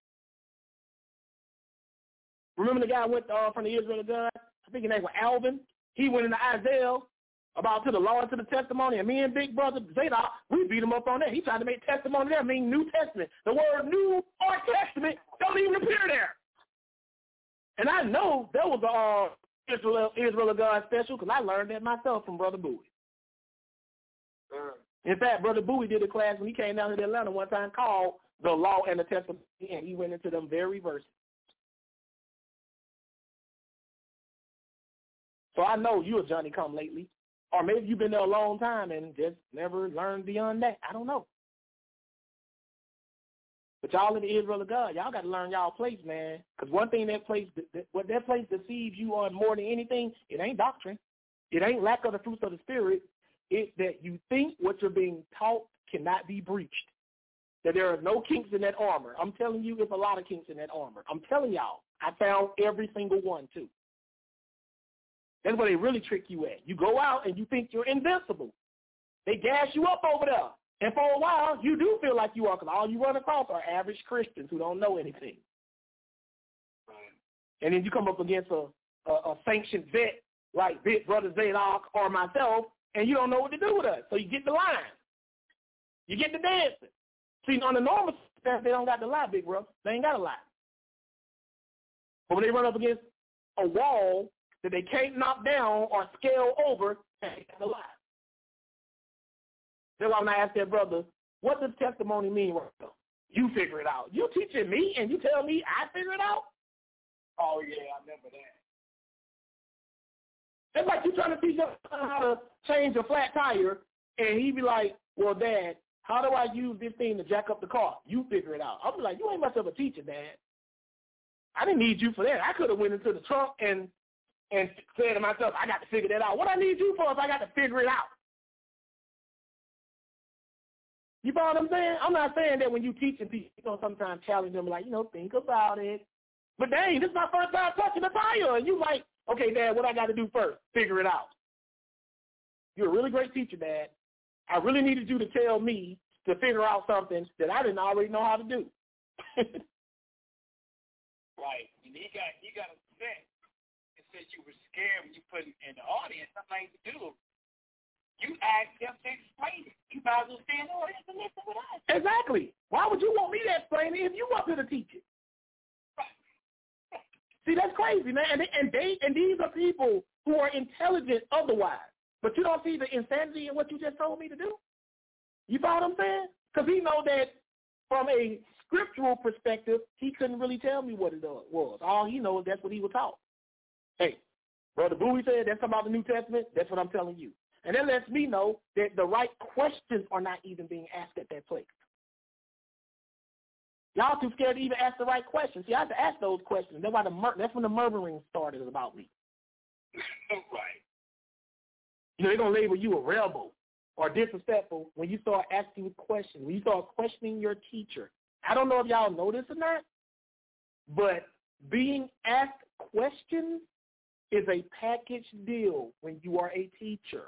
Remember the guy went from the Israel of God? I think his name was Alvin. He went into Isaiah about to the law and to the testimony, and me and Big Brother Zadok, we beat him up on that. He tried to make testimony there mean New Testament. The word New or Testament don't even appear there. And I know there was a Israel of God special because I learned that myself from Brother Bowie. In fact, Brother Bowie did a class when he came down to Atlanta one time called The Law and the Testament, and he went into them very verses. So I know you're a Johnny-come-lately. Or maybe you've been there a long time and just never learned beyond that. I don't know. But y'all in the Israel of God, y'all got to learn y'all place, man. Because one thing that place deceives you on more than anything, it ain't doctrine. It ain't lack of the fruits of the Spirit. It's that you think what you're being taught cannot be breached. That there are no kinks in that armor. I'm telling you, there's a lot of kinks in that armor. I'm telling y'all, I found every single one, too. That's where they really trick you at. You go out and you think you're invincible. They gas you up over there. And for a while, you do feel like you are, because all you run across are average Christians who don't know anything. And then you come up against a sanctioned vet like Big Brother Zadok or myself, and you don't know what to do with us. So you get the line. You get the dancing. See, on the normal stuff, they don't got to lie, big bro. They ain't got to lie. But when they run up against a wall that they can't knock down or scale over, they got to lie. That's why when I asked that brother, what does testimony mean? You figure it out. You teaching me and you tell me I figure it out? Oh, yeah, I remember that. It's like you trying to teach him how to change a flat tire, and he be like, well, Dad, how do I use this thing to jack up the car? You figure it out. I'll be like, you ain't much of a teacher, Dad. I didn't need you for that. I could have went into the trunk and said to myself, I got to figure that out. What I need you for if I got to figure it out? You know what I'm saying? I'm not saying that when you teaching people, you know, sometimes challenge them like, think about it. But dang, this is my first time touching the tire. And you like, okay, Dad, what I got to do first? Figure it out. You're a really great teacher, Dad. I really needed you to tell me to figure out something that I didn't already know how to do. Right. And he got upset and said you were scared when you put him in the audience. I'm like, dude, you asked him to explain it. You might as well stay in the audience and listen with us. Exactly. Why would you want me to explain it if you want me to teach it? See, that's crazy, man. And these are people who are intelligent otherwise. But you don't see the insanity in what you just told me to do? You follow what I'm saying? Because he know that from a scriptural perspective, he couldn't really tell me what it was. All he knows, that's what he was taught. Hey, Brother Bowie said that's about the New Testament. That's what I'm telling you. And that lets me know that the right questions are not even being asked at that place. Y'all too scared to even ask the right questions. See, I have to ask those questions. That's when the murmuring started about me. Right. They're going to label you a rebel or disrespectful when you start asking questions, when you start questioning your teacher. I don't know if y'all know this or not, but being asked questions is a package deal when you are a teacher.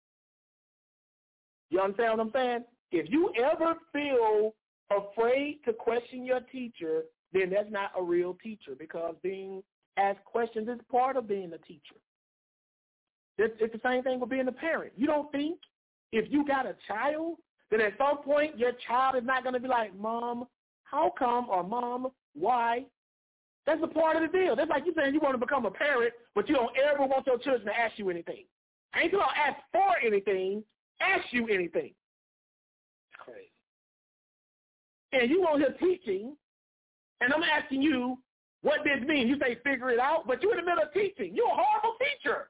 You understand what I'm saying? If you ever feel afraid to question your teacher, then that's not a real teacher, because being asked questions is part of being a teacher. It's the same thing with being a parent. You don't think if you got a child, then at some point your child is not going to be like, Mom, how come? Or Mom, why? That's a part of the deal. That's like you saying you want to become a parent, but you don't ever want your children to ask you anything. I ain't going to ask for anything, ask you anything. It's crazy. And you on here teaching, and I'm asking you what this means. You say figure it out, but you're in the middle of teaching. You're a horrible teacher.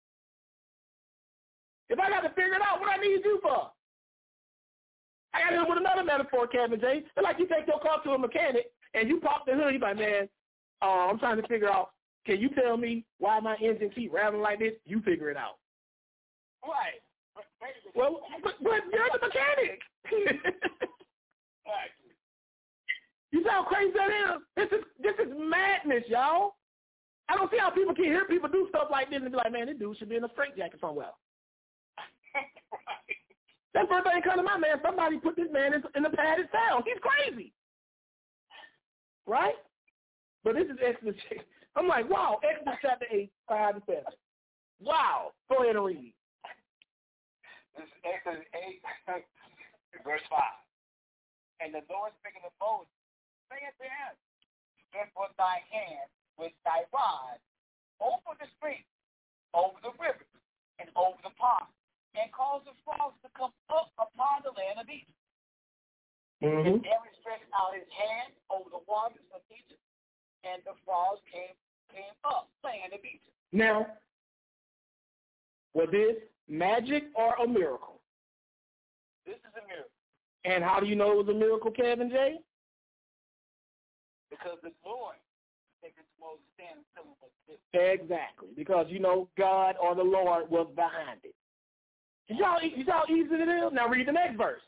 If I got to figure it out, what I need you for? I got to hit with another metaphor, Kevin J. It's like you take your car to a mechanic, and you pop the hood. You're like, man, I'm trying to figure out, can you tell me why my engine keep rattling like this? You figure it out. Right. Well, but you're the mechanic. Right. You see how crazy that is? This is madness, y'all. I don't see how people can hear people do stuff like this and be like, man, this dude should be in a straitjacket somewhere. Right. That first thing come to my man, somebody put this man in a padded cell. He's crazy. Right? But this is Exodus. I'm like, wow, Exodus chapter 8, 5 to 7. Wow. Go ahead and read. This is Exodus 8, verse 5. And the Lord spake unto Moses, saying to him, stretch forth thy hand with thy rod over the stream, over the river, and over the pond, and cause the frogs to come up upon the land of Egypt. Mm-hmm. And Aaron stretched out his hand over the waters of Egypt, and the frogs came up, land of Egypt. Now, was this magic or a miracle? This is a miracle. And how do you know it was a miracle, Kevin J? Because the Lord said this Moses stand and tell him what to do. Exactly. Because, God or the Lord was behind it. You see how easy it is? Now read the next verse.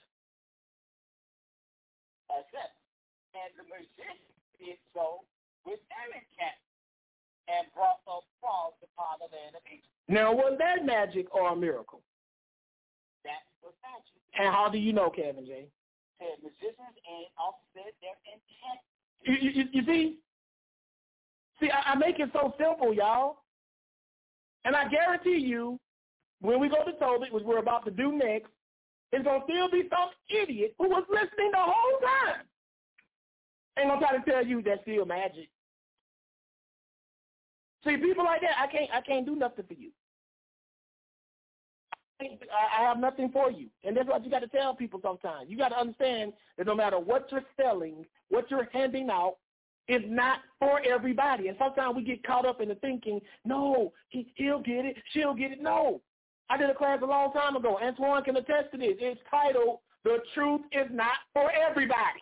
That's it. And the magician did so with Aaron cat and brought up frogs upon the land of Egypt. Now, was that magic or a miracle? That was magic. And how do you know, Kevin J? Said magicians and also said their intent. You see? See, I make it so simple, y'all. And I guarantee you, when we go to Tobit, which we're about to do next, it's going to still be some idiot who was listening the whole time. Ain't going to try to tell you that's still magic. See, people like that, I can't do nothing for you. I have nothing for you. And that's what you got to tell people sometimes. You got to understand that no matter what you're selling, what you're handing out, is not for everybody. And sometimes we get caught up in the thinking, no, he'll get it, she'll get it. No. I did a class a long time ago. Antoine can attest to this. It's titled, The Truth is Not for Everybody.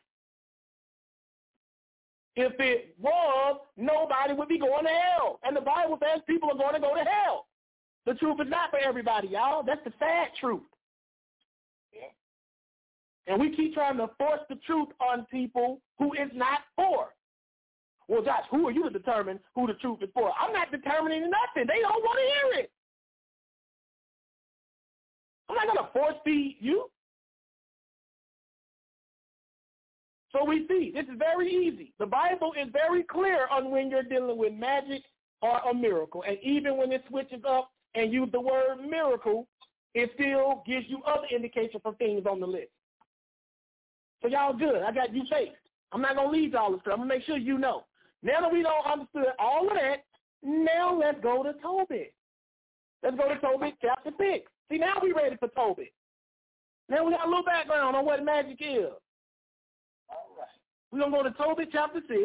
If it was, nobody would be going to hell. And the Bible says people are going to go to hell. The truth is not for everybody, y'all. That's the sad truth. Yeah. And we keep trying to force the truth on people who it's not for. Well, Josh, who are you to determine who the truth is for? I'm not determining nothing. They don't want to hear it. I'm not going to force feed you. So we see, this is very easy. The Bible is very clear on when you're dealing with magic or a miracle. And even when it switches up and use the word miracle, it still gives you other indications for things on the list. So y'all good. I got you safe. I'm not going to leave y'all this stuff. I'm going to make sure you know. Now that we don't understand all of that, now let's go to Tobit. Let's go to Tobit chapter 6. See, now we're ready for Tobit. Now we got a little background on what magic is. All right. We're going to go to Tobit chapter 6.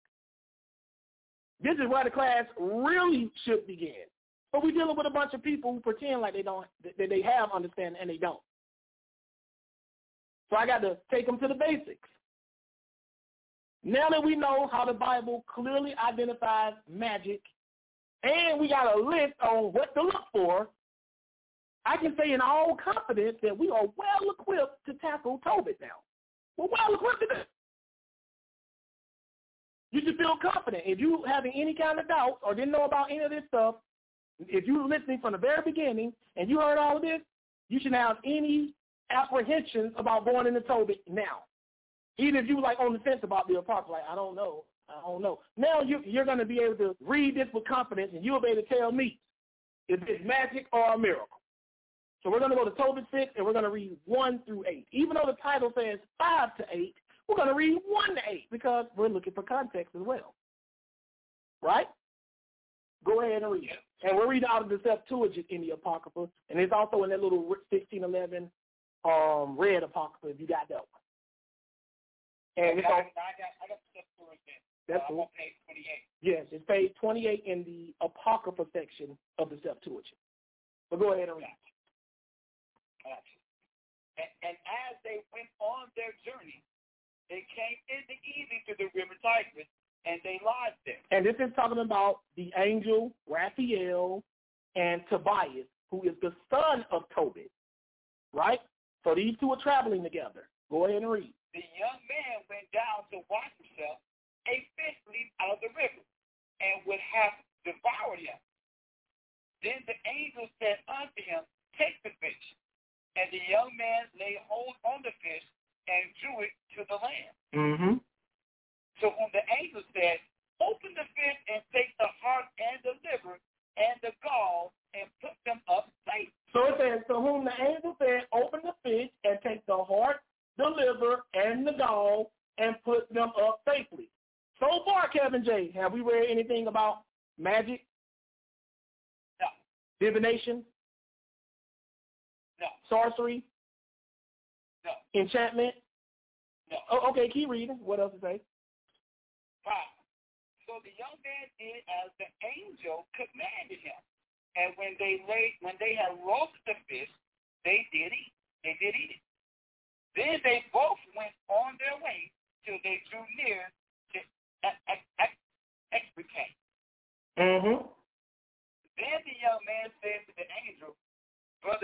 This is where the class really should begin. But we're dealing with a bunch of people who pretend like they don't, that they have understanding and they don't. So I got to take them to the basics. Now that we know how the Bible clearly identifies magic, and we got a list on what to look for, I can say in all confidence that we are well equipped to tackle Tobit now. We're well equipped to do it. You should feel confident. If you having any kind of doubts or didn't know about any of this stuff, if you were listening from the very beginning and you heard all of this, you shouldn't have any apprehensions about going into Tobit now. Even if you were like on the fence about the apostle, like, I don't know. Now you're going to be able to read this with confidence, and you'll be able to tell me if it's magic or a miracle. So we're going to go to Tobit 6, and we're going to read 1 through 8. Even though the title says 5 to 8, we're going to read 1 to 8 because we're looking for context as well. Right? Go ahead and read it. And we're reading out of the Septuagint in the Apocrypha, and it's also in that little 1611 red Apocrypha if you got that one. And it's on, I got the Septuagint. That's I'm cool. on page 28. Yes, it's page 28 in the Apocrypha section of the Septuagint. But go ahead and read it. And as they went on their journey, they came in the evening to the river Tigris, and they lodged there. And this is talking about the angel Raphael and Tobias, who is the son of Tobit, right? So these two are traveling together. Go ahead and read. The young man went down to wash himself. A fish leaped out of the river and would have devoured him. Then the angel said unto him, take the fish. And the young man laid hold on the fish and drew it to the land. Mm-hmm. To whom the angel said, open the fish and take the heart and the liver and the gall and put them up safe. So it says, to whom the angel said, open the fish and take the heart, the liver, and the gall and put them up safely. So far, Kevin J., have we read anything about magic? No. Divination? No. Sorcery? No. Enchantment? No. Oh, okay, keep reading. What else to say? 5. So the young man did as the angel commanded him. And when they had roasted the fish, they did eat. They did eat it. Then they both went on their way till they drew near to Extricate. Mm-hmm. Then the young man said to the angel, Brother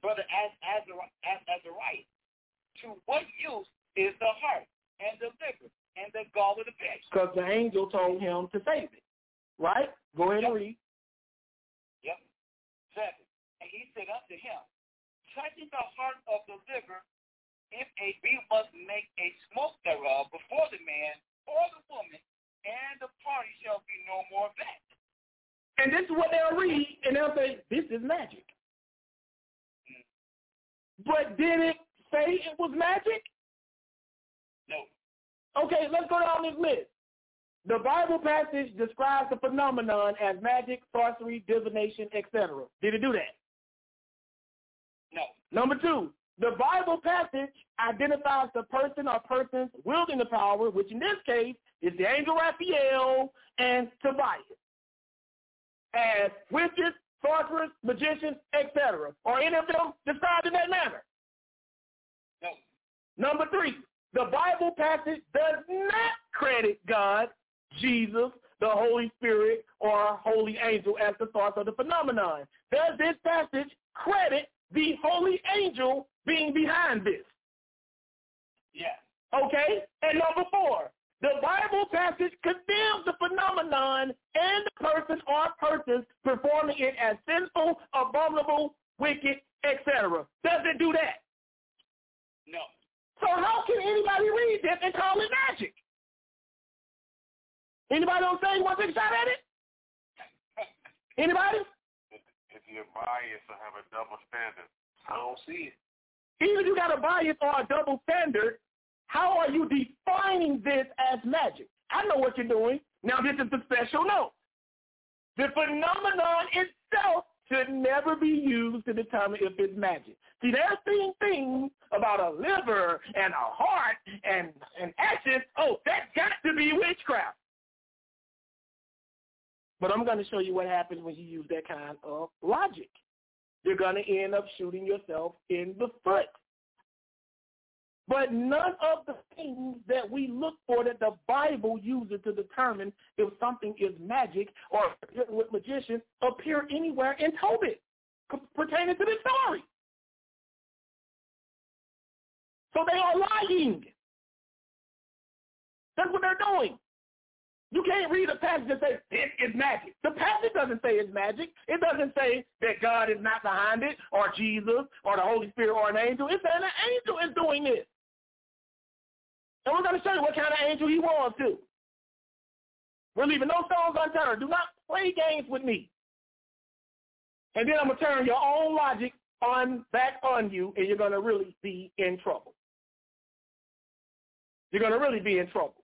Azariah, to what use is the heart and the liver and the gall of the fish? Because the angel told him to save it. Right? Go ahead and read. Yep. 7. And he said unto him, touching the heart of the liver, if a bee must make a smoke thereof before the man or the woman, and the party shall be no more vexed. And this is what they'll read, and they'll say, this is magic. But did it say it was magic? No. Okay, let's go down this list. The Bible passage describes the phenomenon as magic, sorcery, divination, etc. Did it do that? No. Number 2, the Bible passage identifies the person or persons wielding the power, which in this case is the angel Raphael and Tobias, as witches, sorcerers, magicians, etc. Are any of them described in that manner? No. Number 3, the Bible passage does not credit God, Jesus, the Holy Spirit, or holy angel as the source of the phenomenon. Does this passage credit the holy angel being behind this? Yes. Okay? And number 4, the Bible passage condemns the phenomenon and the person or persons performing it as sinful, abominable, wicked, etc. Does it do that? No. So how can anybody read this and call it magic? Anybody on stage want to take a shot at it? Anybody? If you're biased or have a double standard, I don't see it. Even if you got a bias or a double standard, how are you defining this as magic? I know what you're doing. Now this is the special note. The phenomenon itself should never be used to determine if it's magic. See, they're seeing things about a liver and a heart and ashes. Oh, that's got to be witchcraft. But I'm going to show you what happens when you use that kind of logic. You're going to end up shooting yourself in the foot. But none of the things that we look for that the Bible uses to determine if something is magic or with magicians appear anywhere in Tobit pertaining to this story. So they are lying. That's what they're doing. You can't read a passage that says it is magic. The passage doesn't say it's magic. It doesn't say that God is not behind it or Jesus or the Holy Spirit or an angel. It's that an angel is doing this. And we're going to show you what kind of angel he was too. We're leaving no stones unturned. Do not play games with me. And then I'm going to turn your own logic back on you, and you're going to really be in trouble. You're going to really be in trouble.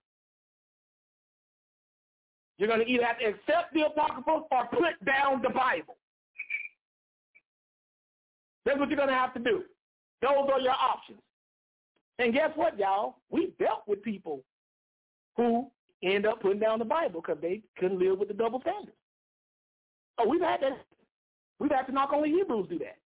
You're going to either have to accept the Apocrypha or put down the Bible. That's what you're going to have to do. Those are your options. And guess what, y'all? We dealt with people who end up putting down the Bible because they couldn't live with the double standard. Oh, we've had that. We've had to knock on the Hebrews do that.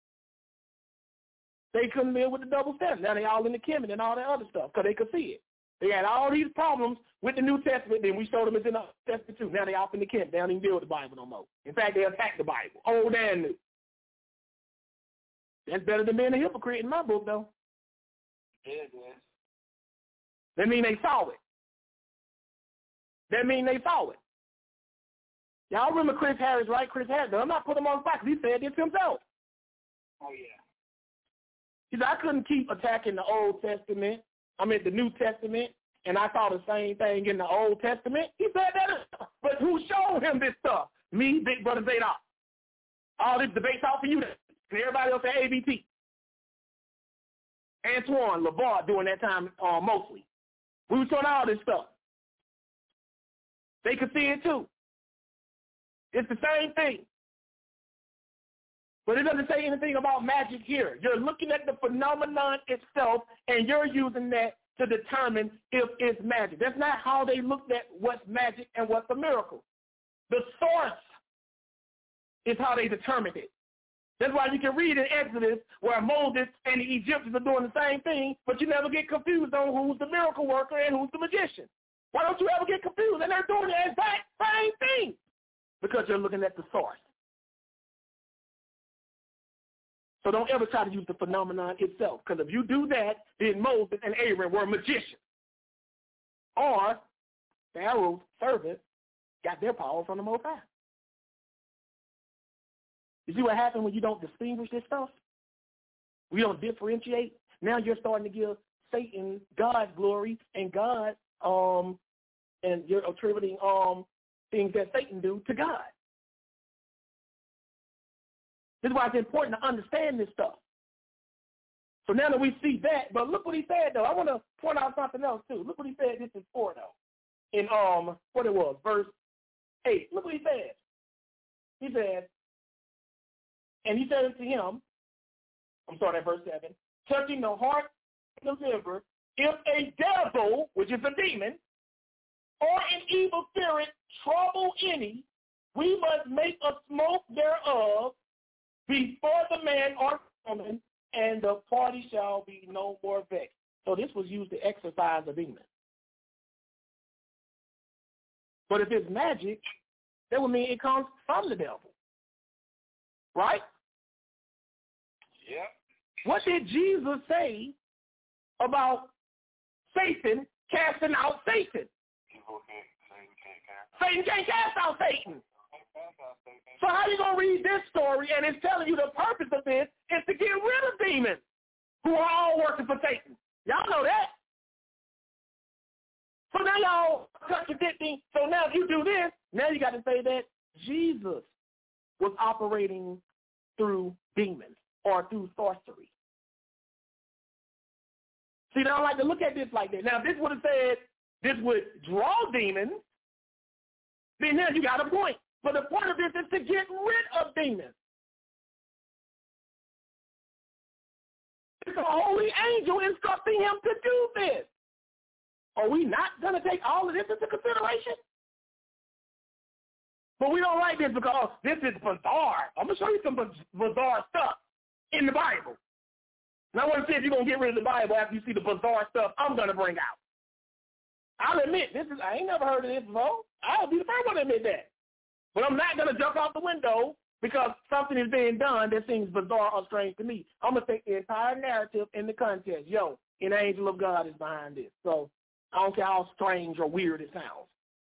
They couldn't live with the double standard. Now they all in the Kemet and all that other stuff because they could see it. They had all these problems with the New Testament, then we showed them it's in the Old Testament too. Now they off in the Kemet. They don't even deal with the Bible no more. In fact, they attack the Bible, old and new. That's better than being a hypocrite in my book, though. Yeah, it is. That mean they saw it. That mean they saw it. Y'all remember Chris Harris, right? Chris Harris. I'm not putting him on the spot because he said this himself. Oh, yeah. He said, I couldn't keep attacking the Old Testament, the New Testament, and I saw the same thing in the Old Testament. He said that, but who showed him this stuff? Me, Big Brother Zadok. All this debate's out for you. Everybody else at ABT. Antoine, LeVar during that time mostly. We were showing all this stuff. They could see it too. It's the same thing. But it doesn't say anything about magic here. You're looking at the phenomenon itself, and you're using that to determine if it's magic. That's not how they looked at what's magic and what's a miracle. The source is how they determined it. That's why you can read in Exodus where Moses and the Egyptians are doing the same thing, but you never get confused on who's the miracle worker and who's the magician. Why don't you ever get confused? And they're doing the exact same thing because you're looking at the source. So don't ever try to use the phenomenon itself, because if you do that, then Moses and Aaron were magicians. Or Pharaoh's servants got their power from the Most High. You see what happens when you don't distinguish this stuff? We don't differentiate. Now you're starting to give Satan God's glory and God, and you're attributing things that Satan do to God. This is why it's important to understand this stuff. So now that we see that, but look what he said, though. I want to point out something else, too. Look what he said this is for, though. In, what it was, verse 8. Look what he said. He said, and he said unto him, I'm sorry, verse 7, touching the heart and the liver, if a devil, which is a demon, or an evil spirit trouble any, we must make a smoke thereof before the man or woman, and the party shall be no more vexed. So this was used to exorcise a demon. But if it's magic, that would mean it comes from the devil. Right? Yeah. What did Jesus say about Satan casting out Satan? Satan can't cast out Satan. So how are you going to read this story and it's telling you the purpose of this is to get rid of demons who are all working for Satan? Y'all know that. So now y'all contradicting. So now if you do this, now you got to say that Jesus was operating through demons or through sorcery. See, now I like to look at this like that. Now, if this would have said this would draw demons, then now you got a point. But the point of this is to get rid of demons. It's a holy angel instructing him to do this. Are we not going to take all of this into consideration? But we don't like this because this is bizarre. I'm going to show you some bizarre stuff in the Bible. And I want to see if you're going to get rid of the Bible after you see the bizarre stuff I'm going to bring out. I'll admit, I ain't never heard of this before. I'll be the first one to admit that. But I'm not going to jump out the window because something is being done that seems bizarre or strange to me. I'm going to take the entire narrative in the context. Yo, an angel of God is behind this. So I don't care how strange or weird it sounds.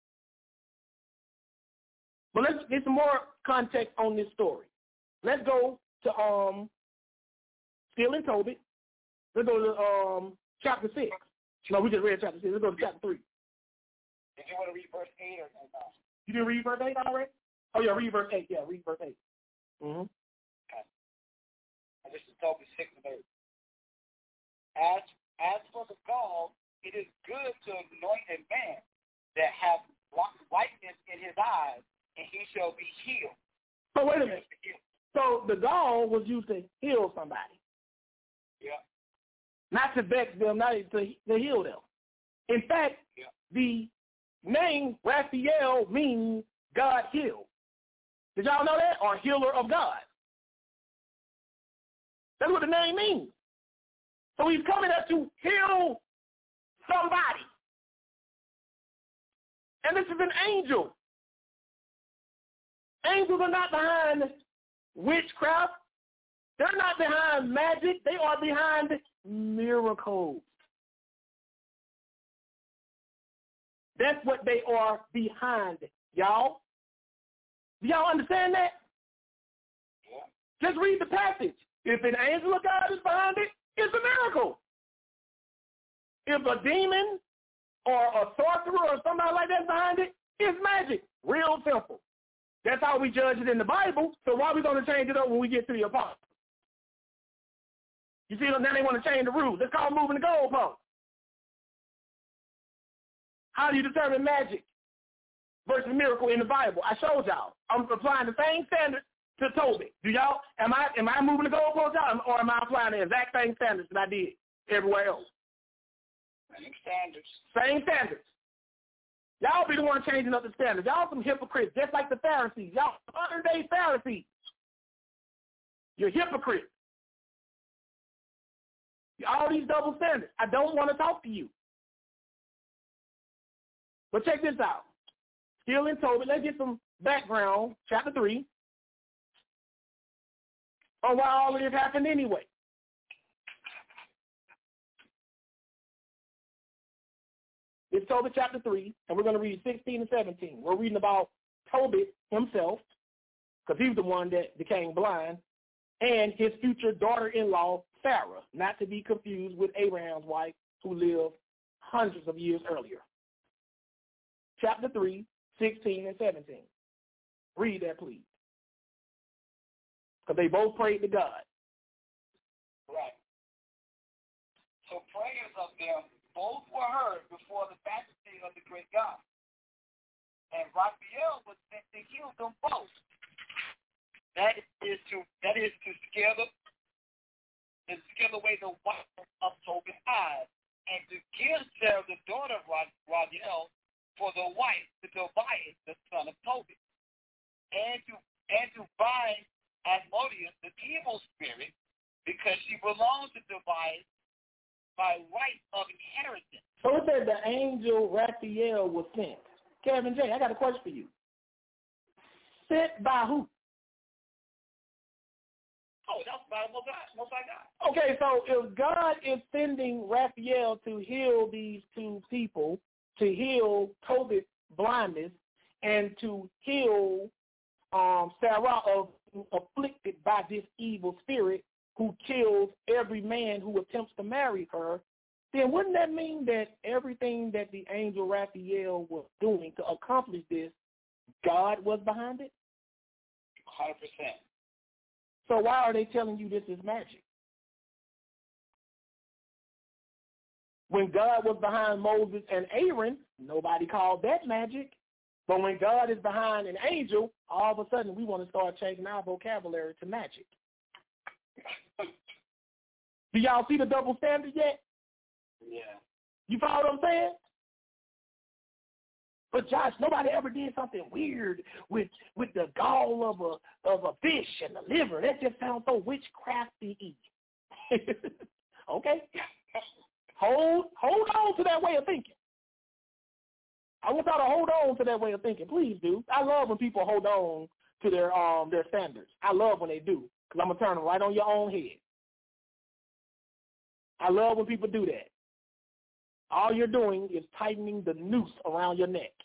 But let's get some more context on this story. Let's go to still in Tobit. Let's go to chapter 6. No, we just read chapter 6. Let's go to chapter 3. Did you want to read verse 8 or no? You didn't read verse 8 already? Oh, yeah, read verse 8. Yeah, read verse 8. Mm-hmm. And this is Tobit 6 and 8. As for the gall, it is good to anoint a man that hath whiteness in his eyes, and he shall be healed. So wait a minute. So the gall was used to heal somebody. Yeah. Not to vex them, not to heal them. In fact, the name Raphael means God healed. Did y'all know that? Or healer of God. That's what the name means. So he's coming up to heal somebody. And this is an angel. Angels are not behind witchcraft. They're not behind magic. They are behind miracles. That's what they are behind, y'all. Do y'all understand that? Yeah. Just read the passage. If an angel of God is behind it, it's a miracle. If a demon or a sorcerer or somebody like that is behind it, it's magic. Real simple. That's how we judge it in the Bible, so why are we going to change it up when we get to the apostles? You see, now they want to change the rules. It's called moving the goalpost. How do you determine magic versus miracle in the Bible? I showed y'all. I'm applying the same standard to Tobit. Do y'all? Am I moving the goalpost out, or am I applying the exact same standards that I did everywhere else? Same standards. Same standards. Y'all be the one changing up the standards. Y'all some hypocrites, just like the Pharisees. Y'all modern-day Pharisees. You're hypocrites. All these double standards. I don't want to talk to you. But check this out. Still in Tobit, let's get some background, chapter 3, on why all of this happened anyway. It's Tobit chapter 3, and we're going to read 16 and 17. We're reading about Tobit himself, because he was the one that became blind, and his future daughter-in-law, Sarah, not to be confused with Abraham's wife, who lived hundreds of years earlier. Chapter 3, 16 and 17. Read that, please. Because they both prayed to God. Right. So prayers of them both were heard before the majesty of the great God. And Raphael was sent to heal them both. That is to scare away the whiteness of Tobit's eyes, and to give Sarah, the daughter of Raphael, for the wife to Tobias, the son of Tobit, and to bind Asmodeus, the evil spirit, because she belongs to Tobias by right of inheritance. So it said the angel Raphael was sent. Kevin J., I got a question for you. Sent by who? Oh, that's by Most High God. Okay, so if God is sending Raphael to heal these two people, to heal Tobit's blindness, and to heal Sarah afflicted by this evil spirit who kills every man who attempts to marry her, then wouldn't that mean that everything that the angel Raphael was doing to accomplish this, God was behind it? 100%. So why are they telling you this is magic? When God was behind Moses and Aaron, nobody called that magic. But when God is behind an angel, all of a sudden we want to start changing our vocabulary to magic. Do y'all see the double standard yet? Yeah. You follow what I'm saying? But Josh, nobody ever did something weird with the gall of a fish and the liver. That just sounds so witchcrafty. Okay. Hold on to that way of thinking. I want y'all to hold on to that way of thinking. Please do. I love when people hold on to their standards. I love when they do, because I'm going to turn them right on your own head. I love when people do that. All you're doing is tightening the noose around your neck.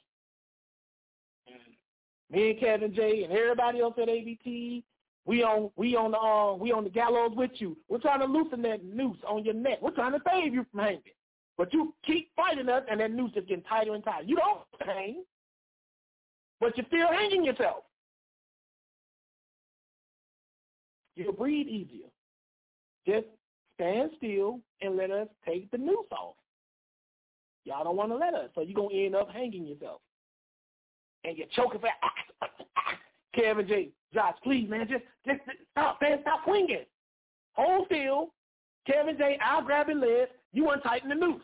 Me and Kevin J and everybody else at ABT, we on the gallows with you. We're trying to loosen that noose on your neck. We're trying to save you from hanging. But you keep fighting us, and that noose is getting tighter and tighter. You don't hang, but you're still hanging yourself. You'll breathe easier just stand still and let us take the noose off. Y'all don't want to let us, so you're going to end up hanging yourself. And you're choking for Kevin J. Josh, please, man, just stop, man, stop swinging. Hold still. Kevin J., I'll grab your leg. You untighten the noose.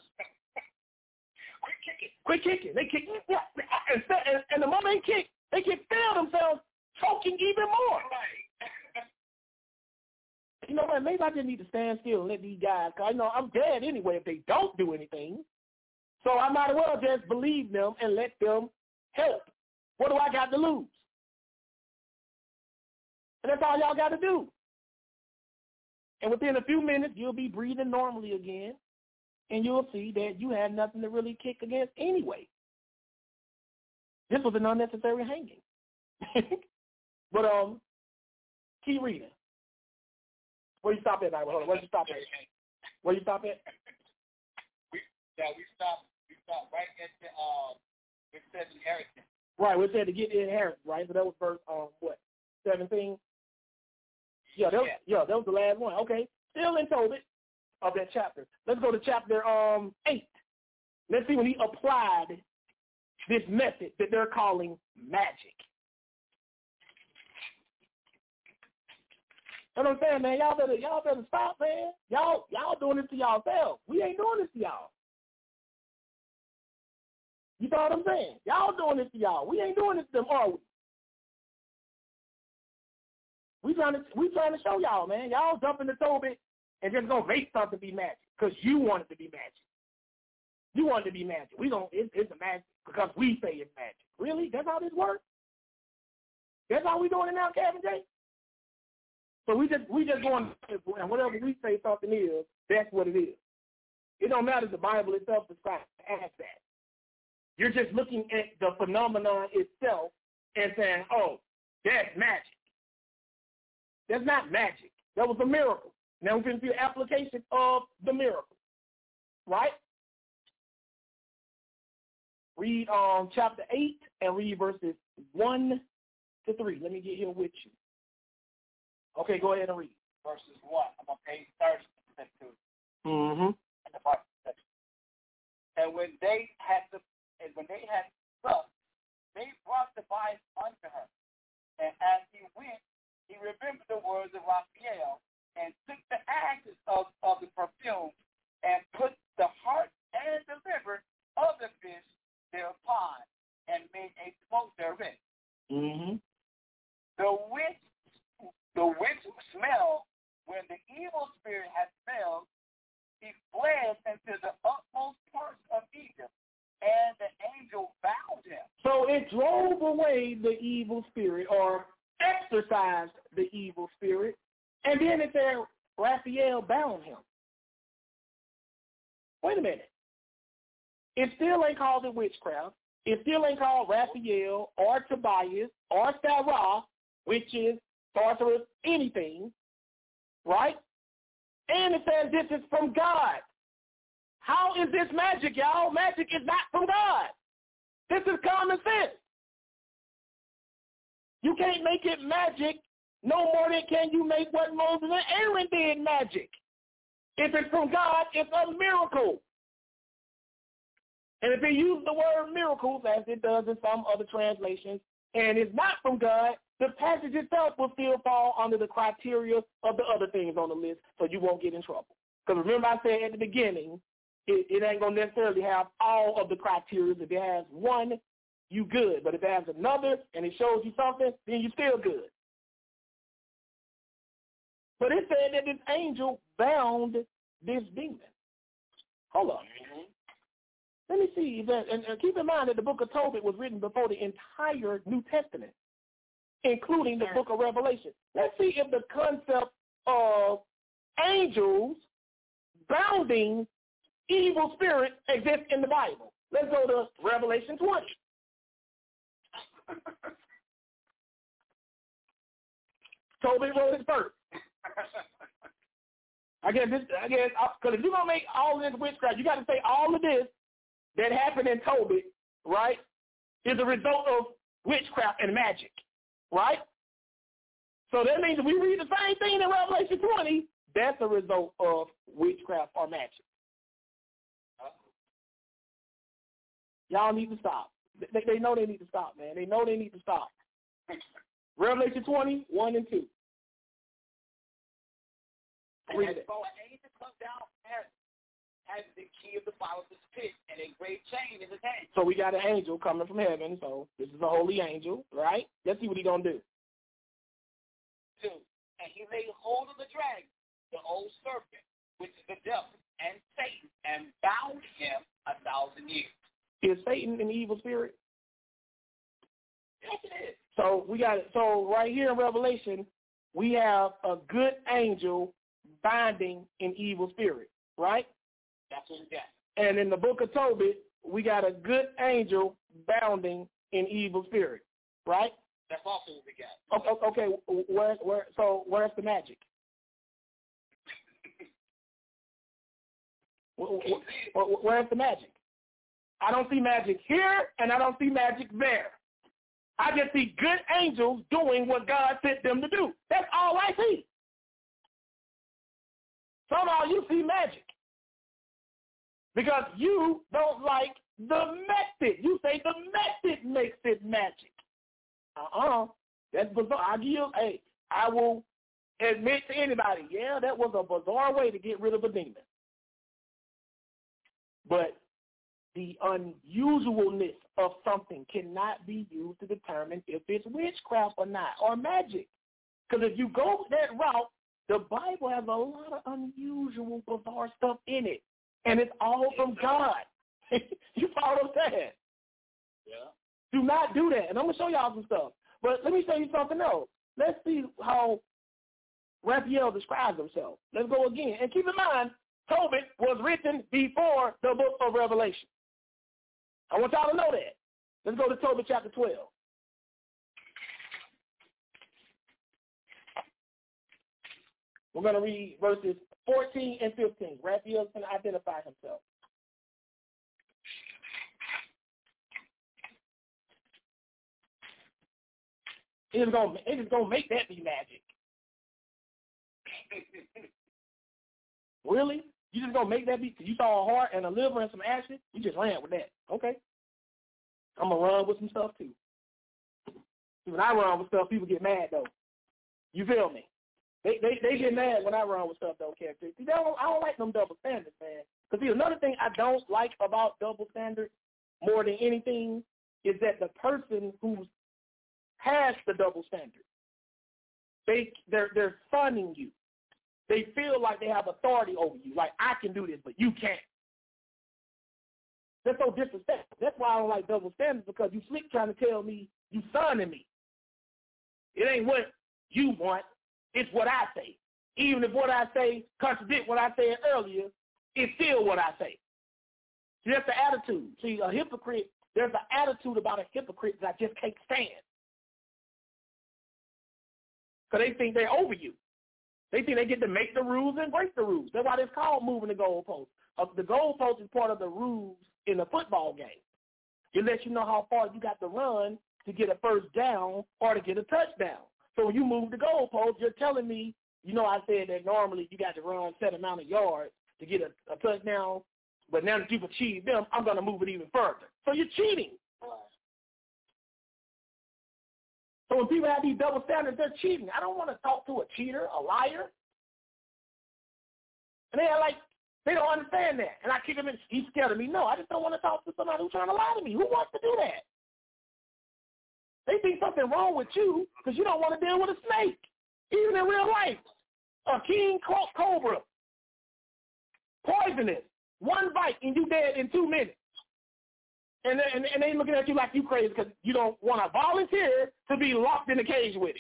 Quit kicking. They kick. And the moment they can feel themselves choking even more. You know what? Maybe I just need to stand still and let these guys, because I'm dead anyway if they don't do anything. So I might as well just believe them and let them help. What do I got to lose? And that's all y'all got to do. And within a few minutes, you'll be breathing normally again, and you'll see that you had nothing to really kick against anyway. This was an unnecessary hanging. But keep reading. Where you stop at, now? Hold on. Where you stop at? Where you stop at? We stopped right at it says inheritance. Right, we said to get the inheritance, right? So that was verse 17? Yeah, that was the last one. Okay. Still in Tobit of that chapter. Let's go to chapter 8. Let's see when he applied this method that they're calling magic. You know what I'm saying, man? Y'all better stop, man. Y'all doing this to yourselves. We ain't doing this to y'all. You know what I'm saying? Y'all doing this to y'all. We ain't doing this to them, are we? We trying to show y'all, man. Y'all jump in the Tobit and just gonna make something be magic because you want it to be magic. You want it to be magic. It's a magic because we say it's magic. Really? That's how this works? That's how we doing it now, Kevin J? So we just going, and whatever we say something is, that's what it is. It don't matter if the Bible itself describes it as that. You're just looking at the phenomenon itself and saying, oh, that's magic. That's not magic. That was a miracle. Now we can see the application of the miracle. Right? Read chapter 8 and read verses 1 to 3. Let me get here with you. Okay, go ahead and read. Verses 1. I'm on page 30. Mm-hmm. And when they had supped, they brought the vice unto her. And as he went, he remembered the words of Raphael and took the ashes of the perfume and put the heart and the liver of the fish thereupon and made a smoke therein. Mm-hmm. The witch smelled, when the evil spirit had smelled, he fled into the utmost parts of Egypt, and the angel bound him. So it drove away the evil spirit, or exorcised the evil spirit, and then it said Raphael bound him. Wait a minute. It still ain't called it witchcraft. It still ain't called Raphael or Tobias or Sarah, which is sorceress, anything, right? And it says this is from God. How is this magic, y'all? Magic is not from God. This is common sense. You can't make it magic no more than can you make what Moses and Aaron did magic. If it's from God, it's a miracle. And if they use the word miracles, as it does in some other translations, and it's not from God, the passage itself will still fall under the criteria of the other things on the list, so you won't get in trouble. Because remember I said at the beginning, it ain't going to necessarily have all of the criteria. If it has one, you good. But if it has another and it shows you something, then you're still good. But it said that this angel bound this demon. Hold on. Let me see. And keep in mind that the book of Tobit was written before the entire New Testament, including the book of Revelation. Let's see if the concept of angels bounding evil spirits exists in the Bible. Let's go to Revelation 20. Tobit wrote it first. I guess, because if you're going to make all of this witchcraft, you got to say all of this that happened in Tobit, right, is a result of witchcraft and magic, right? So that means if we read the same thing in Revelation 20, that's a result of witchcraft or magic. Y'all need to stop. They know they need to stop, man. They know they need to stop. Revelation 20, 1 and 2. And an angel comes down from heaven, has the key of the bottomless pit and a great chain in his hand. So we got an angel coming from heaven. So this is a holy angel, right? Let's see what he's going to do. 2. And he laid hold of the dragon, the old serpent, which is the devil, and Satan, and bound him 1,000 years. Is Satan an evil spirit? Yes, it is. So we got it. So right here in Revelation, we have a good angel binding an evil spirit, right? That's what we got. And in the book of Tobit, we got a good angel bounding an evil spirit, right? That's also what we got. Okay, where's the magic? Where's the magic? I don't see magic here, and I don't see magic there. I just see good angels doing what God sent them to do. That's all I see. Somehow you see magic because you don't like the method. You say the method makes it magic. That's bizarre. I will admit to anybody, yeah, that was a bizarre way to get rid of a demon. But the unusualness of something cannot be used to determine if it's witchcraft or not, or magic. Because if you go that route, the Bible has a lot of unusual, bizarre stuff in it. And it's all from God. You follow what I'm saying? Yeah. Do not do that. And I'm going to show y'all some stuff. But let me show you something else. Let's see how Raphael describes himself. Let's go again. And keep in mind, Tobit was written before the book of Revelation. I want y'all to know that. Let's go to Tobit chapter 12. We're going to read verses 14 and 15. Raphael's going to identify himself. It's going to make that be magic. Really? You just going to make that be? You saw a heart and a liver and some ashes? You just ran with that. Okay. I'm going to run with some stuff too. When I run with stuff, people get mad though. You feel me? They get mad when I run with stuff though, character. See, I don't like them double standards, man. Because see, another thing I don't like about double standards more than anything is that the person who has the double standard, they're funding you. They feel like they have authority over you. Like, I can do this, but you can't. That's so disrespectful. That's why I don't like double standards, because you slick trying to tell me you sonning me. It ain't what you want. It's what I say. Even if what I say contradicts what I said earlier, it's still what I say. See, that's the attitude. See, a hypocrite, there's an attitude about a hypocrite that I just can't stand. Because they think they're over you. They think they get to make the rules and break the rules. That's why it's called moving the goalpost. The goalpost is part of the rules in a football game. It lets you know how far you got to run to get a first down or to get a touchdown. So when you move the goalpost, you're telling me, you know, I said that normally you got to run a set amount of yards to get a touchdown, but now that you've achieved them, I'm going to move it even further. So you're cheating. So when people have these double standards, they're cheating. I don't want to talk to a cheater, a liar. And they're like, they don't understand that. And I kick him in, he's scared of me. No, I just don't want to talk to somebody who's trying to lie to me. Who wants to do that? They think something wrong with you because you don't want to deal with a snake, even in real life. A king cobra, poisonous, one bite and you dead in 2 minutes. And they looking at you like you crazy because you don't want to volunteer to be locked in a cage with it.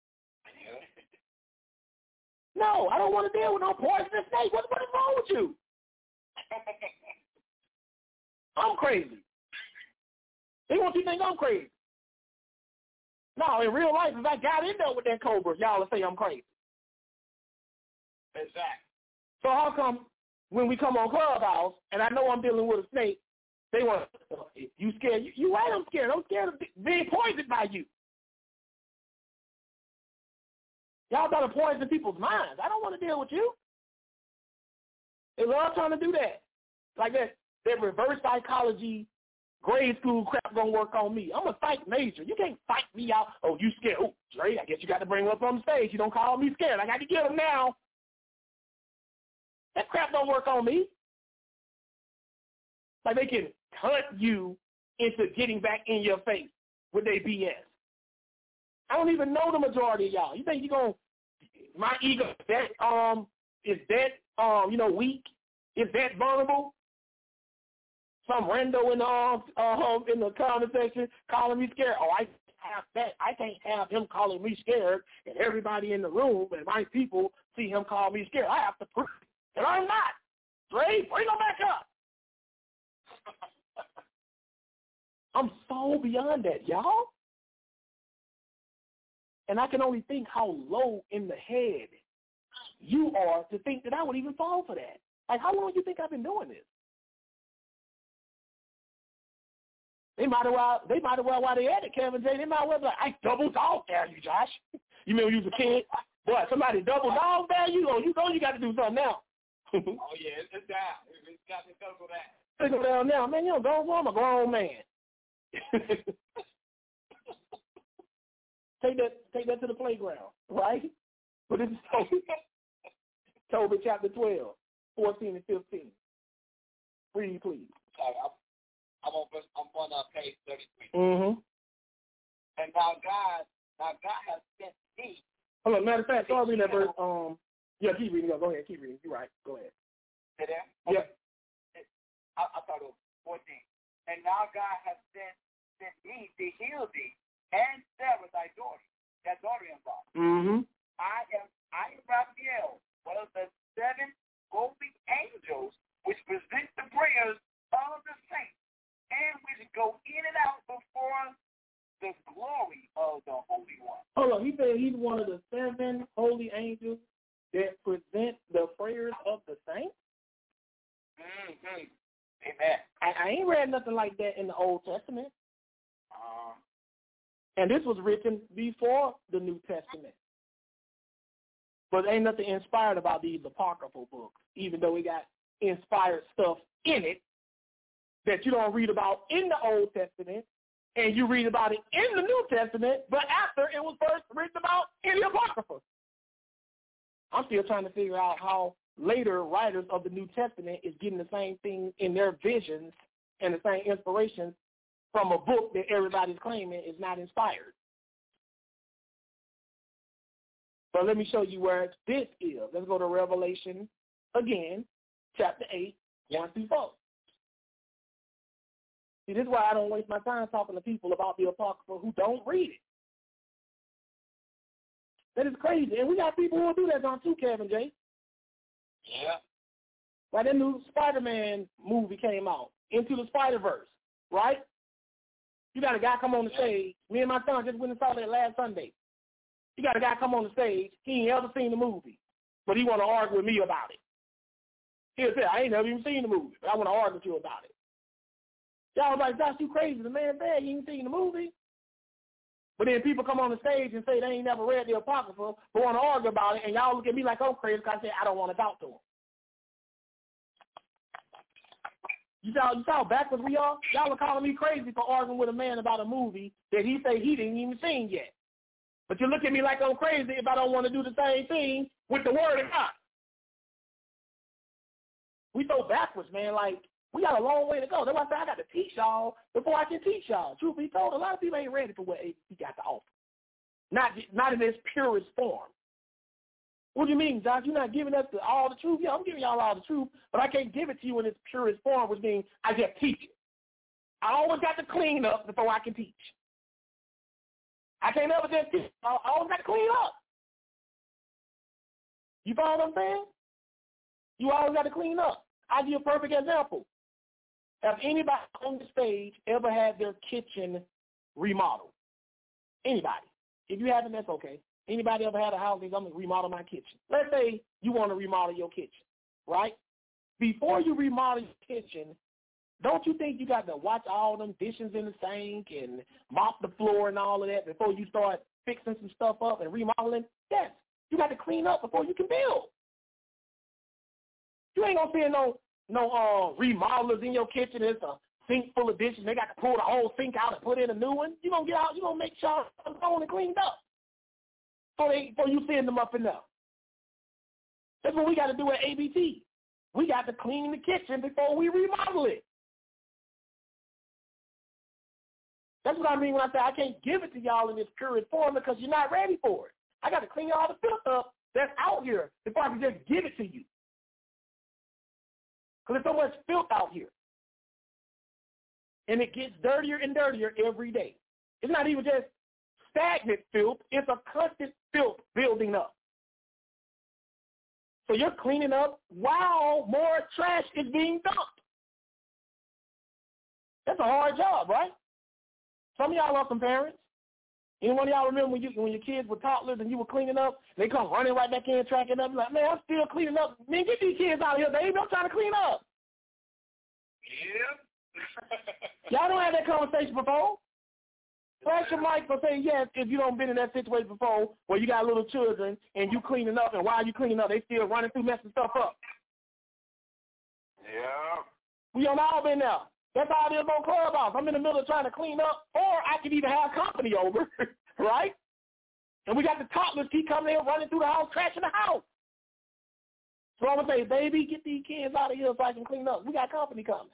No, I don't want to deal with no poisonous snake. What is wrong with you? I'm crazy. They want you to think I'm crazy. No, in real life, if I got in there with that cobra, y'all will say I'm crazy. Exactly. So how come when we come on Clubhouse and I know I'm dealing with a snake, they want, you scared? You right, I'm scared. I'm scared of being poisoned by you. Y'all got to poison people's minds. I don't want to deal with you. They love trying to do that. Like that reverse psychology grade school crap gonna work on me. I'm a psych major. You can't psych me out. Oh, you scared. Oh, Dre, I guess you got to bring him up on the stage. You don't call me scared. I got to get him now. That crap don't work on me. Like they can hunt you into getting back in your face with their BS. I don't even know the majority of y'all. You think you're going to, my ego is that weak? Is that vulnerable? Some rando in the comment section calling me scared. Oh, I have that. I can't have him calling me scared and everybody in the room and my people see him call me scared. I have to prove it. And I'm not. Dre, bring him back up. I'm so beyond that, y'all. And I can only think how low in the head you are to think that I would even fall for that. Like, how long do you think I've been doing this? They might as well while they at it, Kevin J, they might as well be like, I double dog dare you, Josh. You remember you was a kid? Boy, somebody double dog dare you, you know you got to do something now. Oh, yeah, it's down. It's got to go down. Take go down now. Man, you don't go, I'm a grown man. Take that to the playground, right? But this is Tobit chapter 12, 14 and 15. Read, please. I'm on page 33. Mm-hmm. And now God has sent me. Hold on, matter of fact, start reading that verse. Yeah, keep reading. Go ahead, keep reading. You're right. Go ahead. Is there? Yeah. I thought it was 14. And now God has sent me to heal thee and Sarah thy daughter, that daughter-in-law. Mm-hmm. I am Raphael, one of the 7 holy angels which present the prayers of the saints and which go in and out before the glory of the Holy One. Hold on, he said he's one of the 7 holy angels that present the prayers of the saints? Mm-hmm. Amen. I ain't read nothing like that in the Old Testament. And this was written before the New Testament. But ain't nothing inspired about these apocryphal books, even though we got inspired stuff in it that you don't read about in the Old Testament, and you read about it in the New Testament, but after it was first written about in the Apocrypha. I'm still trying to figure out how later writers of the New Testament is getting the same thing in their visions and the same inspirations from a book that everybody's claiming is not inspired. So let me show you where this is. Let's go to Revelation again, chapter 8, 1 through 4. See, this is why I don't waste my time talking to people about the Apocrypha who don't read it. That is crazy. And we got people who will do that on too, Kevin J. Yeah. Like that new Spider-Man movie came out, Into the Spider-Verse, right? You got a guy come on the stage. Me and my son just went and saw that last Sunday. You got a guy come on the stage. He ain't ever seen the movie, but he want to argue with me about it. He'll say, I ain't never even seen the movie, but I want to argue with you about it. Y'all was like, Josh, you crazy. The man bad. You ain't seen the movie. But then people come on the stage and say they ain't never read the Apocrypha, but want to argue about it, and y'all look at me like I'm crazy because I say I don't want to talk to them. You saw how backwards we are? Y'all are calling me crazy for arguing with a man about a movie that he say he didn't even seen yet. But you look at me like I'm crazy if I don't want to do the same thing with the Word of God. We so backwards, man. Like, we got a long way to go. That's why I say I got to teach y'all before I can teach y'all. Truth be told, a lot of people ain't ready for what he got to offer. Not in its purest form. What do you mean, Josh? You're not giving us all the truth? Yeah, I'm giving y'all all the truth, but I can't give it to you in its purest form, which means I just teach it. I always got to clean up before I can teach. I can't ever just teach. I always got to clean up. You follow what I'm saying? You always got to clean up. I'll give you a perfect example. Have anybody on the stage ever had their kitchen remodeled? Anybody? If you haven't, that's okay. Anybody ever had a house that's going to remodel my kitchen? Let's say you want to remodel your kitchen, right? Before you remodel your kitchen, don't you think you got to watch all them dishes in the sink and mop the floor and all of that before you start fixing some stuff up and remodeling? Yes. You got to clean up before you can build. You ain't gonna see no remodelers in your kitchen. It's a sink full of dishes. They got to pull the whole sink out and put in a new one. You gonna get out. You gonna make sure it's on and cleaned up. So you send them up enough. That's what we got to do at ABT. We got to clean the kitchen before we remodel it. That's what I mean when I say I can't give it to y'all in this current form because you're not ready for it. I got to clean all the filth up that's out here before I can just give it to you. Because there's so much filth out here. And it gets dirtier and dirtier every day. It's not even just stagnant filth. It's a constant filth building up. So you're cleaning up while more trash is being dumped. That's a hard job, right? Some of y'all are some parents. Any one of y'all remember when your kids were toddlers and you were cleaning up, they come running right back in, tracking up, like, man, I'm still cleaning up. Man, get these kids out of here, baby. I'm trying to clean up. Yeah. Y'all don't have that conversation before. Flash your mic for saying yes if you don't been in that situation before where you got little children and you cleaning up, and while you cleaning up, they still running through messing stuff up. Yeah. We have all been there. That's how it is on Clubhouse. I'm in the middle of trying to clean up, or I could even have company over, right? And we got the toddlers keep coming in, running through the house, trashing the house. So I'm going to say, baby, get these kids out of here so I can clean up. We got company coming.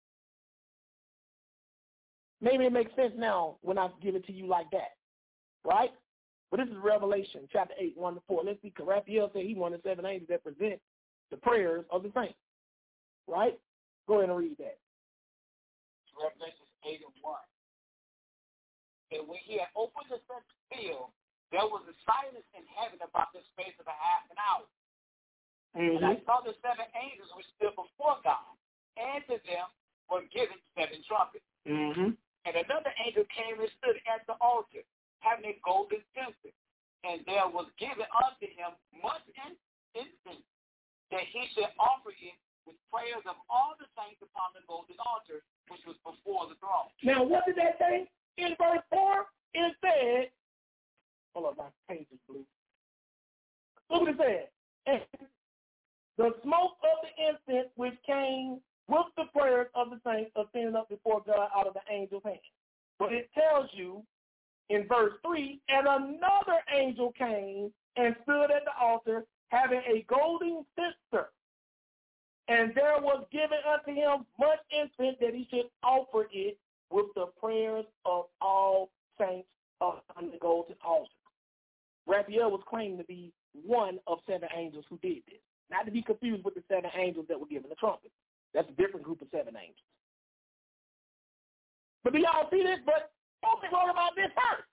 Maybe it makes sense now when I give it to you like that, right? But this is Revelation chapter 8, 1-4. Let's see, Raphael said he one of the 7 angels that present the prayers of the saints, right? Go ahead and read that. Revelation 8:1. And when he had opened the seventh seal, there was a silence in heaven about the space of a half an hour. And I saw the 7 angels which stood before God, and to them were given 7 trumpets. And another angel came and stood at the altar, having a golden censer. And there was given unto him much incense, that he should offer it with prayers of all the saints upon the golden altar, which was before the throne. Now, what did that say in verse 4? It said, hold on, my page is blue. Look what it said. And the smoke of the incense which came with the prayers of the saints ascended up before God out of the angel's hand. But it tells you in verse 3, and another angel came and stood at the altar having a golden censer. And there was given unto him much incense that he should offer it with the prayers of all saints on the golden altar. Raphael was claimed to be one of 7 angels who did this. Not to be confused with the 7 angels that were given the trumpet. That's a different group of 7 angels. But do y'all see this? But Tobit wrote about this first.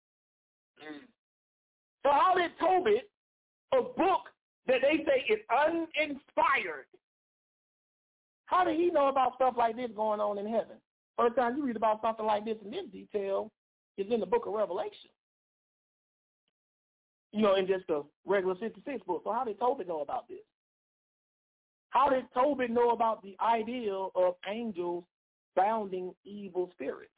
So how did Tobit, a book that they say is uninspired, how did he know about stuff like this going on in heaven? First time you read about something like this in this detail is in the book of Revelation. You know, in just the regular 66 book. So how did Tobit know about this? How did Tobit know about the ideal of angels bounding evil spirits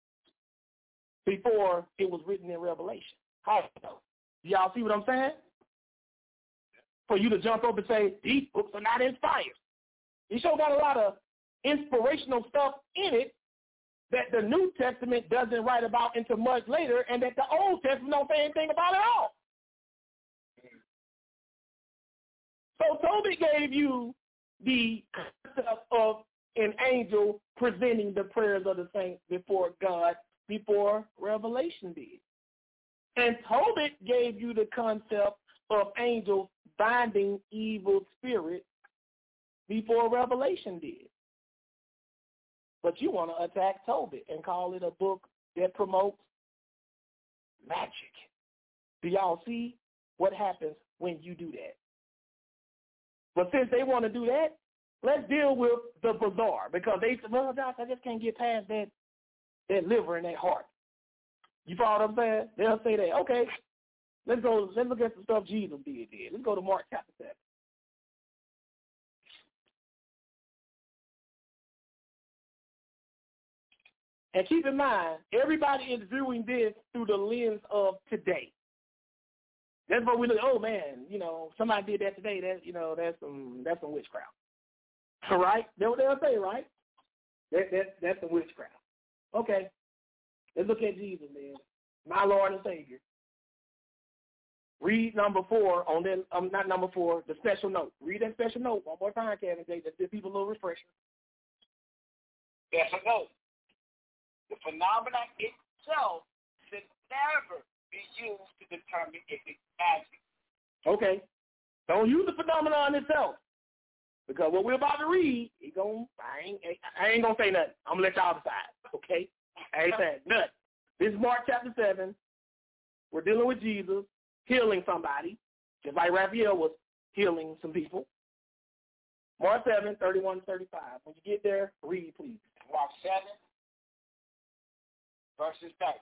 before it was written in Revelation? How did he know? Y'all see what I'm saying? For you to jump up and say, these books are not inspired. You sure got a lot of inspirational stuff in it that the New Testament doesn't write about until much later, and that the Old Testament don't say anything about at all. So Tobit gave you the concept of an angel presenting the prayers of the saints before God, before Revelation did. And Tobit gave you the concept of angels binding evil spirits before Revelation did. But you want to attack Tobit and call it a book that promotes magic. Do y'all see what happens when you do that? But since they want to do that, let's deal with the bizarre, because they said, well, Josh, I just can't get past that liver and that heart. You follow what I'm saying? They'll say that. Okay, let's look at the stuff Jesus did. Let's go to Mark chapter 7. And keep in mind, everybody is viewing this through the lens of today. That's what we look. Oh man, somebody did that today. That's some witchcraft. All right, that's what they'll say, right? That's some witchcraft. Okay, let's look at Jesus, man, my Lord and Savior. Read number 4 on that. Not number 4, the special note. Read that special note one more time, Kevin J. Just give people a little refresher. Special note. The phenomenon itself should never be used to determine if it's magic. Okay. Don't use the phenomenon itself. Because what we're about to read, I ain't going to say nothing. I'm going to let y'all decide. Okay? I ain't saying nothing. This is Mark chapter 7. We're dealing with Jesus healing somebody, just like Raphael was healing some people. Mark 7, 31 to 35. When you get there, read, please. Mark 7, verses 30.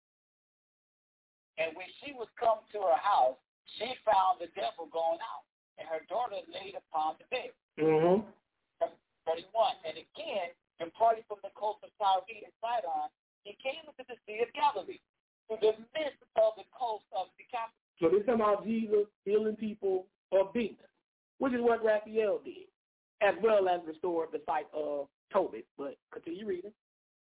And when she was come to her house, she found the devil gone out, and her daughter laid upon the bed. 31. And again, departing from the coast of Tyre and Sidon, he came into the Sea of Galilee, to the midst of the coast of Decapolis. So this is about Jesus healing people of demons, which is what Raphael did, as well as restored the sight of Tobit. But continue reading.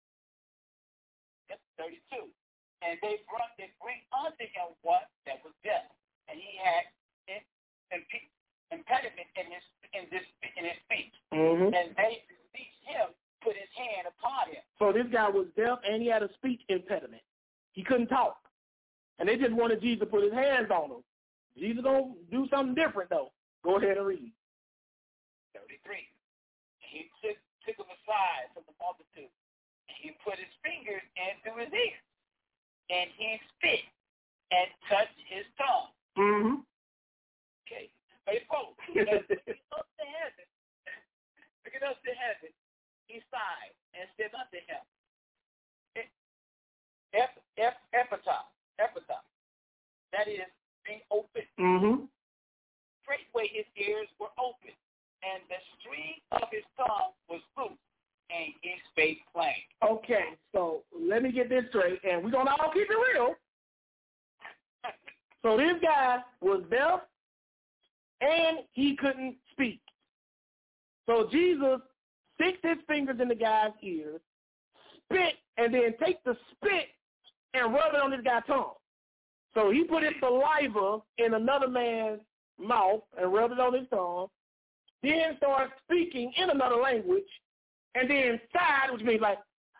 32. And they bring unto him one that was deaf, and he had impediment in his speech. And they beseeched him, put his hand upon him. So this guy was deaf and he had a speech impediment. He couldn't talk. And they just wanted Jesus to put his hands on him. Jesus going to do something different, though. Go ahead and read. 33. He took him aside from the multitude, and he put his fingers into his ears, and he spit and touched his tongue. Okay. Hey, folks, look up to heaven. Looking up to heaven, he sighed and said unto him, Ephata, that is, be open. Straightway his ears were open, and the string of his tongue was loose, and he spake plain. Okay, so let me get this straight, and we're going to all keep it real. So this guy was deaf, and he couldn't speak. So Jesus sticks his fingers in the guy's ears, spit, and then take the spit and rub it on this guy's tongue. So he put his saliva in another man's mouth and rubbed it on his tongue, then started speaking in another language, and then sighed, which means like,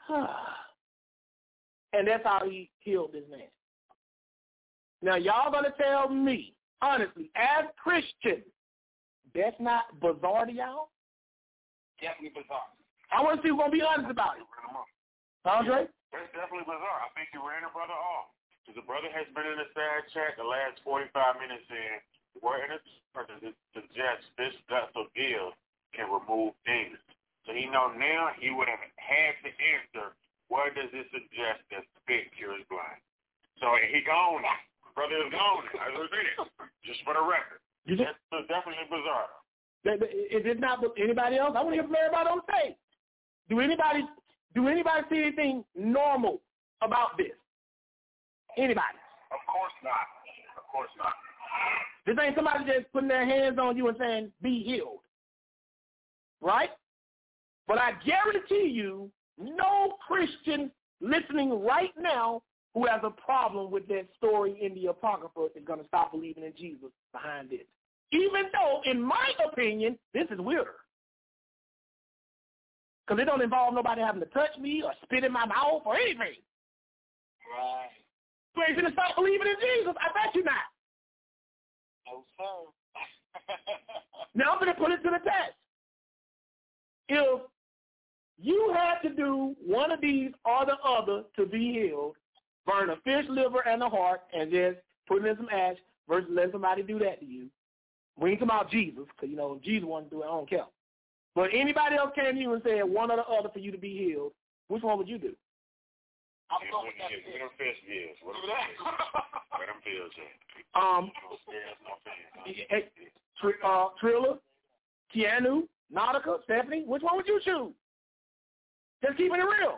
and that's how he healed this man. Now, y'all going to tell me, honestly, as Christians, that's not bizarre to y'all? Definitely bizarre. I want to see who's going to be honest about it. Andre? That's definitely bizarre. I think you ran a brother off. Because the brother has been in the side chat the last 45 minutes saying, we're in a to suggest this vessel gift can remove demons. So he know now he would have had to answer, what does it suggest that spit cures blind? So he gone. Brother is gone. I was in it. Just for the record. That's definitely bizarre. Is it not anybody else? I want to hear from everybody on stage. Do anybody see anything normal about this? Anybody? Of course not. Of course not. This ain't somebody just putting their hands on you and saying, be healed. Right? But I guarantee you, no Christian listening right now who has a problem with that story in the Apocrypha is going to stop believing in Jesus behind this. Even though, in my opinion, this is weirder. Because it don't involve nobody having to touch me or spit in my mouth or anything. Right. You ain't going to stop believing in Jesus. I bet you not. No, sir. Now I'm going to put it to the test. If you had to do one of these or the other to be healed, burn a fish liver and a heart and just put it in some ash versus letting somebody do that to you. We ain't talking about Jesus, because, if Jesus wanted to do it, I don't care. But anybody else came to you and said one or the other for you to be healed, which one would you do? I'm going with that. What them fish gives? What them fish Trilla, Keanu, Nautica, Stephanie, which one would you choose? Just keeping it real.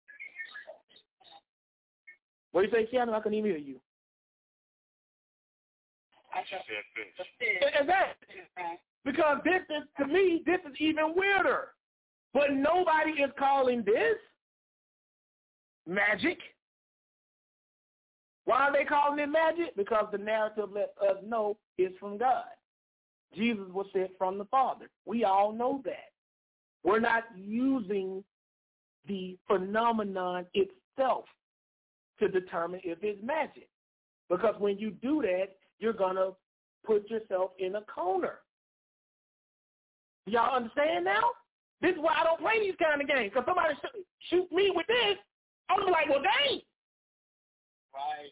What do you say, Keanu? I couldn't even hear you. She said fish. Exactly. Because this is, to me, this is even weirder. But nobody is calling this magic. Why are they calling it magic? Because the narrative lets us know it's from God. Jesus was sent from the Father. We all know that. We're not using the phenomenon itself to determine if it's magic. Because when you do that, you're going to put yourself in a corner. Y'all understand now? This is why I don't play these kind of games. Because somebody shoot me with this, I'm gonna be like, well, dang. Right.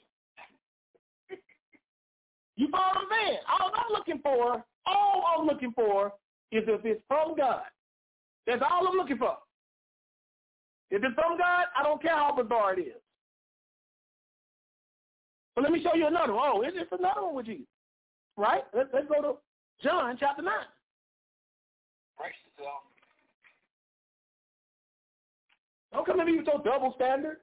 You follow what I'm saying? All I'm looking for is if it's from God. That's all I'm looking for. If it's from God, I don't care how bizarre it is. But let me show you another one. Oh, it's another one with Jesus. Right? Let's go to John chapter 9. Praise the Lord. Don't come to me with your double standards.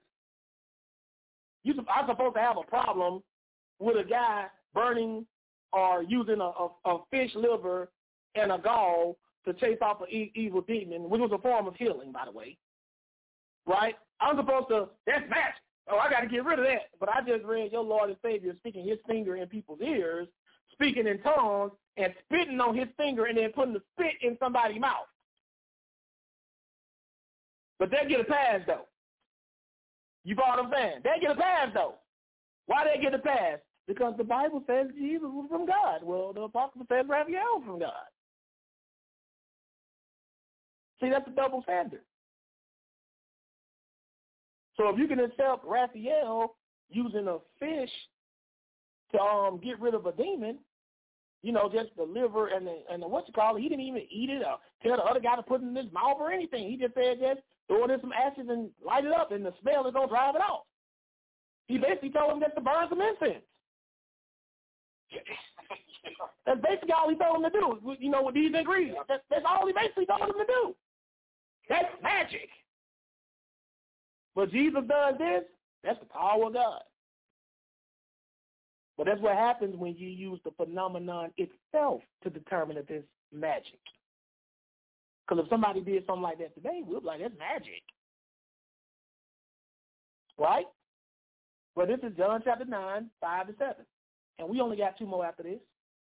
I'm supposed to have a problem with a guy burning or using a fish liver and a gall to chase off an evil demon, which was a form of healing, by the way. Right? I'm supposed to, that's magic. Oh, I got to get rid of that. But I just read your Lord and Savior sticking his finger in people's ears, speaking in tongues, and spitting on his finger and then putting the spit in somebody's mouth. But they get a pass, though. You follow what I'm saying? They get a pass, though. Why they get a pass? Because the Bible says Jesus was from God. Well, the Apostle says Raphael was from God. See, that's a double standard. So if you can accept Raphael using a fish to get rid of a demon, you know, just the liver and the what you call it, he didn't even eat it or tell the other guy to put it in his mouth or anything. He just said just throw it in some ashes and light it up, and the smell is going to drive it off. He basically told him just to burn some incense. That's basically all he told him to do, you know, with these ingredients. That's all he basically told him to do. That's magic. But Jesus does this, that's the power of God. But that's what happens when you use the phenomenon itself to determine if it's magic. Because if somebody did something like that today, we'll be like, that's magic. Right? But this is John chapter 9, 5 to 7. And we only got two more after this.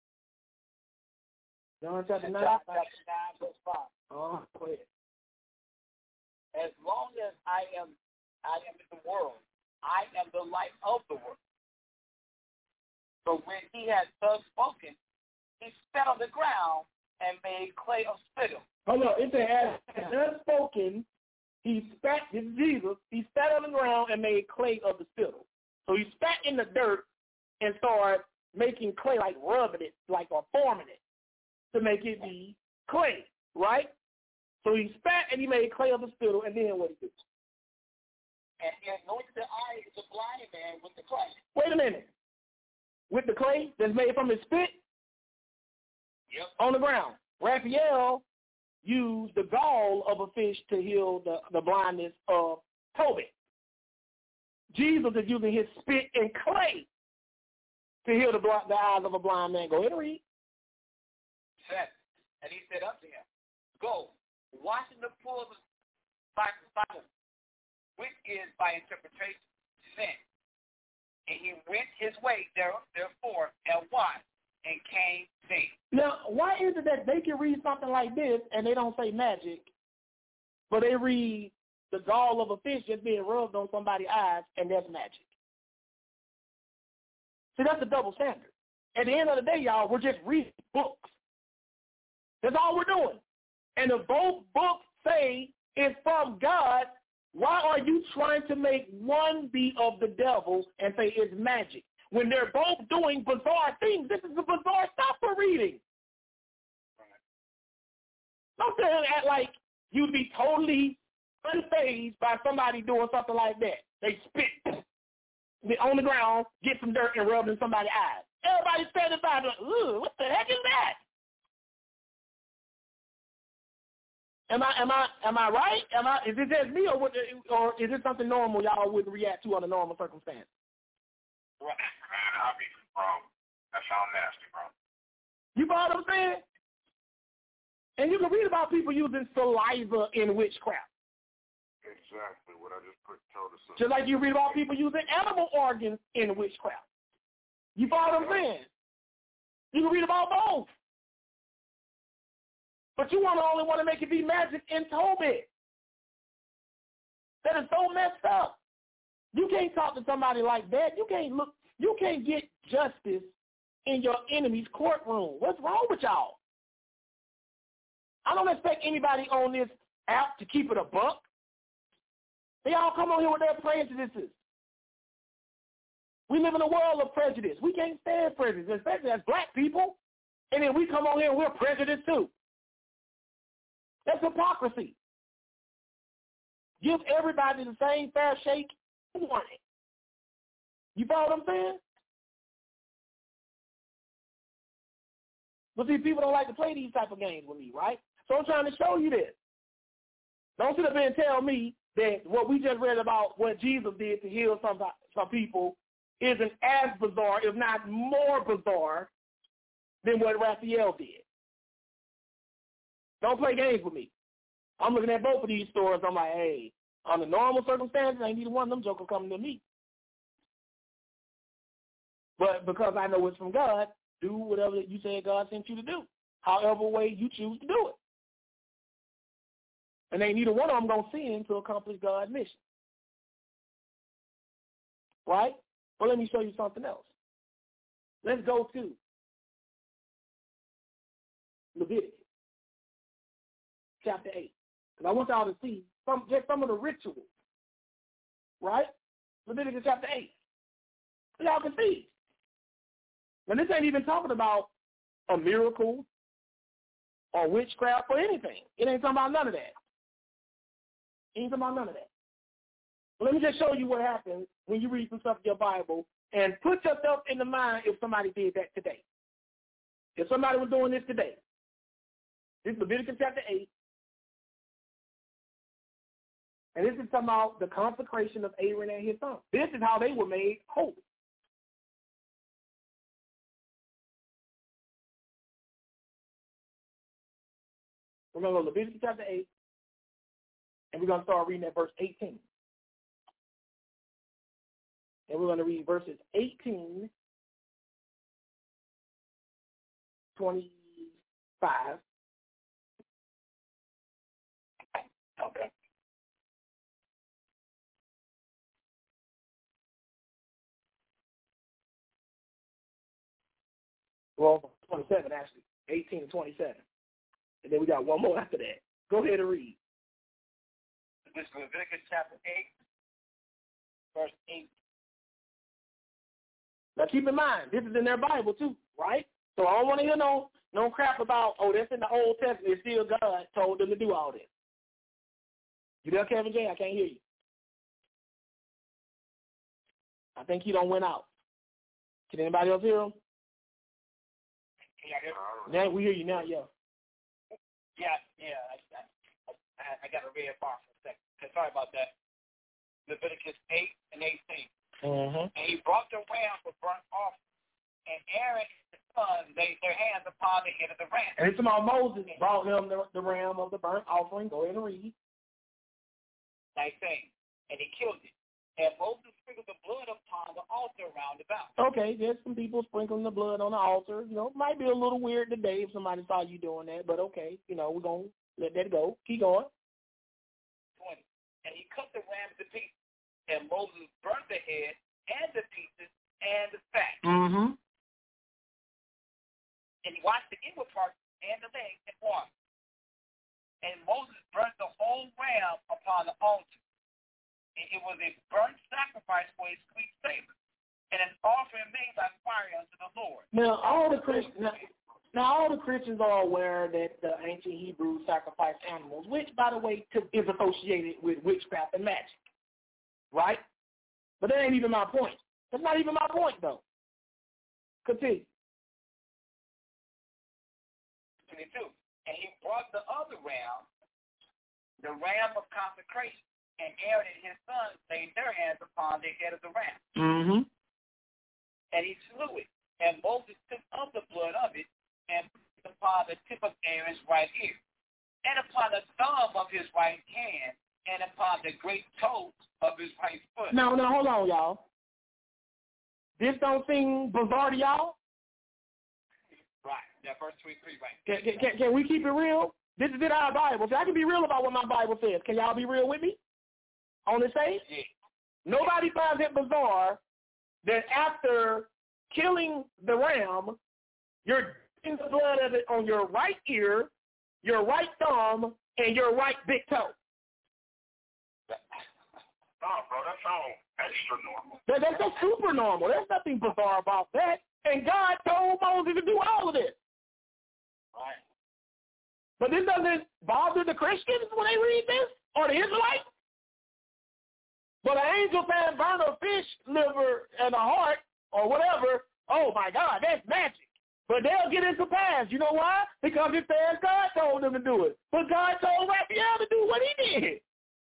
John chapter 9, 5. Verse 5. Oh, go ahead. As long as I am in the world, I am the light of the world. But when he had thus spoken, he spat on the ground and made clay of spittle. Hold on, it said, as thus spoken, he spat, this is Jesus, he spat on the ground and made clay of the spittle. So he spat in the dirt and started making clay, like rubbing it, like or forming it to make it be clay, right? So he spat and he made clay of the spittle, and then what he did? And he anointed the eyes of the blind man with the clay. Wait a minute. With the clay that's made from his spit? Yep. On the ground. Raphael used the gall of a fish to heal the blindness of Tobit. Jesus is using his spit and clay to heal the eyes of a blind man. Go ahead and read. And he said unto him, go, wash in the pool of Siloam, which is by interpretation sin. And he went his way therefore and washed and came seeing. Now, why is it that they can read something like this and they don't say magic, but they read the gall of a fish just being rubbed on somebody's eyes and that's magic? See, that's a double standard. At the end of the day, y'all, we're just reading books. That's all we're doing. And if both books say it's from God, why are you trying to make one be of the devil and say it's magic? When they're both doing bizarre things, this is the bizarre stuff we're reading. Don't say act like you'd be totally unfazed by somebody doing something like that. They spit on the ground, get some dirt, and rub in somebody's eyes. Everybody's standing by like, ooh, what the heck is that? Am I right? Is it just me, or is it something normal y'all would react to under normal circumstances? Right. Man, I mean, from That sounds nasty, bro. You follow what I'm saying? And you can read about people using saliva in witchcraft. Exactly what I just told us. Just like you read about people using animal organs in witchcraft. You follow what I'm saying? You can read about both. But you only want to make it be magic in Tobit. That is so messed up. You can't talk to somebody like that. You can't get justice in your enemy's courtroom. What's wrong with y'all? I don't expect anybody on this app to keep it a buck. They all come on here with their prejudices. We live in a world of prejudice. We can't stand prejudice, especially as black people. And then we come on here and we're prejudiced too. That's hypocrisy. Give everybody the same fair shake. You follow what I'm saying? But see, people don't like to play these type of games with me, right? So I'm trying to show you this. Don't sit up there and tell me that what we just read about what Jesus did to heal some people isn't as bizarre, if not more bizarre, than what Raphael did. Don't play games with me. I'm looking at both of these stories. I'm like, hey, under normal circumstances, ain't neither one of them jokers coming to me. But because I know it's from God, do whatever you say God sent you to do, however way you choose to do it. And ain't neither one of them going to sin to accomplish God's mission. Right? Well, let me show you something else. Let's go to Leviticus chapter 8. Because I want y'all to see some of the rituals. Right? Leviticus chapter 8. So y'all can see. And this ain't even talking about a miracle or witchcraft or anything. It ain't talking about none of that. It ain't talking about none of that. Let me just show you what happens when you read some stuff in your Bible and put yourself in the mind if somebody did that today. If somebody was doing this today. This is Leviticus chapter 8. And this is talking about the consecration of Aaron and his sons. This is how they were made holy. We're going to go to Leviticus chapter 8, and we're going to start reading at verse 18. And we're going to read verses 18, 25. Okay. Well, 27, actually. 18 and 27. And then we got one more after that. Go ahead and read. This is Leviticus chapter 8, verse 8. Now keep in mind, this is in their Bible too, right? So I don't want to hear no crap about, oh, that's in the Old Testament. It's still God told them to do all this. You there, Kevin J? I can't hear you. I think he don't went out. Can anybody else hear him? Yeah, now we hear you now, yeah. Yeah. I got a red bar for a second. Sorry about that. Leviticus 8 and 18. Mm-hmm. And he brought the ram for burnt offering, and Aaron and his sons laid their hands upon the head of the ram. And it's about Moses brought him the ram of the burnt offering. Go ahead and read. 19. And he killed it. And Moses sprinkled the blood upon the altar round about. Okay, there's some people sprinkling the blood on the altar. You know, it might be a little weird today if somebody saw you doing that, but okay, we're going to let that go. Keep going. 20. And he cut the ram to pieces. And Moses burnt the head and the pieces and the fat. Mm-hmm. And he washed the inward parts and the legs in water. And Moses burnt the whole ram upon the altar. And it was a burnt sacrifice for a sweet savor, and an offering made by fire unto the Lord. Now all the Christians are aware that the ancient Hebrews sacrificed animals, which, by the way, is associated with witchcraft and magic, right? But that ain't even my point. That's not even my point, though. Continue. 22. And he brought the other ram, the ram of consecration. And Aaron and his sons laid their hands upon the head of the ram. Mm-hmm. And he slew it, And Moses took of the blood of it and put it upon the tip of Aaron's right ear, and upon the thumb of his right hand, and upon the great toe of his right foot. Now, hold on, y'all. This don't seem bizarre to y'all? Right. That verse 23, right. Can we keep it real? This is in our Bible. See, I can be real about what my Bible says. Can y'all be real with me on this page? Yeah. Nobody finds it bizarre that after killing the ram, you're getting the blood of it on your right ear, your right thumb, and your right big toe. No, bro, that sounds extra normal. That's super normal. There's nothing bizarre about that. And God told Moses to do all of this. Right. But this doesn't bother the Christians when they read this, or the Israelites. But an angel can burn a fish liver and a heart or whatever. Oh, my God, that's magic. But they'll get into pass. You know why? Because it says God told them to do it. But God told Raphael to do what he did.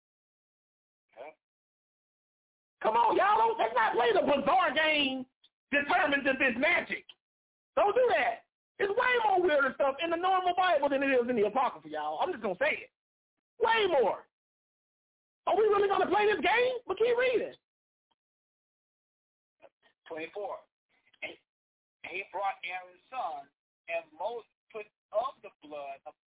Come on, y'all. Let's not play the bizarre game determined to this magic. Don't do that. There's way more weirder stuff in the normal Bible than it is in the Apocrypha, y'all. I'm just going to say it. Way more. Are we really going to play this game? But keep reading. 24. And he brought Aaron's son, and Moses put of the blood of...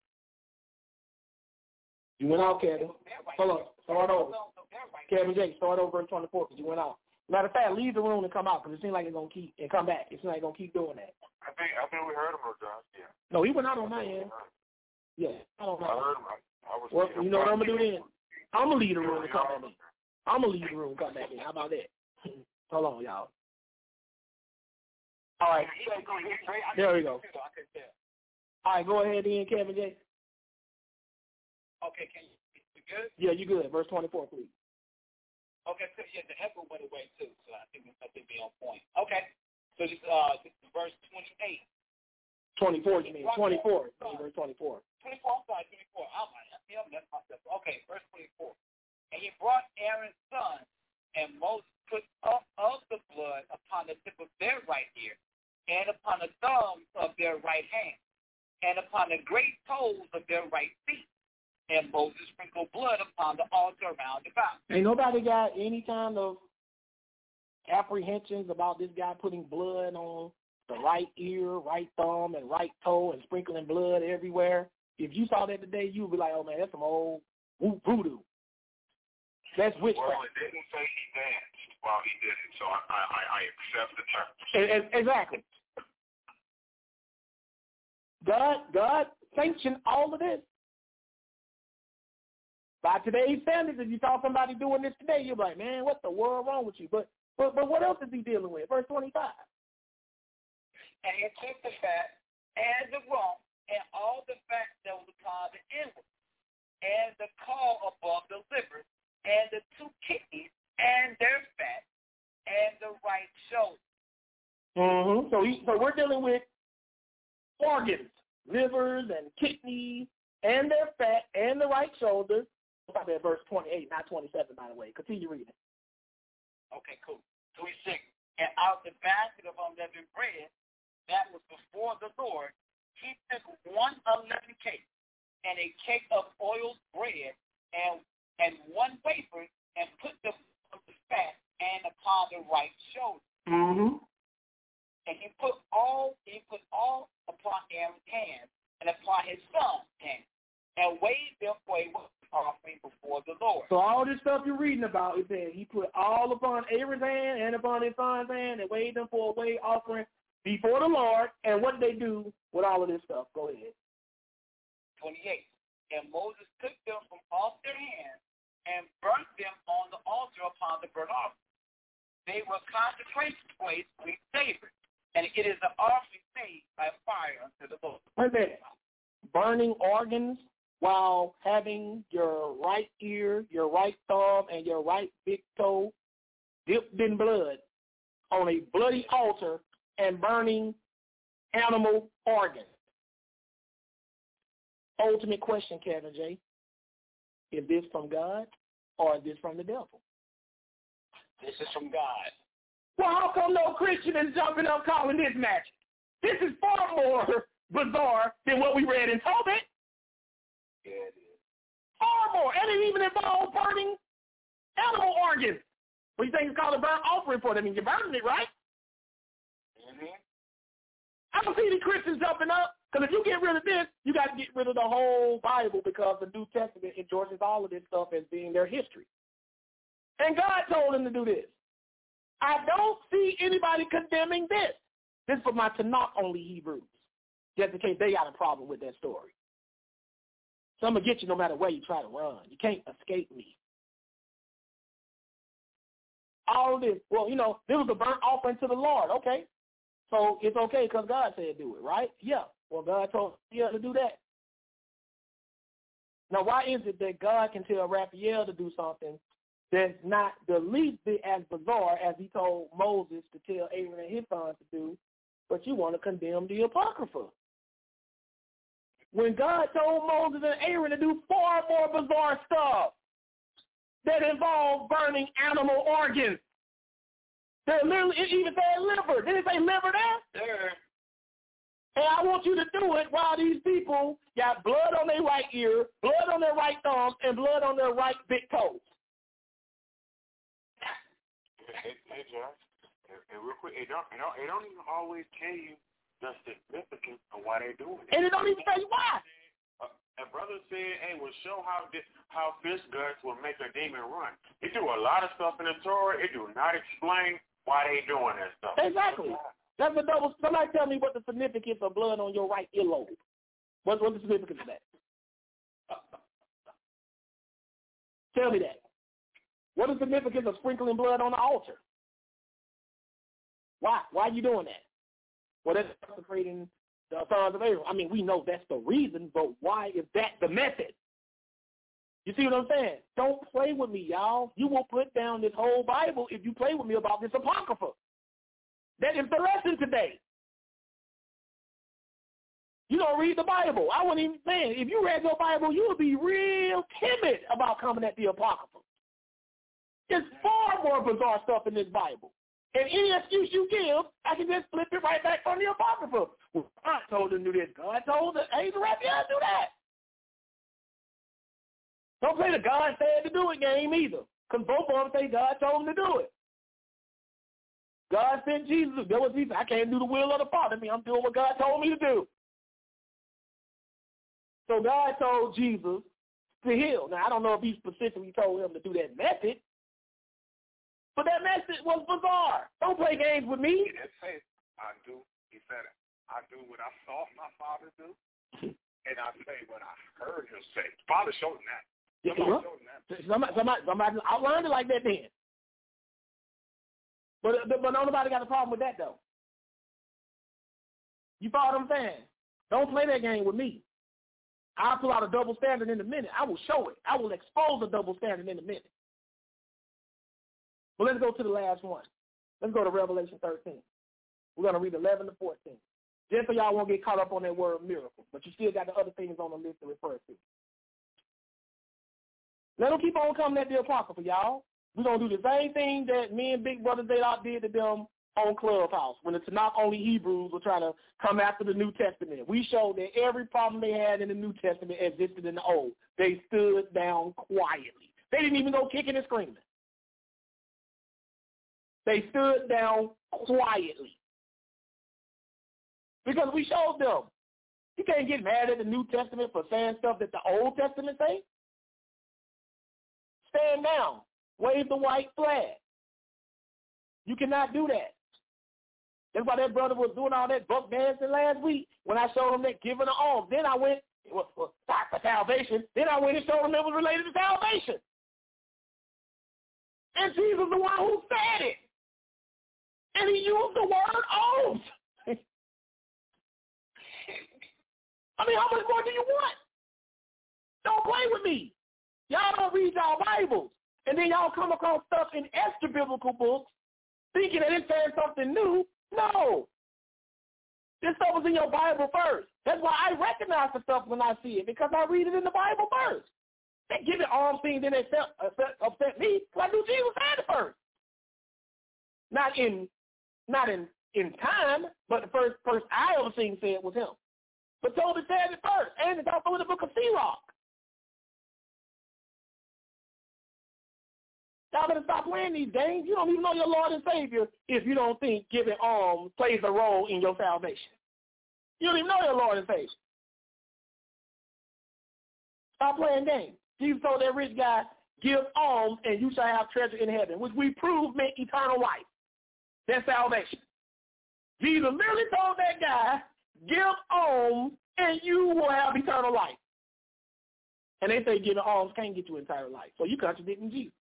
You went out, Kevin. Hold on. Start over. Kevin J, start over verse 24 because you went out. Matter of fact, leave the room and come out because it seems like it's going to keep, and come back. It seems like it's going to keep doing that. I think we heard him, John. Yeah. No, he went out on my end. Yeah, I don't know. I heard him. I was well, you know what I'm going to do then? I'm going to leave the room and come back in. I'm going to leave the room and come back in. How about that? Hold on, y'all. All right. There we go. All right, go ahead then, Kevin J. Okay, can you good? Yeah, you good. Verse 24, please. Okay, so yeah, the echo went away too, so I think be on point. Okay, so this is verse 28. 24, you mean? 24. Verse 24. 24, I'm sorry, 24. I'm messing myself. Okay, verse 24. And he brought Aaron's son, and Moses put up of the blood upon the tip of their right ear, and upon the thumbs of their right hand, and upon the great toes of their right feet. And Moses sprinkled blood upon the altar around about. Ain't nobody got any kind of apprehensions about this guy putting blood on the right ear, right thumb, and right toe and sprinkling blood everywhere. If you saw that today, you would be like, oh, man, that's some old voodoo. That's witchcraft. Well, it didn't say he danced while he did it, so I accept the term. Exactly. God sanctioned all of this. By today's standards, if you saw somebody doing this today, you're like, man, what the world wrong with you? But what else is he dealing with? Verse 25. And he took the fat and the rump and all the fat that was upon the inward, and the caul above the liver, and the two kidneys and their fat, and the right shoulder. Mm-hmm. So we're dealing with organs, livers and kidneys, and their fat, and the right shoulder. Probably at verse 28, not 27, by the way. Continue reading. Okay, cool. 26. And out the basket of unleavened bread that was before the Lord, he took one unleavened cake and a cake of oiled bread and one wafer and put the fat and upon the right shoulder. Mm-hmm. And he put all upon Aaron's hand and upon his son's hand and waved them for a offering before the Lord. So all this stuff you're reading about is that he put all upon Aaron's hand and upon his son's hand and waved them for a wave offering before the Lord. And what did they do with all of this stuff? Go ahead. 28. And Moses took them from off their hands and burnt them on the altar upon the burnt offering. They were consecration place sweet savor, and it is an offering made by fire unto the Lord. Wait a minute. Burning organs while having your right ear, your right thumb, and your right big toe dipped in blood on a bloody altar and burning animal organs. Ultimate question, Kevin J. Is this from God or is this from the devil? This is from God. Well, how come no Christian is jumping up calling this magic? This is far more bizarre than what we read in Tobit. Yeah, it is. Far more. And it even involves burning animal organs. What do you think it's called a burnt offering for? That means you're burning it, right? Mm-hmm. I don't see any Christians jumping up, because if you get rid of this, you got to get rid of the whole Bible, because the New Testament endorses all of this stuff as being their history. And God told them to do this. I don't see anybody condemning this. This is for my Tanakh-only Hebrews, just in case they got a problem with that story. So I'm going to get you no matter where you try to run. You can't escape me. All of this, well, this was a burnt offering to the Lord, okay? So it's okay because God said do it, right? Yeah. Well, God told Raphael to do that. Now, why is it that God can tell Raphael to do something that's not the least bit as bizarre as he told Moses to tell Aaron and his sons to do, but you want to condemn the Apocrypha? When God told Moses and Aaron to do far more bizarre stuff that involved burning animal organs. It even said liver. Did it say liver there? Sure. And I want you to do it while these people got blood on their right ear, blood on their right thumb, and blood on their right big toes. Hey, Josh, and real quick, it don't even always tell you the significance of why they're doing it. And it don't even tell you why. A brother said, hey, well, show how fish guts will make a demon run. They do a lot of stuff in the Torah. It do not explain why they doing that stuff. Exactly. That's a double. Somebody tell me what the significance of blood on your right earlobe. What's the significance of that? Tell me that. What is the significance of sprinkling blood on the altar? Why? Why are you doing that? Well, that's consecrating the sons of Aaron. I mean, we know that's the reason, but why is that the method? You see what I'm saying? Don't play with me, y'all. You will put down this whole Bible if you play with me about this Apocrypha. That is the lesson today. You don't read the Bible. I wouldn't even say, if you read your Bible, you would be real timid about coming at the Apocrypha. There's far more bizarre stuff in this Bible. And any excuse you give, I can just flip it right back from the Apocrypha. Well, God told them to do this. God told the angel Raphael to do that. Don't play the God said to do it game either, because both of them say God told them to do it. God sent Jesus. That was Jesus. I can't do the will of the Father. I mean, I'm doing what God told me to do. So God told Jesus to heal. Now, I don't know if he specifically told him to do that method, but that message was bizarre. Don't play games with me. He didn't say, I do. He said, I do what I saw my Father do, and I say what I heard him say. Father showed him that. Somebody outlined it like that then. But nobody got a problem with that, though. You follow what I'm saying? Don't play that game with me. I'll pull out a double standard in a minute. I will show it. I will expose a double standard in a minute. Well, let's go to the last one. Let's go to Revelation 13. We're going to read 11 to 14. Just so y'all won't get caught up on that word miracle, but you still got the other things on the list to refer to. Let them keep on coming at the Apocrypha, y'all. We're going to do the same thing that me and Big Brother Zadok did to them on Clubhouse when the Tanakh-only Hebrews were trying to come after the New Testament. We showed that every problem they had in the New Testament existed in the Old. They stood down quietly. They didn't even go kicking and screaming. They stood down quietly. Because we showed them. You can't get mad at the New Testament for saying stuff that the Old Testament say. Stand down. Wave the white flag. You cannot do that. That's why that brother was doing all that buck dancing last week when I showed him that giving an alms. Then I went, for salvation. Then I went and showed him it was related to salvation. And Jesus is the one who said it. And he used the word alms. I mean, how much more do you want? Don't play with me. Y'all don't read y'all Bibles. And then y'all come across stuff in extra biblical books thinking that it's saying something new. No. This stuff was in your Bible first. That's why I recognize the stuff when I see it, because I read it in the Bible first. They give it arms things, then they upset me, because I knew Jesus had it first. Not in time, but the first person I ever seen say it was him. But Tobit said it first, and it's also in the book of Sirach. Y'all better stop playing these games. You don't even know your Lord and Savior if you don't think giving alms plays a role in your salvation. You don't even know your Lord and Savior. Stop playing games. Jesus told that rich guy, give alms and you shall have treasure in heaven, which we prove meant eternal life. That's salvation. Jesus literally told that guy, give alms and you will have eternal life. And they say giving alms can't get you eternal life. So you contradicting Jesus.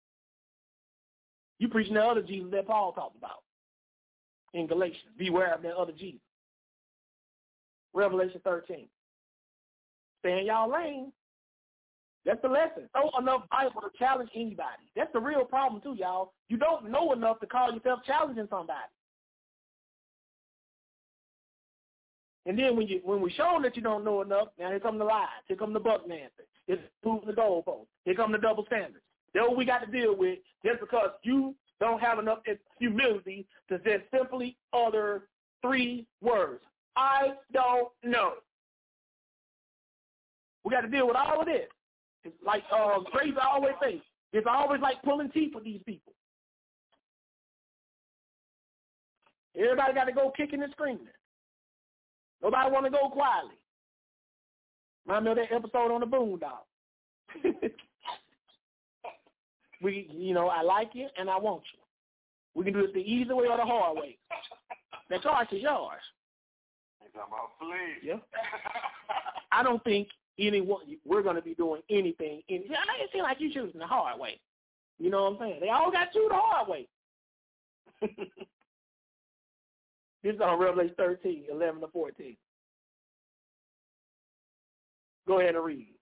You preaching the other Jesus that Paul talked about in Galatians. Beware of that other Jesus. Revelation 13. Stay in y'all lane. That's the lesson. Know enough Bible to challenge anybody. That's the real problem too, y'all. You don't know enough to call yourself challenging somebody. And then when we show them that you don't know enough, now here come the lies. Here come the buck nancy. It's moving the goalpost. Here come the double standards. That's what we got to deal with just because you don't have enough humility to just simply utter 3 words. I don't know. We got to deal with all of this. It's like Grace always says, it's always like pulling teeth with these people. Everybody got to go kicking and screaming. Nobody want to go quietly. Remind me of that episode on the Boondocks. I like you and I want you. We can do it the easy way or the hard way. That choice is yours. You're talking about fleas. Yeah. I don't think we're going to be doing anything. It seems like you're choosing the hard way. You know what I'm saying? They all got you the hard way. This is on Revelation 13, 11 to 14. Go ahead and read.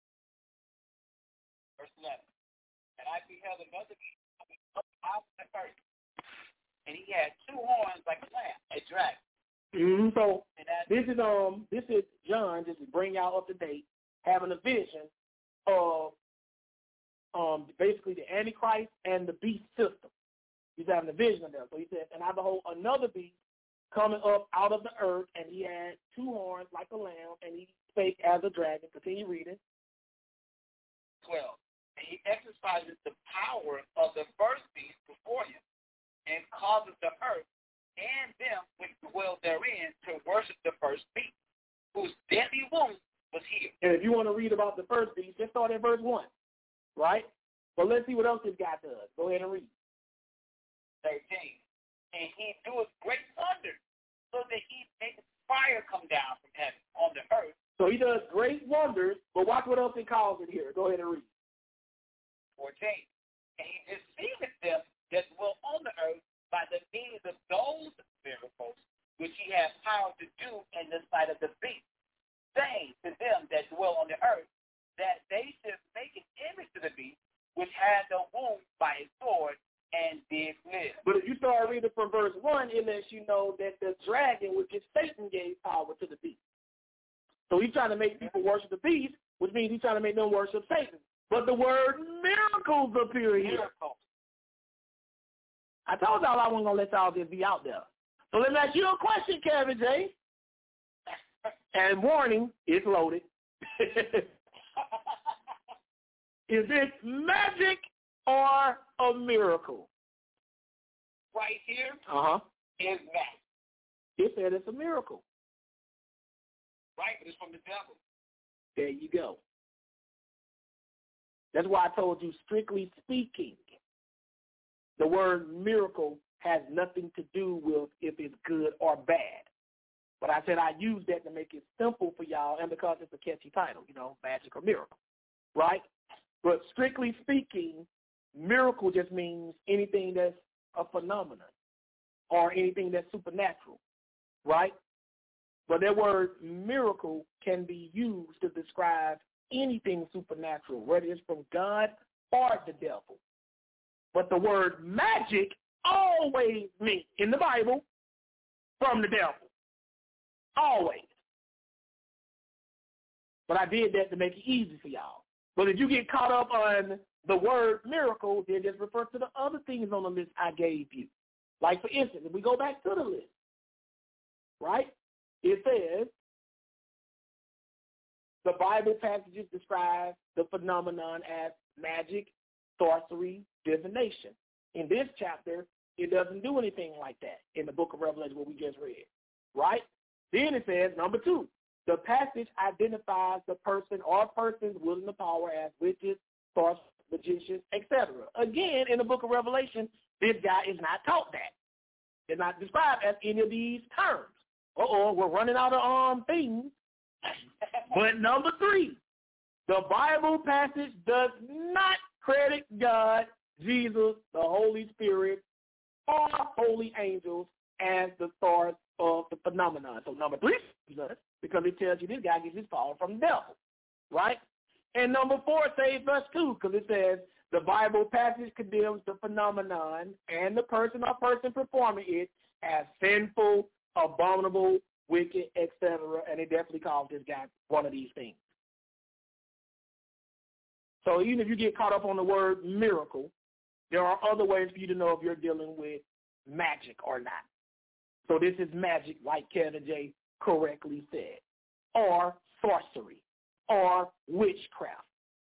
Verse 11. And I beheld another beast coming up out of the earth, and he had 2 horns like a lamb, a dragon. So this is John, just to bring y'all up to date, having a vision of basically the Antichrist and the beast system. He's having a vision of them. So he said, and I behold another beast coming up out of the earth, and he had 2 horns like a lamb, and he spake as a dragon. Continue reading. 12. And he exercises the power of the first beast before him, and causes the earth and them which dwell therein to worship the first beast, whose deadly wound was healed. And if you want to read about the first beast, just start at verse 1, right? But let's see what else this guy does. Go ahead and read. 13. And he doeth great thunder, so that he makes fire come down from heaven on the earth. So he does great wonders, but watch what else he calls it here. Go ahead and read. 14. And he deceiveth them that dwell on the earth by the means of those miracles which he has power to do in the sight of the beast, saying to them that dwell on the earth that they should make an image to the beast which had no wound by a sword and did live. But if you start reading from verse 1, it lets you know that the dragon, which is Satan, gave power to the beast. So he's trying to make people worship the beast, which means he's trying to make them worship Satan. But the word miracles appear here. Miracles. I told y'all I wasn't going to let y'all just be out there. So let me ask you a question, Kevin J. And warning, it's loaded. Is this magic or a miracle? Right here is that. It said it's a miracle. Right? It's from the devil. There you go. That's why I told you, strictly speaking, the word miracle has nothing to do with if it's good or bad. But I said I use that to make it simple for y'all, and because it's a catchy title, magic or miracle, right? But strictly speaking, miracle just means anything that's a phenomenon or anything that's supernatural, right? But that word miracle can be used to describe anything supernatural, whether it's from God or the devil. But the word magic always means, in the Bible, from the devil. Always. But I did that to make it easy for y'all. But if you get caught up on the word miracle, then just refer to the other things on the list I gave you. Like, for instance, if we go back to the list, right, it says the Bible passages describe the phenomenon as magic, sorcery, divination. In this chapter, it doesn't do anything like that in the book of Revelation, what we just read, right? Then it says, number 2, the passage identifies the person or persons wielding the power as witches, sorcerers, magicians, etc. Again, in the book of Revelation, this guy is not taught that. It's not described as any of these terms. We're running out of things. But number 3, the Bible passage does not credit God, Jesus, the Holy Spirit, or holy angels as the source of the phenomenon. So number 3 does, because it tells you this guy gets his power from the devil, right? And number 4 says verse 2, because it says the Bible passage condemns the phenomenon and the person or person performing it as sinful, abominable, wicked, etc., and it definitely calls this guy one of these things. So even if you get caught up on the word miracle, there are other ways for you to know if you're dealing with magic or not. So this is magic, like Kevin J. correctly said, or sorcery, or witchcraft.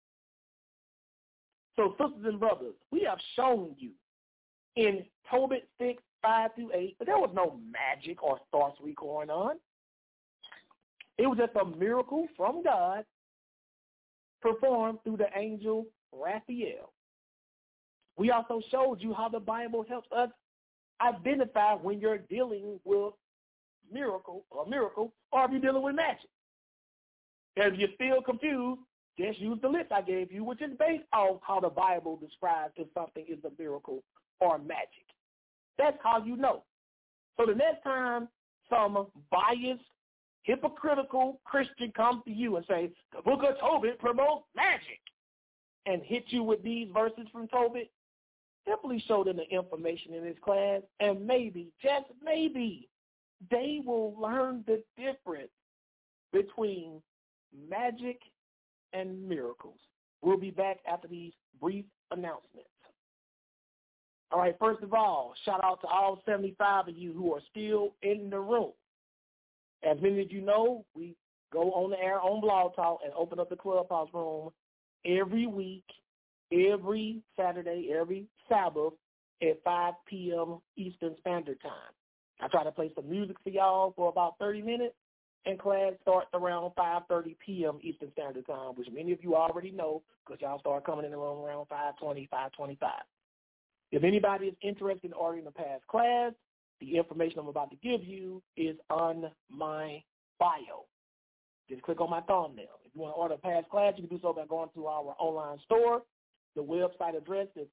So sisters and brothers, we have shown you in Tobit 6, 5-8, but there was no magic or sorcery going on. It was just a miracle from God performed through the angel Raphael. We also showed you how the Bible helps us identify when you're dealing with miracle, or if you're dealing with magic. And if you're still confused, just use the list I gave you, which is based on how the Bible describes if something is a miracle or magic. That's how you know. So the next time some biased, hypocritical Christian comes to you and says, the book of Tobit promotes magic, and hit you with these verses from Tobit, simply show them the information in this class, and maybe, just maybe, they will learn the difference between magic and miracles. We'll be back after these brief announcements. All right, first of all, shout out to all 75 of you who are still in the room. As many of you know, we go on the air on Blog Talk and open up the Clubhouse room every week, every Saturday, every Sabbath at 5 p.m. Eastern Standard Time. I try to play some music for y'all for about 30 minutes, and class starts around 5:30 p.m. Eastern Standard Time, which many of you already know because y'all start coming in the room around 5:20, 5:25. If anybody is interested in ordering a past class, the information I'm about to give you is on my bio. Just click on my thumbnail. If you want to order a past class, you can do so by going to our online store. The website address is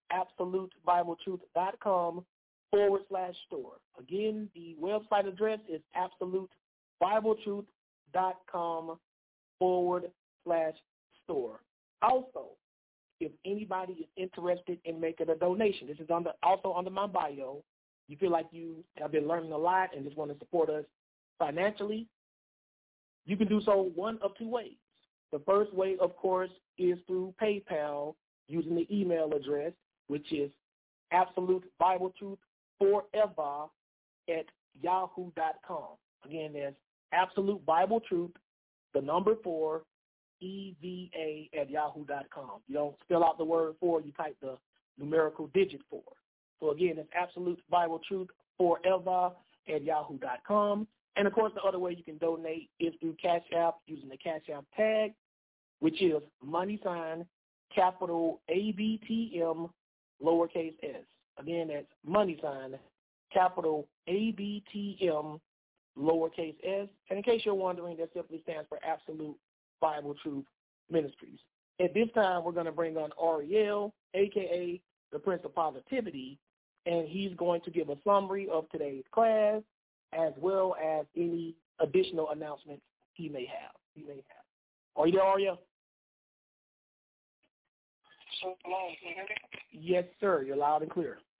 absolutebibletruth.com/store. Again, the website address is absolutebibletruth.com/store. Also, if anybody is interested in making a donation, this is also under my bio. You feel like you have been learning a lot and just want to support us financially, you can do so one of 2 ways. The first way, of course, is through PayPal using the email address, which is absolutebibletruth4ever@yahoo.com. Again, that's absolutebibletruth, the number 4, EVA@yahoo.com. You don't spell out the word 4, you type the numerical digit 4. So again, it's absolutebibletruth4ever@yahoo.com. And of course, the other way you can donate is through Cash App using the Cash App tag, which is $ capital ABTM lowercase s. Again, that's $ capital ABTM lowercase s. And in case you're wondering, that simply stands for Absolute Bible Truth Ministries. At this time, we're going to bring on Ariel, a.k.a. the Prince of Positivity, and he's going to give a summary of today's class as well as any additional announcements he may have. Are you there, Ariel? Yes, sir. You're loud and clear.